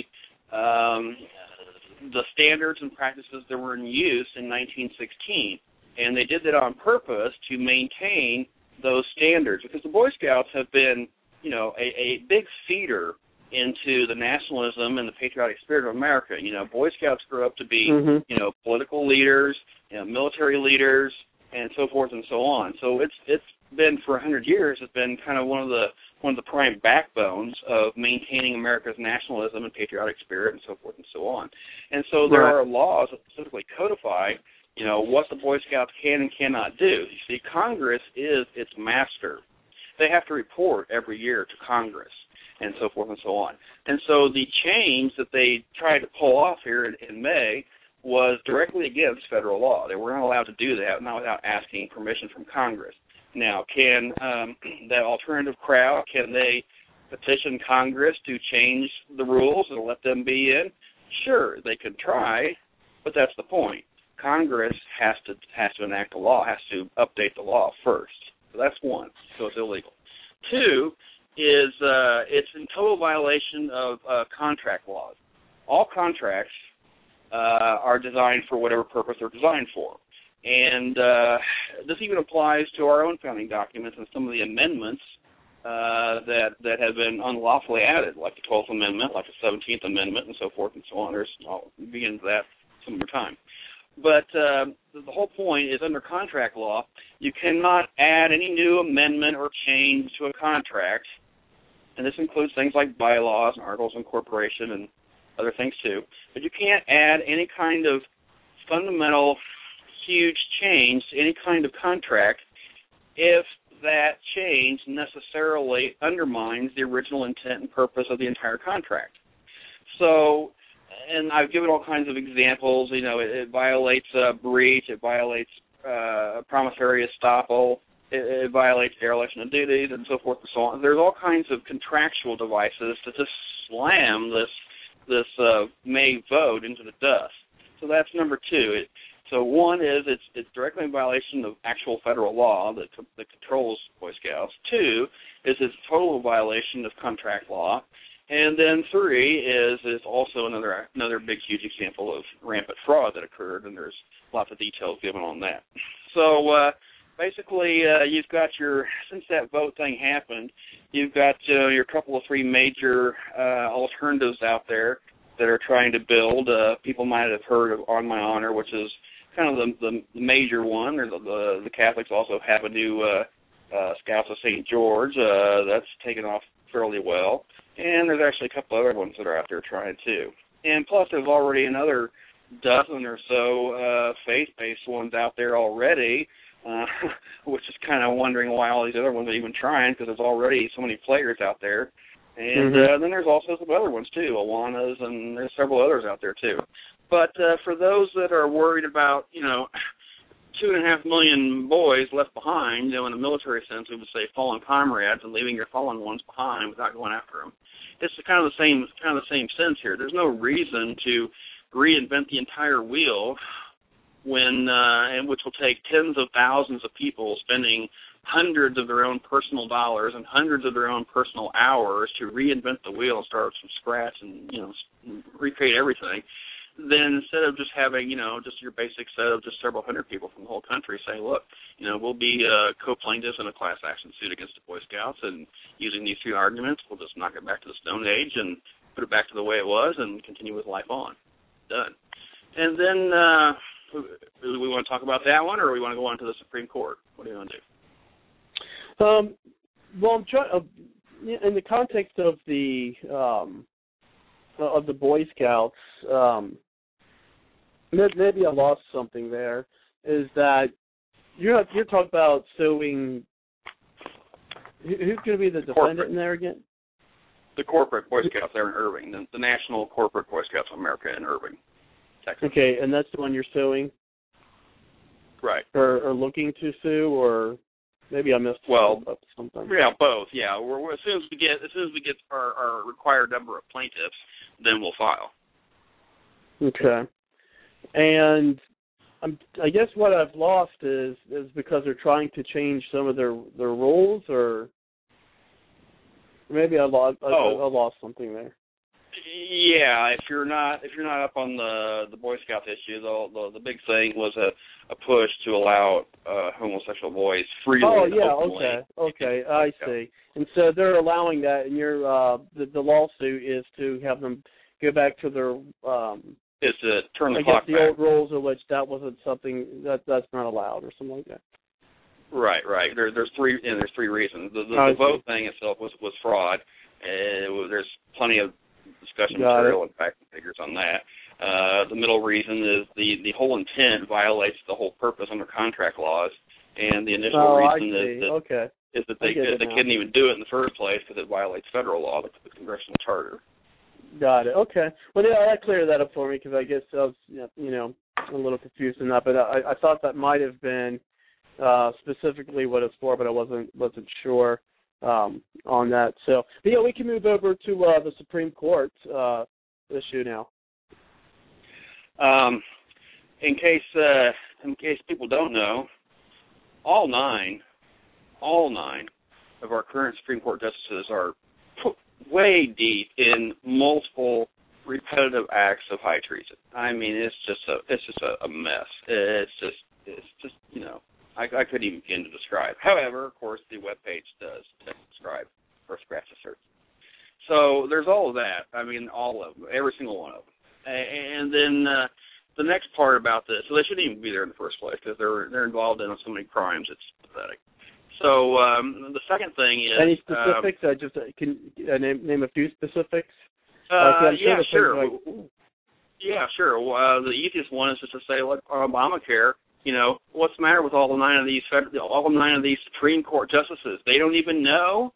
the standards and practices that were in use in 1916. And they did that on purpose to maintain those standards, because the Boy Scouts have been, a big feeder into the nationalism and the patriotic spirit of America. Boy Scouts grew up to be, political leaders, military leaders, and so forth and so on. So it's been for 100 years. It's been kind of one of the prime backbones of maintaining America's nationalism and patriotic spirit and so forth and so on. And so there are laws that specifically codify, what the Boy Scouts can and cannot do. You see, Congress is its master. They have to report every year to Congress and so forth and so on. And so the change that they tried to pull off here in May was directly against federal law. They were not allowed to do that, not without asking permission from Congress. Now, can that alternative crowd, can they petition Congress to change the rules and let them be in? Sure, they could try, but that's the point. Congress has to enact a law, has to update the law first. So that's one. So it's illegal. Two is it's in total violation of contract laws. All contracts are designed for whatever purpose they're designed for. And this even applies to our own founding documents and some of the amendments that have been unlawfully added, like the 12th Amendment, like the 17th Amendment, and so forth and so on. I'll begin with that some other time. But the whole point is under contract law, you cannot add any new amendment or change to a contract, and this includes things like bylaws and articles of incorporation and other things too. But you can't add any kind of fundamental, huge change to any kind of contract if that change necessarily undermines the original intent and purpose of the entire contract. So, and I've given all kinds of examples. It violates breach, it violates promissory estoppel, it violates dereliction of duties, and so forth and so on. There's all kinds of contractual devices to just slam this May vote into the dust. So that's number two. So one is it's directly in violation of actual federal law that controls Boy Scouts. Two is it's a total violation of contract law. And then three is also another big, huge example of rampant fraud that occurred, and there's lots of details given on that. So basically, you've got since that vote thing happened, you've got your couple of three major alternatives out there that are trying to build. People might have heard of On My Honor, which is kind of the major one. Or the Catholics also have a new Scouts of St. George that's taken off fairly well. And there's actually a couple other ones that are out there trying too. And plus there's already another dozen or so faith-based ones out there already, which is kind of wondering why all these other ones are even trying, because there's already so many players out there. And then there's also some other ones too, Awanas, and there's several others out there too. But for those that are worried about, 2.5 million boys left behind, in a military sense, we would say fallen comrades, and leaving your fallen ones behind without going after them. It's kind of the same sense here. There's no reason to reinvent the entire wheel and which will take tens of thousands of people spending hundreds of their own personal dollars and hundreds of their own personal hours to reinvent the wheel and start from scratch and recreate everything. Then instead of just having, just your basic set of just several hundred people from the whole country say, look, we'll be co-plaintiffs in a class action suit against the Boy Scouts, and using these three arguments, we'll just knock it back to the Stone Age and put it back to the way it was and continue with life on. Done. And then do we want to talk about that one, or do we want to go on to the Supreme Court? What do you want to do? Well, I'm trying, in the context of the Boy Scouts, maybe I lost something there, is that you're talking about suing. Who's going to be the defendant in there again? The corporate Boy Scouts there in Irving, the National Corporate Boy Scouts of America in Irving, Texas. Okay, and that's the one you're suing? Right. Or looking to sue, or maybe I missed something. Yeah, both. Yeah, we're as soon as we get our required number of plaintiffs, then we'll file. Okay. And I guess what I've lost is because they're trying to change some of their rules, or maybe I lost something there. Yeah, if you're not up on the Boy Scout issue, the big thing was a push to allow homosexual boys freely. Oh yeah, okay, I see. And so they're allowing that, and the lawsuit is to have them go back to their is to turn the I clock guess the back. old rules in which that wasn't something that's not allowed or something like that. Right. There's three reasons. The vote thing itself was fraud. There's plenty of discussion material and fact and figures on that. The middle reason is the whole intent violates the whole purpose under contract laws, and the initial reason is that they couldn't even do it in the first place because it violates federal law, the congressional charter. Got it. Okay. Well, yeah, that cleared that up for me because I guess I was, a little confused in that. But I thought that might have been specifically what it's for, but I wasn't sure on that. So, but yeah, we can move over to the Supreme Court issue now. In case people don't know, all nine of our current Supreme Court justices are way deep in multiple repetitive acts of high treason. I mean, it's just a mess. It's just I couldn't even begin to describe. However, of course, the webpage does describe or scratch the surface. So there's all of that. I mean, all of them, every single one of them. And then the next part about this, so they shouldn't even be there in the first place because they're involved in so many crimes. It's pathetic. So the second thing is any specifics? Can name a few specifics. Yeah, sure. Yeah, sure. The easiest one is just to say, like Obamacare. What's the matter with all nine of these Supreme Court justices? They don't even know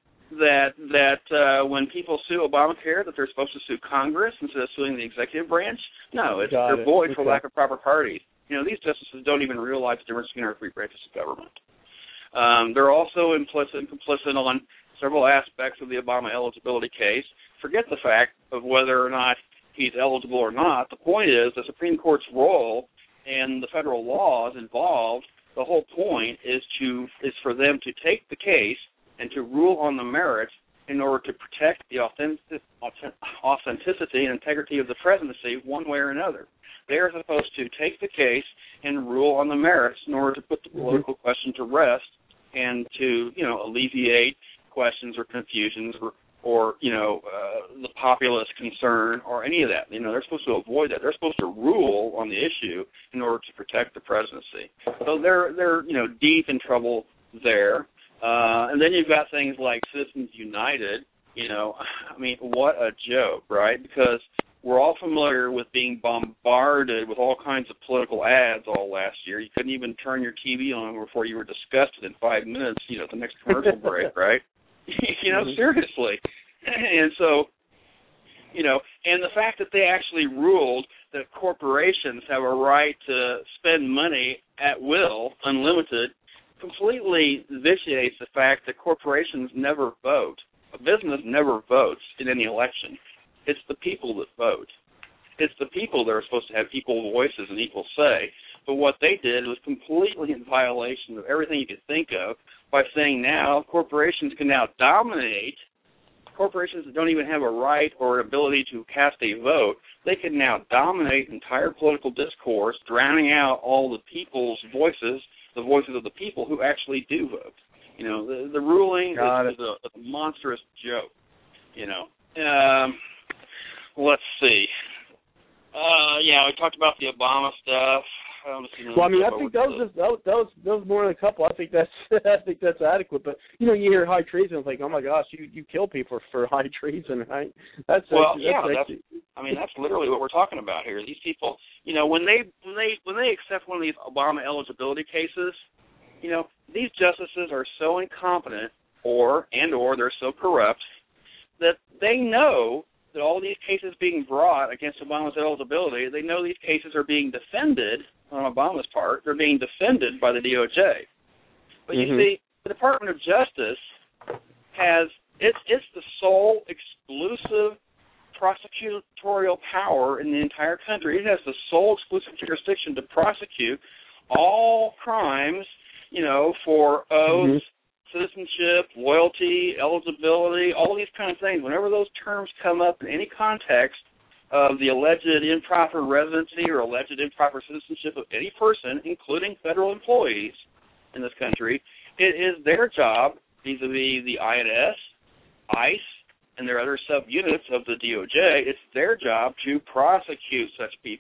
that when people sue Obamacare that they're supposed to sue Congress instead of suing the executive branch? No, they're void for lack of proper parties. These justices don't even realize the difference between our three branches of government. They're also implicit and complicit on several aspects of the Obama eligibility case. Forget the fact of whether or not he's eligible or not. The point is the Supreme Court's role and the federal laws involved. The whole point is for them to take the case and to rule on the merits in order to protect the authenticity and integrity of the presidency one way or another. They are supposed to take the case and rule on the merits in order to put the political question to rest and to, alleviate questions or confusions or the populist concern or any of that. They're supposed to avoid that. They're supposed to rule on the issue in order to protect the presidency. So they're deep in trouble there. And then you've got things like Citizens United. What a joke, right? Because we're all familiar with being bombarded with all kinds of political ads all last year. You couldn't even turn your TV on before you were disgusted in 5 minutes, the next commercial break, right? Seriously. And so, and the fact that they actually ruled that corporations have a right to spend money at will, unlimited, completely vitiates the fact that corporations never vote. A business never votes in any election. It's the people that vote. It's the people that are supposed to have equal voices and equal say. But what they did was completely in violation of everything you could think of by saying now corporations can now dominate. Corporations that don't even have a right or ability to cast a vote, they can now dominate entire political discourse, drowning out all the people's voices, the voices of the people who actually do vote. The ruling is a monstrous joke. Let's see. We talked about the Obama stuff. I think that was more than a couple. I think that's adequate. But you hear high treason, it's like, oh my gosh, you kill people for high treason, right? That's literally what we're talking about here. These people, when they accept one of these Obama eligibility cases, these justices are so incompetent or they're so corrupt that they know that all these cases being brought against Obama's eligibility, they know these cases are being defended on Obama's part. They're being defended by the DOJ. But you see, the Department of Justice it's the sole exclusive prosecutorial power in the entire country. It has the sole exclusive jurisdiction to prosecute all crimes, for oaths, citizenship, loyalty, eligibility, all these kind of things. Whenever those terms come up in any context of the alleged improper residency or alleged improper citizenship of any person, including federal employees in this country, it is their job, vis-a-vis the INS, ICE, and their other subunits of the DOJ, it's their job to prosecute such people.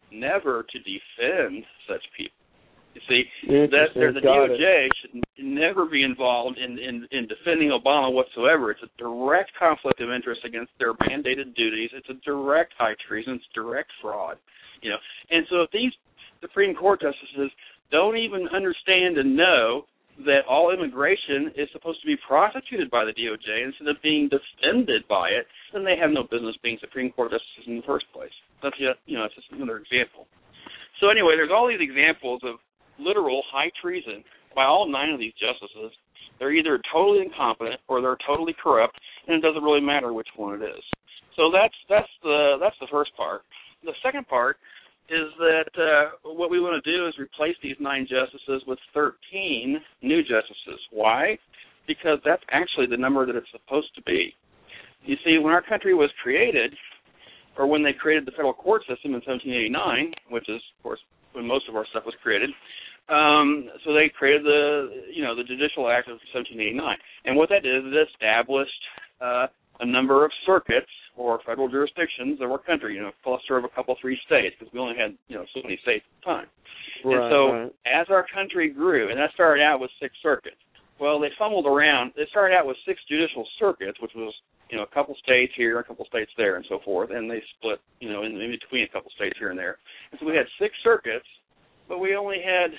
never to defend such people. You see, that the DOJ should never be involved in defending Obama whatsoever. It's a direct conflict of interest against their mandated duties. It's a direct high treason. It's direct fraud. And so if these Supreme Court justices don't even understand and know that all immigration is supposed to be prosecuted by the DOJ instead of being defended by it, then they have no business being Supreme Court justices in the first place. That's just another example. So anyway, there's all these examples of literal high treason by all 9 of these justices. They're either totally incompetent or they're totally corrupt, and it doesn't really matter which one it is. So that's the first part. The second part is that what we want to do is replace these 9 justices with 13 new justices. Why? Because that's actually the number that it's supposed to be. You see, when our country was created, or when they created the federal court system in 1789, which is, of course, when most of our stuff was created, so they created the Judicial Act of 1789. And what that did is it established a number of circuits or federal jurisdictions of our country, a cluster of a couple, 3 states, because we only had, so many states at the time. Right, and so as our country grew, and that started out with 6 circuits. Well, they fumbled around. They started out with 6 judicial circuits, which was, a couple states here, a couple states there, and so forth, and they split, in between a couple states here and there. And so we had 6 circuits, but we only had,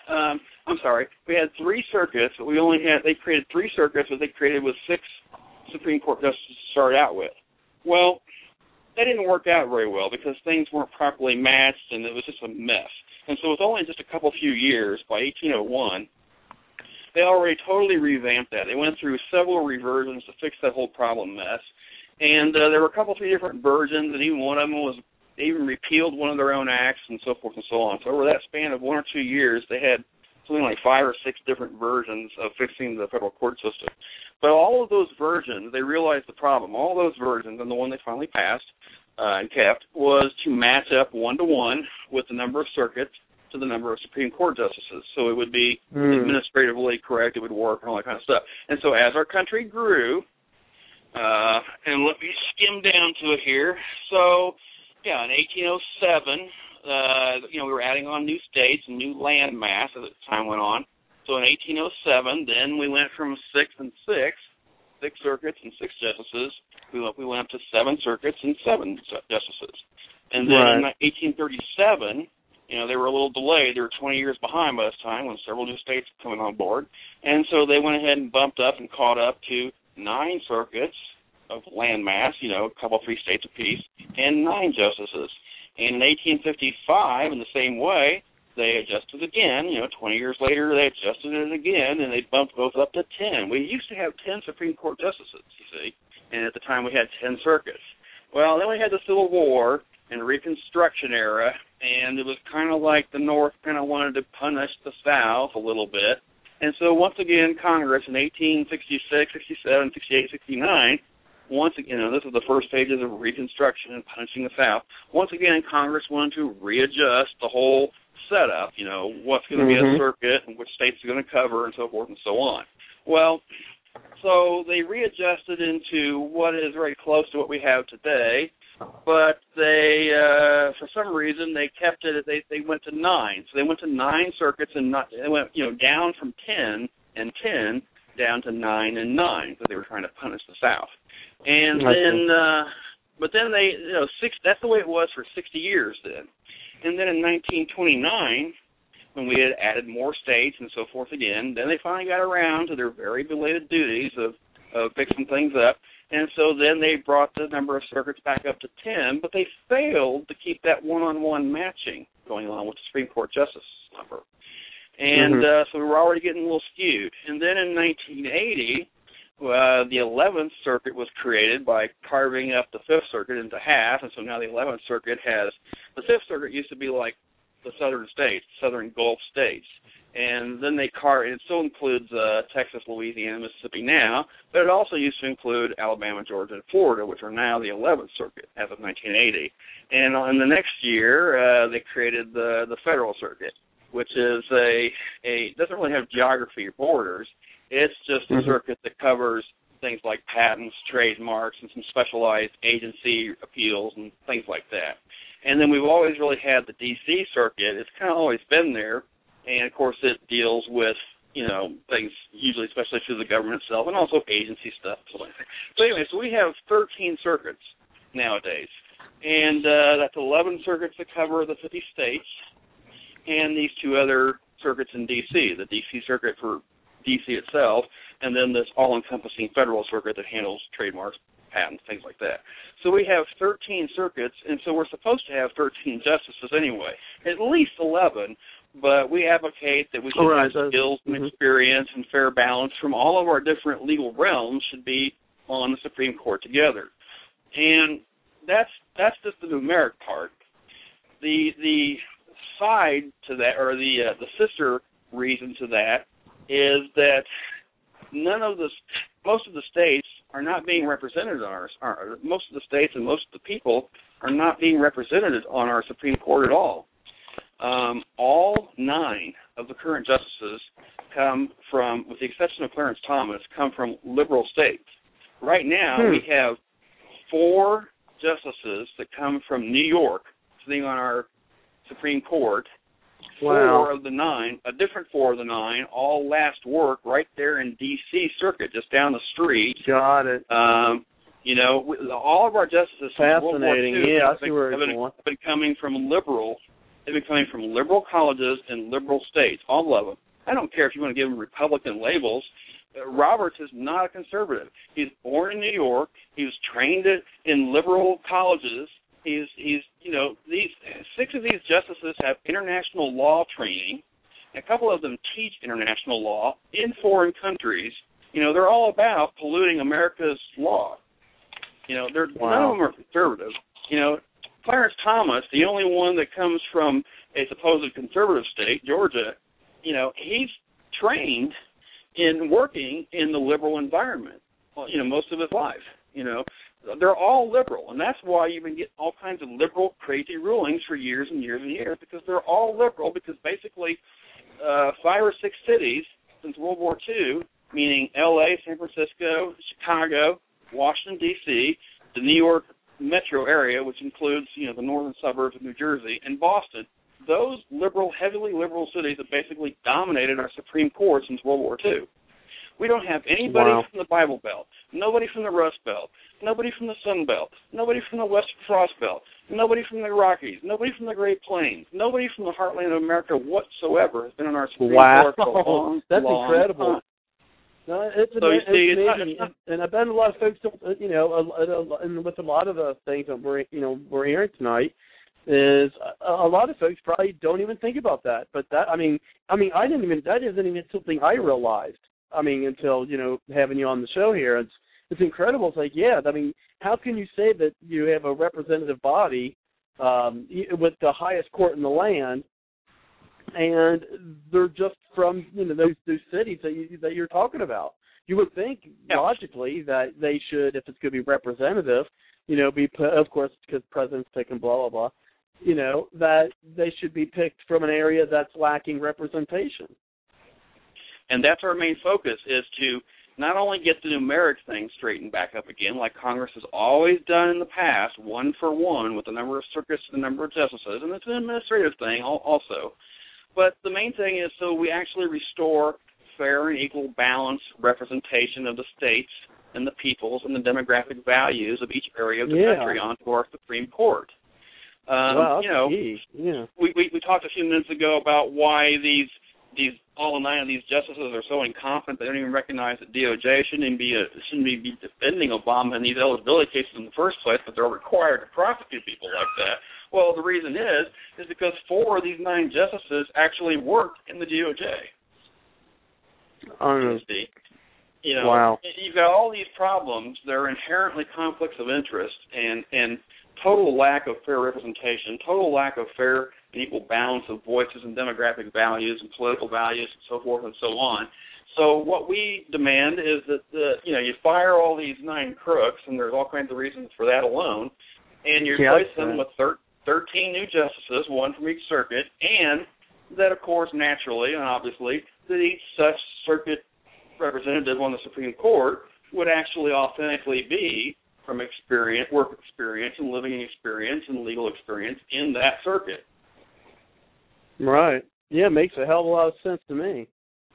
we had 3 circuits, but they created 3 circuits that they created with 6 Supreme Court justices to start out with. Well, that didn't work out very well because things weren't properly matched and it was just a mess. And so with only just a few years, by 1801, they already totally revamped that. They went through several reversions to fix that whole problem mess. And there were 3 different versions, and even one of them they even repealed one of their own acts and so forth and so on. So over that span of 1 or 2 years, they had something like 5 or 6 different versions of fixing the federal court system. But all of those versions, they realized the problem. All those versions, and the one they finally passed and kept, was to match up 1-to-1 with the number of circuits to the number of Supreme Court justices. So it would be administratively correct, it would work, and all that kind of stuff. And so as our country grew, and let me skim down to it here. So, in 1807, we were adding on new states and new land mass as time went on. So in 1807, then we went from 6 circuits and 6 justices. We went up to 7 circuits and 7 justices. And then in 1837, they were a little delayed. They were 20 years behind by this time when several new states were coming on board. And so they went ahead and bumped up and caught up to 9 circuits of land mass, a couple, 3 states apiece, and 9 justices. And in 1855, in the same way, they adjusted again. 20 years later, they adjusted it again, and they bumped both up to 10. We used to have 10 Supreme Court justices, you see, and at the time we had 10 circuits. Well, then we had the Civil War and the Reconstruction era, and it was kind of like the North kind of wanted to punish the South a little bit. And so once again, Congress in 1866, 67, 68, 69, once again, this is the first stages of Reconstruction and punishing the South. Once again, Congress wanted to readjust the whole setup, what's going to be a circuit and which states are going to cover and so forth and so on. Well, so they readjusted into what is very close to what we have today, but they, for some reason, they kept it, they went to 9. So they went to 9 circuits and they went, down from 10 and 10 down to 9 and 9 because they were trying to punish the South. And then, but then they, that's the way it was for 60 years then. And then in 1929, when we had added more states and so forth again, then they finally got around to their very belated duties of fixing things up. And so then they brought the number of circuits back up to 10, but they failed to keep that one-on-one matching going on with the Supreme Court justice number. And so we were already getting a little skewed. And then in 1980, the 11th Circuit was created by carving up the 5th Circuit into half, and so now the 11th Circuit has, the 5th Circuit used to be like the southern states, southern Gulf states, and then they it still includes Texas, Louisiana, Mississippi now, but it also used to include Alabama, Georgia, and Florida, which are now the 11th Circuit as of 1980. And in the next year, they created the Federal Circuit, which is doesn't really have geography or borders. It's just a circuit that covers things like patents, trademarks, and some specialized agency appeals and things like that. And then we've always really had the D.C. Circuit. It's kind of always been there. And, of course, it deals with, things usually, especially through the government itself, and also agency stuff. So anyway, so we have 13 circuits nowadays. And that's 11 circuits that cover the 50 states and these two other circuits in D.C., the D.C. Circuit for D.C. itself, and then this all-encompassing federal circuit that handles trademarks, patents, things like that. So we have 13 circuits, and so we're supposed to have 13 justices anyway, at least 11, but we advocate that we should have skills and experience and fair balance from all of our different legal realms should be on the Supreme Court together. And that's just the numeric part. The side to that, or the sister reason to that, is that most of the states are not being represented on most of the states and most of the people are not being represented on our Supreme Court at all. All 9 of the current justices come from, with the exception of Clarence Thomas, come from liberal states. Right now, we have 4 justices that come from New York sitting on our Supreme Court. Wow. 4 of the 9, a different 4 of the 9, all last work right there in D.C. Circuit, just down the street. Got it. All of our justices from World War II have been coming from liberal. They've been coming from liberal colleges and liberal states, all of them. I don't care if you want to give them Republican labels. Roberts is not a conservative. He's born in New York. He was trained in liberal colleges. These 6 of these justices have international law training. A couple of them teach international law in foreign countries. They're all about polluting America's law. None of them are conservative. Clarence Thomas, the only one that comes from a supposed conservative state, Georgia, he's trained in working in the liberal environment, most of his life. They're all liberal, and that's why you've been getting all kinds of liberal, crazy rulings for years and years and years, because they're all liberal, because basically 5 or 6 cities since World War II, meaning L.A., San Francisco, Chicago, Washington, D.C., the New York metro area, which includes, the northern suburbs of New Jersey, and Boston, those liberal, heavily liberal cities have basically dominated our Supreme Court since World War II. We don't have anybody from the Bible Belt, nobody from the Rust Belt, nobody from the Sun Belt, nobody from the Western Frost Belt, nobody from the Rockies, nobody from the Great Plains, nobody from the heartland of America whatsoever has been on our Supreme Court for a long, that's long incredible. time. No, it's amazing, and I bet a lot of folks don't, and with a lot of the things that we're hearing tonight, is a lot of folks probably don't even think about that. But that, that isn't even something I realized. Until having you on the show here, it's incredible. It's like, how can you say that you have a representative body with the highest court in the land, and they're just from those cities that you're talking about? You would think logically that they should, if it's going to be representative, be put, of course, because president's picking blah blah blah, that they should be picked from an area that's lacking representation. And that's our main focus, is to not only get the numeric thing straightened back up again, like Congress has always done in the past, 1 for 1 with the number of circuits and the number of justices, and it's an administrative thing also. But the main thing is so we actually restore fair and equal balanced representation of the states and the peoples and the demographic values of each area of the country onto our Supreme Court. Key. Yeah. We talked a few minutes ago about why all 9 of these justices are so incompetent they don't even recognize that DOJ shouldn't be defending Obama in these eligibility cases in the first place, but they're required to prosecute people like that. Well, the reason is because 4 of these 9 justices actually worked in the DOJ. Wow. You've got all these problems. They're inherently conflicts of interest and total lack of fair representation, total lack of fair and equal balance of voices and demographic values and political values and so forth and so on. So what we demand is that you fire all these 9 crooks, and there's all kinds of reasons for that alone, and you replace them with 13 new justices, 1 from each circuit, and that, of course, naturally and obviously, that each such circuit representative on the Supreme Court would actually authentically be from experience, work experience, and living experience, and legal experience in that circuit. Right. Yeah, it makes a hell of a lot of sense to me.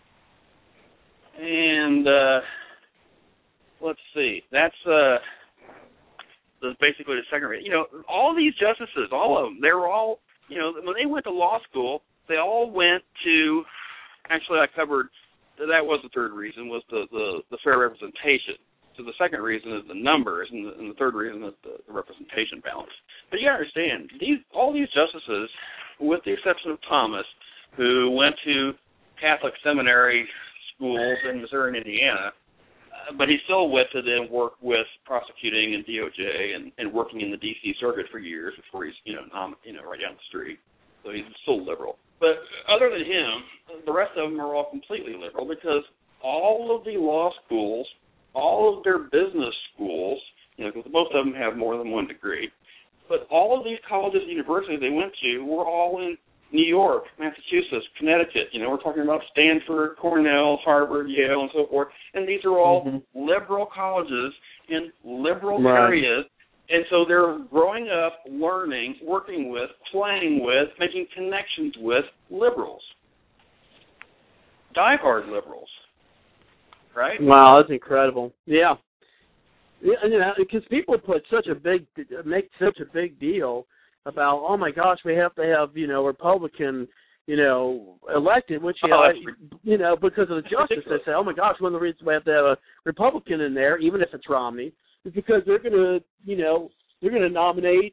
And let's see, that's basically the second reason. All these justices, all of them, they were all, when they went to law school, they all went to, actually I covered, that was the third reason, was the fair representation. So the second reason is the numbers, and the third reason is the representation balance. But you got to understand, all these justices, with the exception of Thomas, who went to Catholic seminary schools in Missouri and Indiana, but he still went to then work with prosecuting and DOJ and working in the D.C. circuit for years before he's, right down the street. So he's still liberal. But other than him, the rest of them are all completely liberal, because all of the law schools, all of their business schools, because most of them have more than one degree, but all of these colleges and universities they went to were all in New York, Massachusetts, Connecticut. We're talking about Stanford, Cornell, Harvard, Yale, and so forth. And these are all liberal colleges in liberal areas. And so they're growing up, learning, working with, playing with, making connections with liberals. Die-hard liberals. Right? Wow, that's incredible. Yeah. Because people make such a big deal about, oh my gosh, we have to have, Republican, elected, which, because of the justice, they say, oh my gosh, one of the reasons we have to have a Republican in there, even if it's Romney, is because they're going to nominate,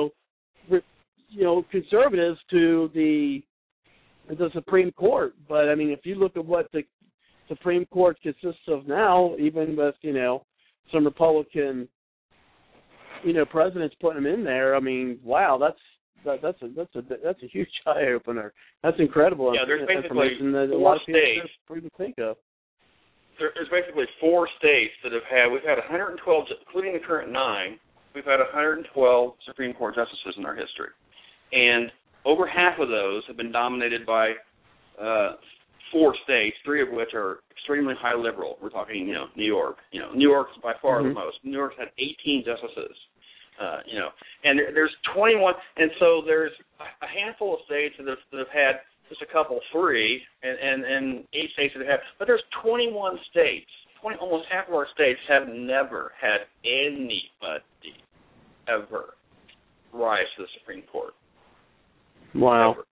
conservatives to the Supreme Court. But I mean, if you look at what the Supreme Court consists of now, even with, some Republican, presidents putting them in there, I mean, wow, that's a huge eye opener. That's incredible. Yeah, there's basically information that a four lot of people states. don't even think of. There's basically 4 states that we've had 112, including the current 9, we've had 112 Supreme Court justices in our history. And over half of those have been dominated by 4 states, 3 of which are extremely high liberal. We're talking, New York. New York's by far the most. New York's had 18 justices. And there's 21, and so there's a handful of states that have had just a couple, 3, and 8 states that have, but there's 21 states. Almost half of our states have never had anybody ever rise to the Supreme Court. Wow. Ever.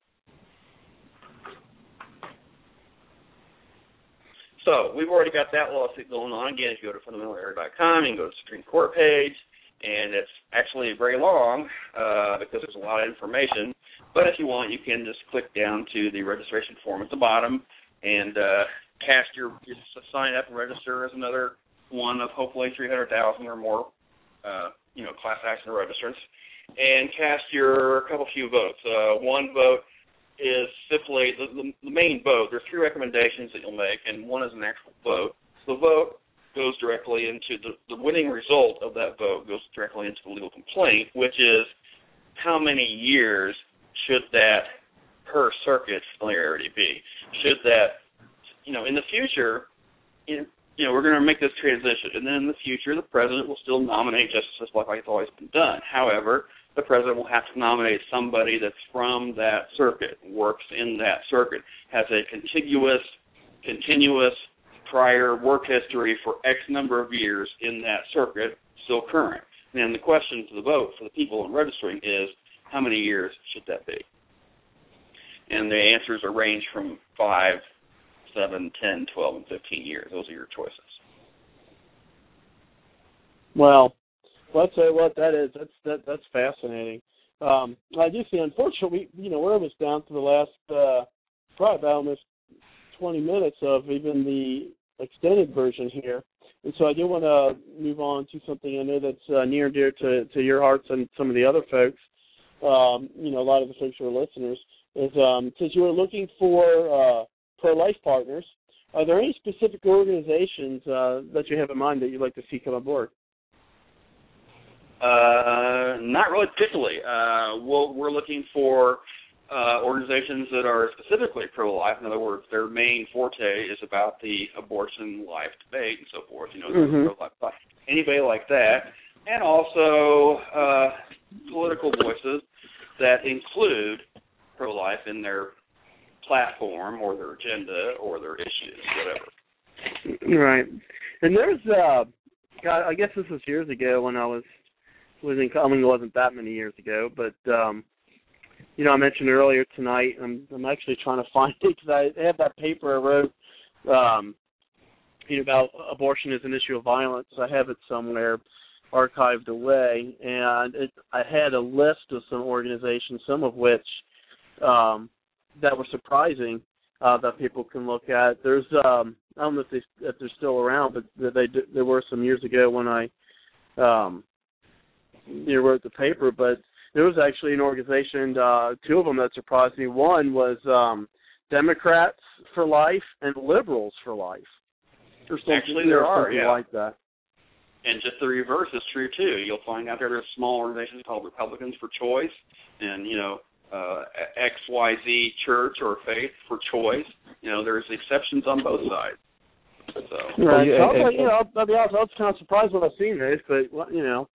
So we've already got that lawsuit going on. Again, if you go to fundamentalarea.com, you can go to the Supreme Court page, and it's actually very long because there's a lot of information. But if you want, you can just click down to the registration form at the bottom and sign up and register as another one of hopefully 300,000 or more, class action registrants, and cast your few votes. One vote is simply the main vote. There's 3 recommendations that you'll make, and one is an actual vote. The vote goes directly into the winning result of that vote goes directly into the legal complaint, which is how many years should that per circuit familiarity be? Should that, in the future, we're going to make this transition, and then in the future, the president will still nominate justices like it's always been done. However, the president will have to nominate somebody that's from that circuit, works in that circuit, has a continuous prior work history for X number of years in that circuit, still current. And the question to the vote for the people in registering is, how many years should that be? And the answers are range from 5, 7, 10, 12, and 15 years. Those are your choices. Well, I'll tell you what that is. That's fascinating. I do see, unfortunately, we're almost down to the last probably about almost 20 minutes of even the extended version here. And so I do want to move on to something I know that's near and dear to your hearts and some of the other folks, a lot of the folks who are listeners, is since you were looking for pro-life partners, are there any specific organizations that you have in mind that you'd like to see come aboard? Not really particularly. We're looking for organizations that are specifically pro-life. In other words, their main forte is about the abortion life debate and so forth. Pro-life. Anybody like that and also political voices that include pro-life in their platform or their agenda or their issues, whatever. Right. And there's, I guess this was years ago when I was in, I mean, it wasn't that many years ago, but, you know, I mentioned earlier tonight, I'm actually trying to find it because I have that paper I wrote, you know, about abortion as an issue of violence. I have it somewhere archived away, and I had a list of some organizations, some of which that were surprising that people can look at. There's I don't know if they're still around, but there were some years ago when I you know, wrote the paper. But there was actually an organization, two of them that surprised me. One was Democrats for Life and Liberals for Life. Actually, there are, yeah. Like that. And just the reverse is true, too. You'll find out there's small organizations called Republicans for Choice and, you know, XYZ Church or Faith for Choice. You know, there's exceptions on both sides. So, right. You know, I'll be honest, I was kind of surprised when I seen this, but, you know.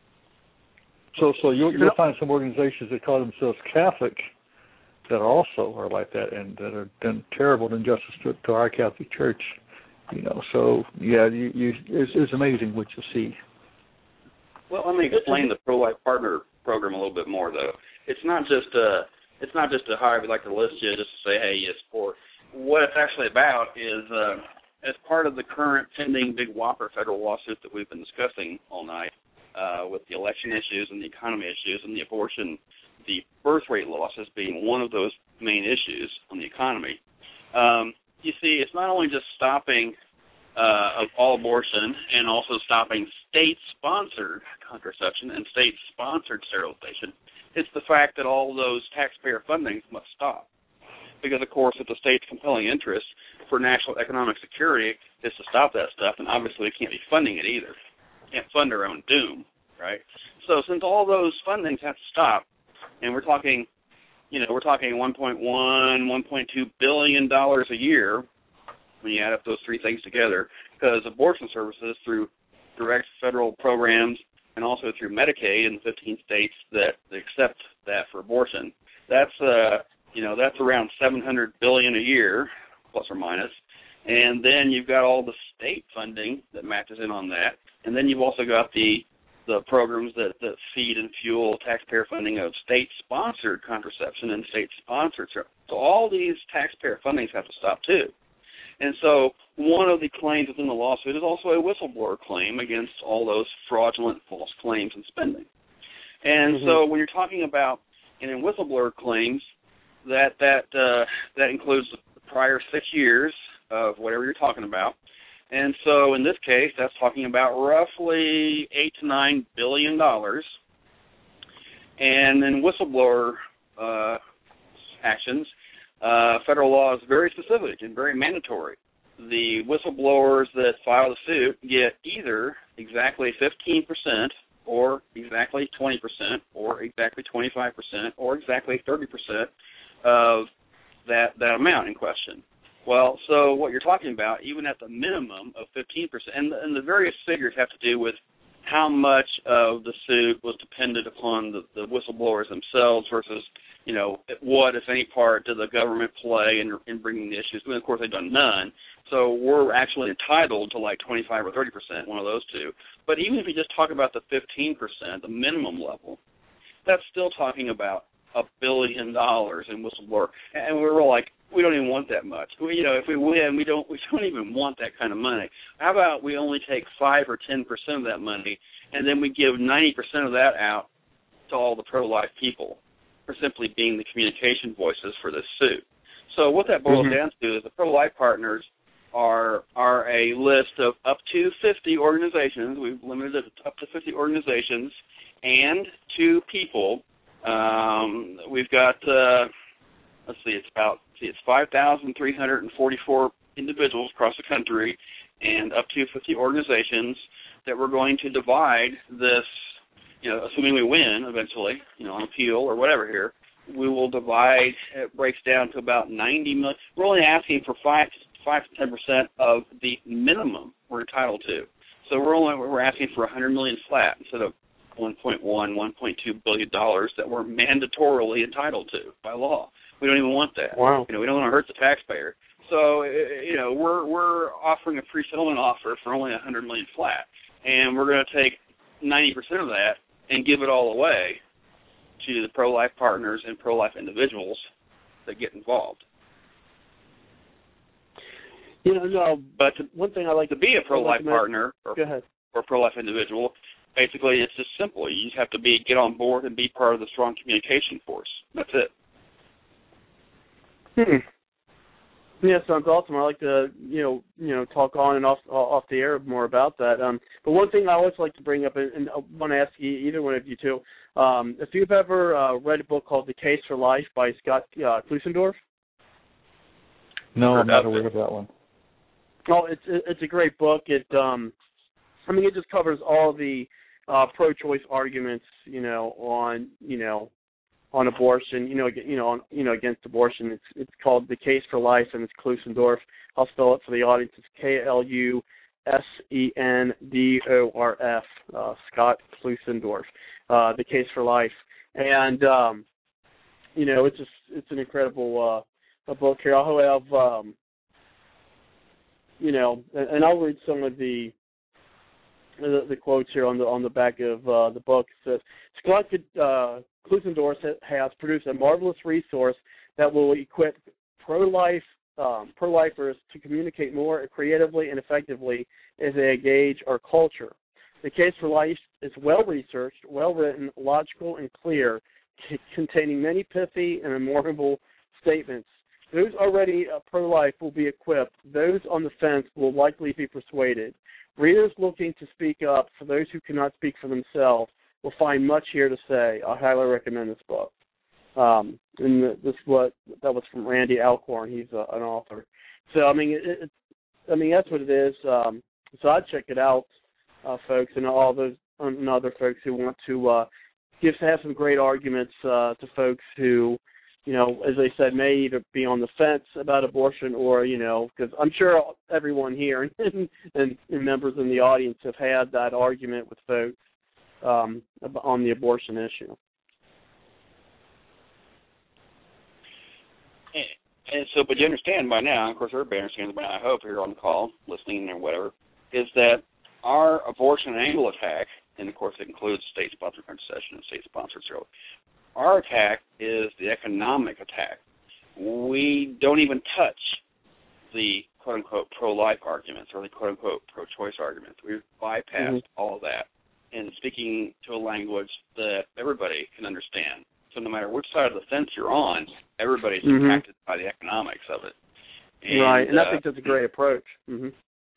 So you'll find some organizations that call themselves Catholic that also are like that and that are done terrible injustice to our Catholic Church. You know, so yeah, it's amazing what you see. Well, let me explain the Pro-Life Partner Program a little bit more, though. It's not just a hi, we'd like to list you just to say, hey, you support. What it's actually about is, as part of the current pending big whopper federal lawsuit that we've been discussing all night, with the election issues and the economy issues and the abortion, the birth rate losses being one of those main issues on the economy. You see, it's not only just stopping of all abortion and also stopping state-sponsored contraception and state-sponsored sterilization. It's the fact that all those taxpayer fundings must stop. Because, of course, if the state's compelling interest for national economic security is to stop that stuff, then obviously they can't be funding it either. Can't fund their own doom, right? So since all those fundings have to stop, and we're talking $1.1, $1.2 billion a year when you add up those three things together, because abortion services through direct federal programs and also through Medicaid in the 15 states that accept that for abortion, that's around $700 billion a year, plus or minus. And then you've got all the state funding that matches in on that, and then you've also got the programs that feed and fuel taxpayer funding of state-sponsored contraception and state-sponsored. So all these taxpayer fundings have to stop, too. And so one of the claims within the lawsuit is also a whistleblower claim against all those fraudulent false claims and spending. And so when you're talking about, and in whistleblower claims, that includes the prior 6 years of whatever you're talking about. And so in this case, that's talking about roughly $8 to $9 billion. And in whistleblower actions, federal law is very specific and very mandatory. The whistleblowers that file the suit get either exactly 15% or exactly 20% or exactly 25% or exactly 30% of that amount in question. Well, so what you're talking about, even at the minimum of 15%, and the various figures have to do with how much of the suit was dependent upon the whistleblowers themselves versus, you know, what, if any, part did the government play in bringing the issues. And, of course, they've done none. So we're actually entitled to like 25 or 30%, one of those two. But even if you just talk about the 15%, the minimum level, that's still talking about $1 billion in whistleblower. And we're all like, we don't even want that much. If we win, we don't even want that kind of money. How about we only take 5 or 10% of that money, and then we give 90% of that out to all the pro-life people for simply being the communication voices for this suit. So what that boils down to is the pro-life partners are a list of up to 50 organizations. We've limited it up to 50 organizations and 2 people. We've got it's 5,344 individuals across the country and up to 50 organizations that we're going to divide this, assuming we win eventually, on appeal or whatever here, we will divide, it breaks down to about 90 million. We're only asking for 5 to 10% of the minimum we're entitled to. So we're asking for $100 million flat instead of $1.2 billion that we're mandatorily entitled to by law. We don't even want that. Wow. We don't want to hurt the taxpayer. So we're offering a pre-settlement offer for only $100 million flat, and we're going to take 90% of that and give it all away to the pro-life partners and pro-life individuals that get involved. But one thing I like to be a pro-life partner go ahead. or pro-life individual, basically it's just simple. You just have to get on board and be part of the strong communication force. That's it. Yeah, sounds awesome. I like to talk on and off the air more about that. But one thing I always like to bring up, and I want to ask either one of you two, if you've ever read a book called The Case for Life by Scott Klusendorf. No, I'm not aware of that one. Oh, it's a great book. It just covers all the pro-choice arguments, on abortion, against abortion. It's called The Case for Life, and it's Klusendorf. I'll spell it for the audience. It's Klusendorf, Scott Klusendorf. The Case for Life, and it's an incredible a book here. I'll have and I'll read some of the quotes here on the back of the book. It says, Scott Klusendorf has produced a marvelous resource that will equip pro-lifers to communicate more creatively and effectively as they engage our culture. The Case for Life is well-researched, well-written, logical, and clear, containing many pithy and memorable statements. Those already pro-life will be equipped. Those on the fence will likely be persuaded. Readers looking to speak up for those who cannot speak for themselves will find much here to say. I highly recommend this book. And that was from Randy Alcorn. He's an author. So that's what it is. So I'd check it out, folks, and all those and other folks who want to have some great arguments to folks who, as they said, may either be on the fence about abortion or, because I'm sure everyone here and members in the audience have had that argument with folks on the abortion issue. And so, but you understand by now, of course everybody understands by now, I hope you're on the call, listening or whatever, is that our abortion angle attack, and of course it includes state-sponsored contraception and state-sponsored surgery, our attack is the economic attack. We don't even touch the quote-unquote pro-life arguments or the quote-unquote pro-choice arguments. We've bypassed all of that and speaking to a language that everybody can understand. So no matter which side of the fence you're on, everybody's impacted by the economics of it. And, right, and I think that's a great approach. And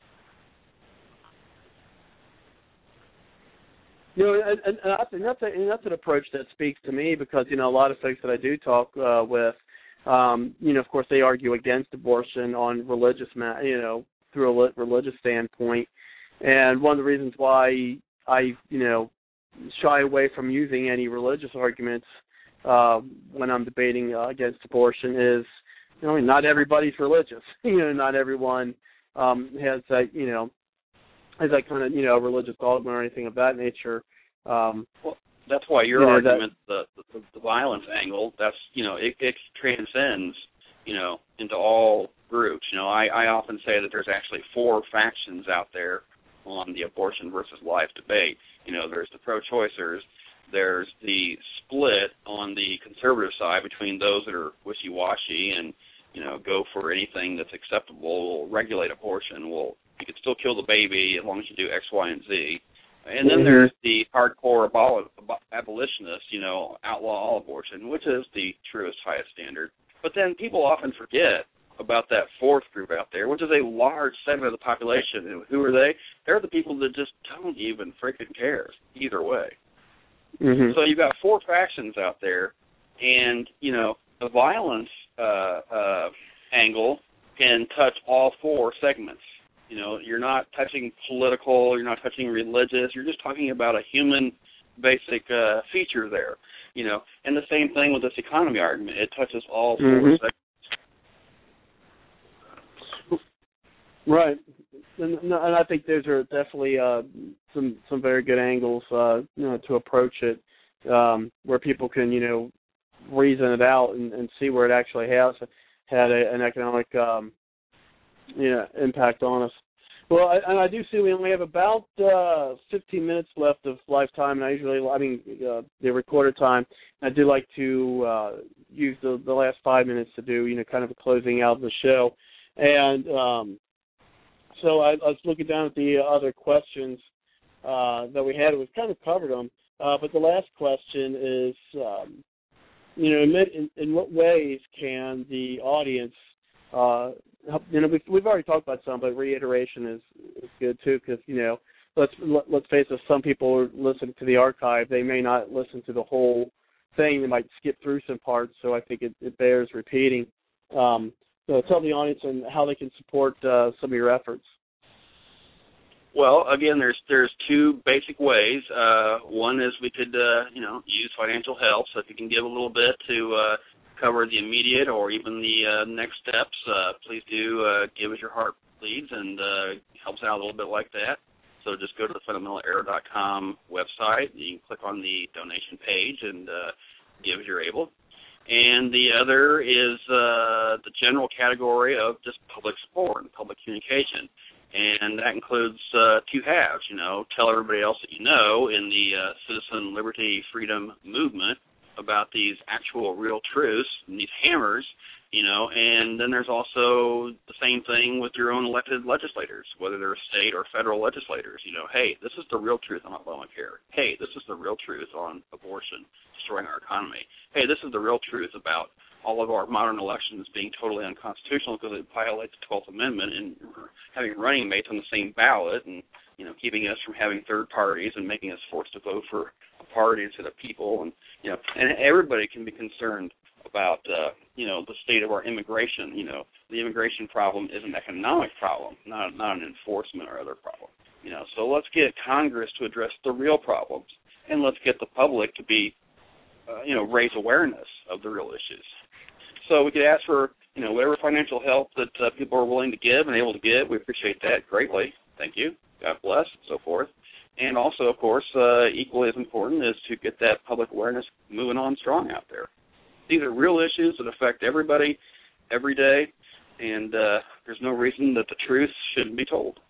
I think that's an approach that speaks to me because, a lot of folks that I do talk with, of course they argue against abortion on religious, through a religious standpoint. And one of the reasons why I, shy away from using any religious arguments when I'm debating against abortion is, not everybody's religious. Not everyone has that, has that kind of, religious dogma or anything of that nature. Well, that's why your argument, the violence angle, that's, it transcends, into all groups. I often say that there's actually 4 factions out there on the abortion versus life debate. There's the pro-choicers, there's the split on the conservative side between those that are wishy-washy and, go for anything that's acceptable, will regulate abortion, you can still kill the baby as long as you do X, Y, and Z. And then there's the hardcore abolitionists, outlaw all abortion, which is the truest, highest standard. But then people often forget about that 4th group out there, which is a large segment of the population. And who are they? They're the people that just don't even freaking care either way. So you've got 4 factions out there, and, the violence angle can touch all 4 segments. You're not touching political, you're not touching religious, you're just talking about a human basic feature there, And the same thing with this economy argument. It touches all 4 segments. Right. and I think those are definitely some very good angles, to approach it, where people can, reason it out and see where it actually has had an economic, impact on us. Well, I do see we only have about 15 minutes left of lifetime, and the recorded time. I do like to use the last 5 minutes to do, kind of a closing out of the show. And so I was looking down at the other questions that we had. We've kind of covered them. But the last question is, in what ways can the audience help? We've already talked about some, but reiteration is good too, because let's face it, some people listen to the archive. They may not listen to the whole thing. They might skip through some parts. So I think it bears repeating. So tell the audience and how they can support some of your efforts. Well, again, there's two basic ways. One is we could, use financial help. So if you can give a little bit to cover the immediate or even the next steps, please do give as your heart bleeds, and helps out a little bit like that. So just go to the fundamentalerror.com website. You can click on the donation page and give as you're able. And the other is the general category of just public support and public communication. And that includes two halves, tell everybody else that you know in the citizen liberty freedom movement about these actual real truths and these hammers, and then there's also the same thing with your own elected legislators, whether they're state or federal legislators. Hey, this is the real truth on Obamacare. Hey, this is the real truth on abortion, destroying our economy. Hey, this is the real truth about all of our modern elections being totally unconstitutional because it violates the 12th Amendment and having running mates on the same ballot and, keeping us from having third parties and making us forced to vote for a party instead of people. And, and everybody can be concerned about, the state of our immigration. The immigration problem is an economic problem, not an enforcement or other problem. So let's get Congress to address the real problems, and let's get the public to be, raise awareness of the real issues. So we could ask for, whatever financial help that people are willing to give and able to give. We appreciate that greatly. Thank you. God bless, and so forth. And also, of course, equally as important is to get that public awareness moving on strong out there. These are real issues that affect everybody every day, and there's no reason that the truth shouldn't be told.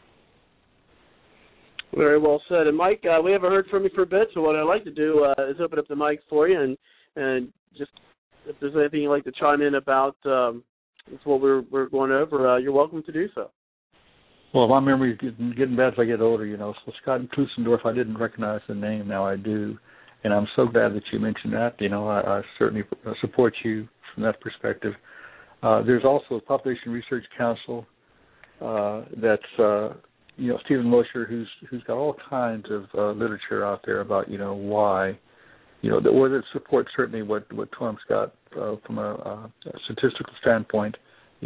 Very well said. And Mike, we haven't heard from you for a bit, so what I'd like to do is open up the mic for you, and just if there's anything you'd like to chime in about what we're going over, you're welcome to do so. Well, my memory is getting bad as I get older, So Scott Klusendorf, I didn't recognize the name. Now I do. And I'm so glad that you mentioned that. I certainly support you from that perspective. There's also a Population Research Council that's, Stephen Mosher, who's got all kinds of literature out there about, why, that supports certainly what Tom's got from a statistical standpoint.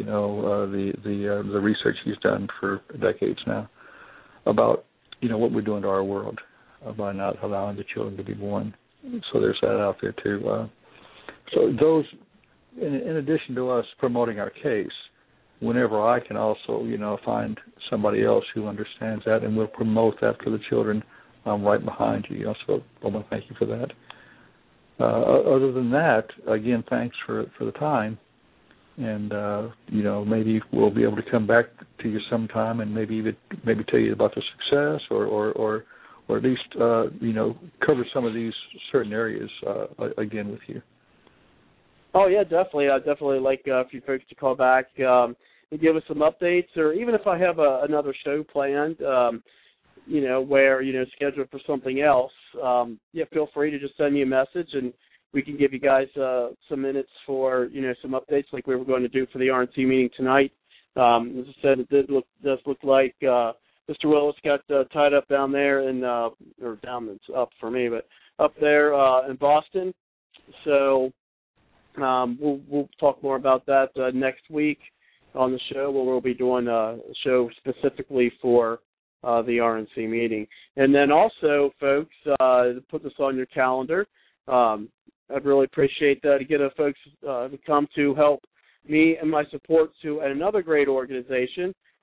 The research he's done for decades now about, what we're doing to our world by not allowing the children to be born. So there's that out there too. So those, in addition to us promoting our case, whenever I can also, find somebody else who understands that and will promote that for the children, I'm right behind you. So I want to thank you for that. Other than that, again, thanks for the time. And, maybe we'll be able to come back to you sometime and maybe tell you about the success or at least, cover some of these certain areas again with you. Oh, yeah, definitely. I'd definitely like a few folks to call back and give us some updates, or even if I have another show planned, where, scheduled for something else, feel free to just send me a message and we can give you guys some minutes for, some updates like we were going to do for the RNC meeting tonight. As I said, it does look like Mr. Willis got tied up down there or down, it's up for me, but up there in Boston. So we'll talk more about that next week on the show, where we'll be doing a show specifically for the RNC meeting. And then also, folks, put this on your calendar. I'd really appreciate that to get folks to come to help me and my support to another great organization,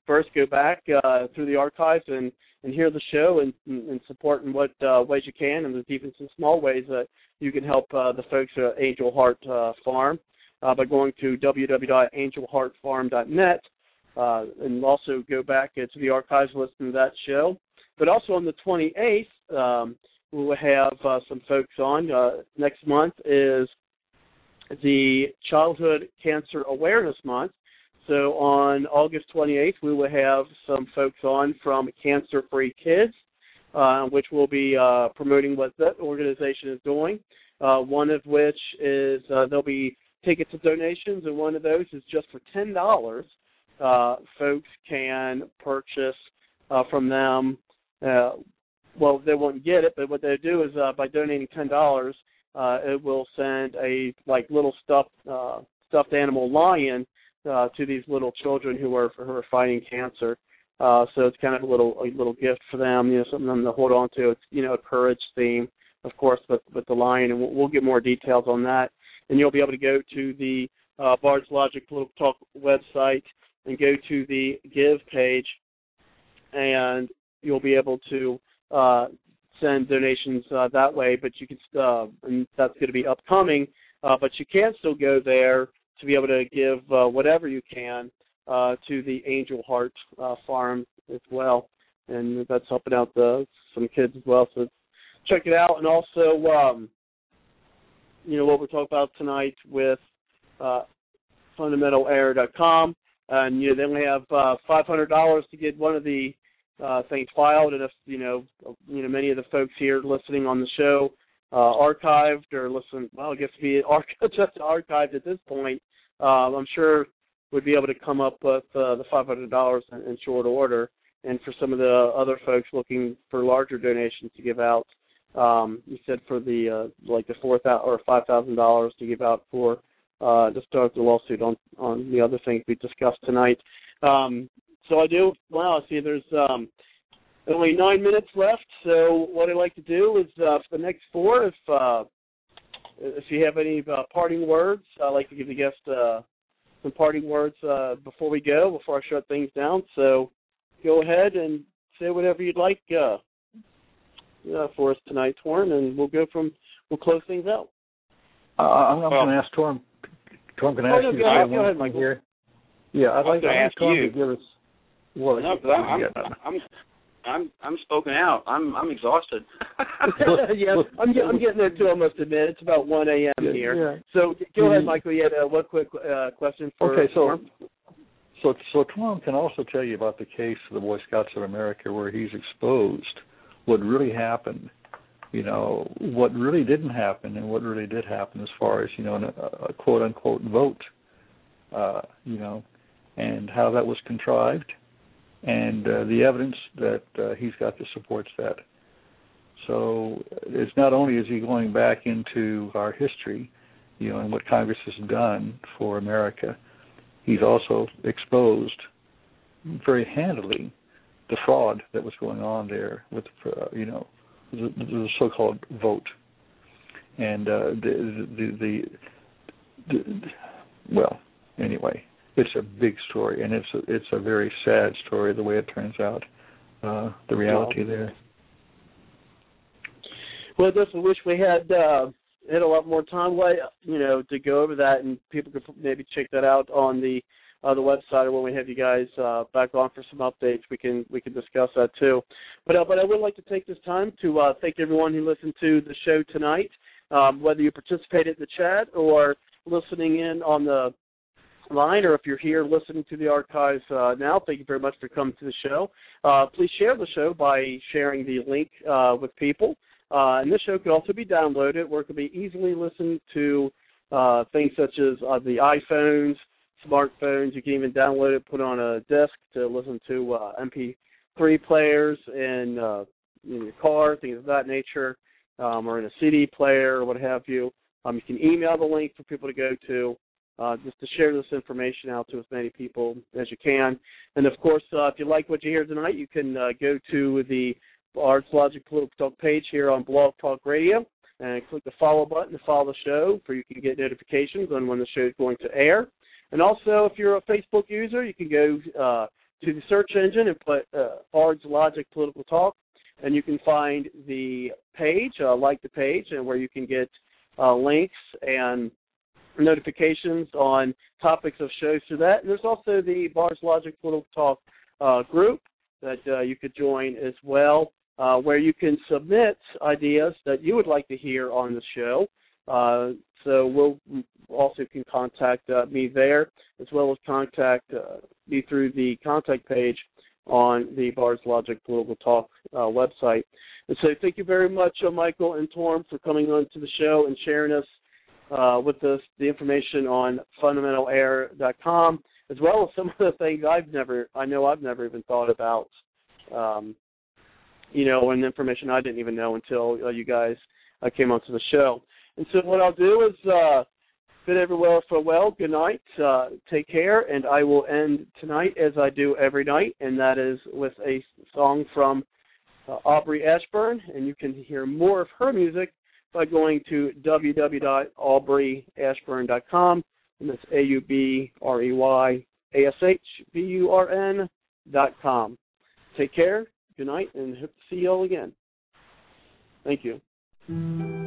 first go back through the archives and hear the show and support in what ways you can, and there's even some small ways that you can help the folks at Angel Heart Farm by going to www.angelheartfarm.net and also go back into the archives and listen to that show. But also on the 28th, we will have some folks on. Next month is the Childhood Cancer Awareness Month. So on August 28th, we will have some folks on from Cancer Free Kids, which will be promoting what that organization is doing. One of which is there'll be tickets and donations, and one of those is just for $10. Folks can purchase from them. Well, they won't get it, but what they do is by donating $10, it will send a little stuffed animal lion to these little children who are fighting cancer. So it's kind of a little gift for them, something them to hold on to. It's a courage theme, of course, with the lion, and we'll get more details on that. And you'll be able to go to the Bard's Logic Political Talk website and go to the Give page, and you'll be able to send donations that way. But you can, and that's going to be upcoming. But you can still go there to be able to give whatever you can to the Angel Heart Farm as well, and that's helping out some kids as well. So check it out, and also what we're talking about tonight with fundamentalair.com, and they only have $500 to get one of the things filed, and if many of the folks here listening on the show archived or listen, well, I guess be just archived at this point, I'm sure would be able to come up with the $500 in short order. And for some of the other folks looking for larger donations to give out, you said for the the $4,000 or $5,000 to give out for to start the lawsuit on the other things we discussed tonight. So I do. Wow, I see there's only 9 minutes left. So what I'd like to do is for the next 4, if you have any parting words, I'd like to give the guest some parting words before I shut things down. So go ahead and say whatever you'd like for us tonight, Torm, and we'll close things out. I'm going to ask Torm. Torm, can I ask you? Go ahead, Michael. Here? Yeah, I'd like to ask Torm to give us. Well, no, I'm spoken out. I'm exhausted. Yeah, I'm getting there too. I must admit, it's about 1 a.m. here. Yeah. So go ahead, Michael. You had one quick question for Torm. So Torm can also tell you about the case of the Boy Scouts of America, where he's exposed what really happened. What really didn't happen and what really did happen as far as a quote unquote vote. And how that was contrived, and the evidence that he's got that supports that. So it's not only is he going back into our history, and what Congress has done for America, he's also exposed very handily the fraud that was going on there with, the so-called vote. And well, anyway. It's a big story, and it's a very sad story the way it turns out, the reality there. Well, I just wish we had a lot more time, to go over that, and people could maybe check that out on the website, or when we have you guys back on for some updates, we can discuss that too. But I would like to take this time to thank everyone who listened to the show tonight, whether you participated in the chat or listening in on the line, or if you're here listening to the archives now, thank you very much for coming to the show. Please share the show by sharing the link with people. And this show can also be downloaded, where it can be easily listened to things such as the iPhones, smartphones. You can even download it, put it on a desk to listen to MP3 players in your car, things of that nature, or in a CD player or what have you. You can email the link for people to go to. Just to share this information out to as many people as you can. And, of course, if you like what you hear tonight, you can go to the Bard's Logic Political Talk page here on Blog Talk Radio and click the follow button to follow the show, so you can get notifications on when the show is going to air. And also, if you're a Facebook user, you can go to the search engine and put Bard's Logic Political Talk, and you can find the page, like the page, and where you can get links and notifications on topics of shows to that. And there's also the Bard's Logic Political Talk group that you could join as well, where you can submit ideas that you would like to hear on the show. So we'll also can contact me there, as well as contact me through the contact page on the Bard's Logic Political Talk website. And so thank you very much, Michael and Torm, for coming on to the show and sharing with us the information on fundamentalair.com, as well as some of the things I've never even thought about, and information I didn't even know until you guys came onto the show. And so what I'll do is bid everyone farewell, good night, take care, and I will end tonight as I do every night, and that is with a song from Aubrey Ashburn, and you can hear more of her music by going to www.aubreyashburn.com, and that's AubreyAshburn.com. Take care, good night, and hope to see you all again. Thank you.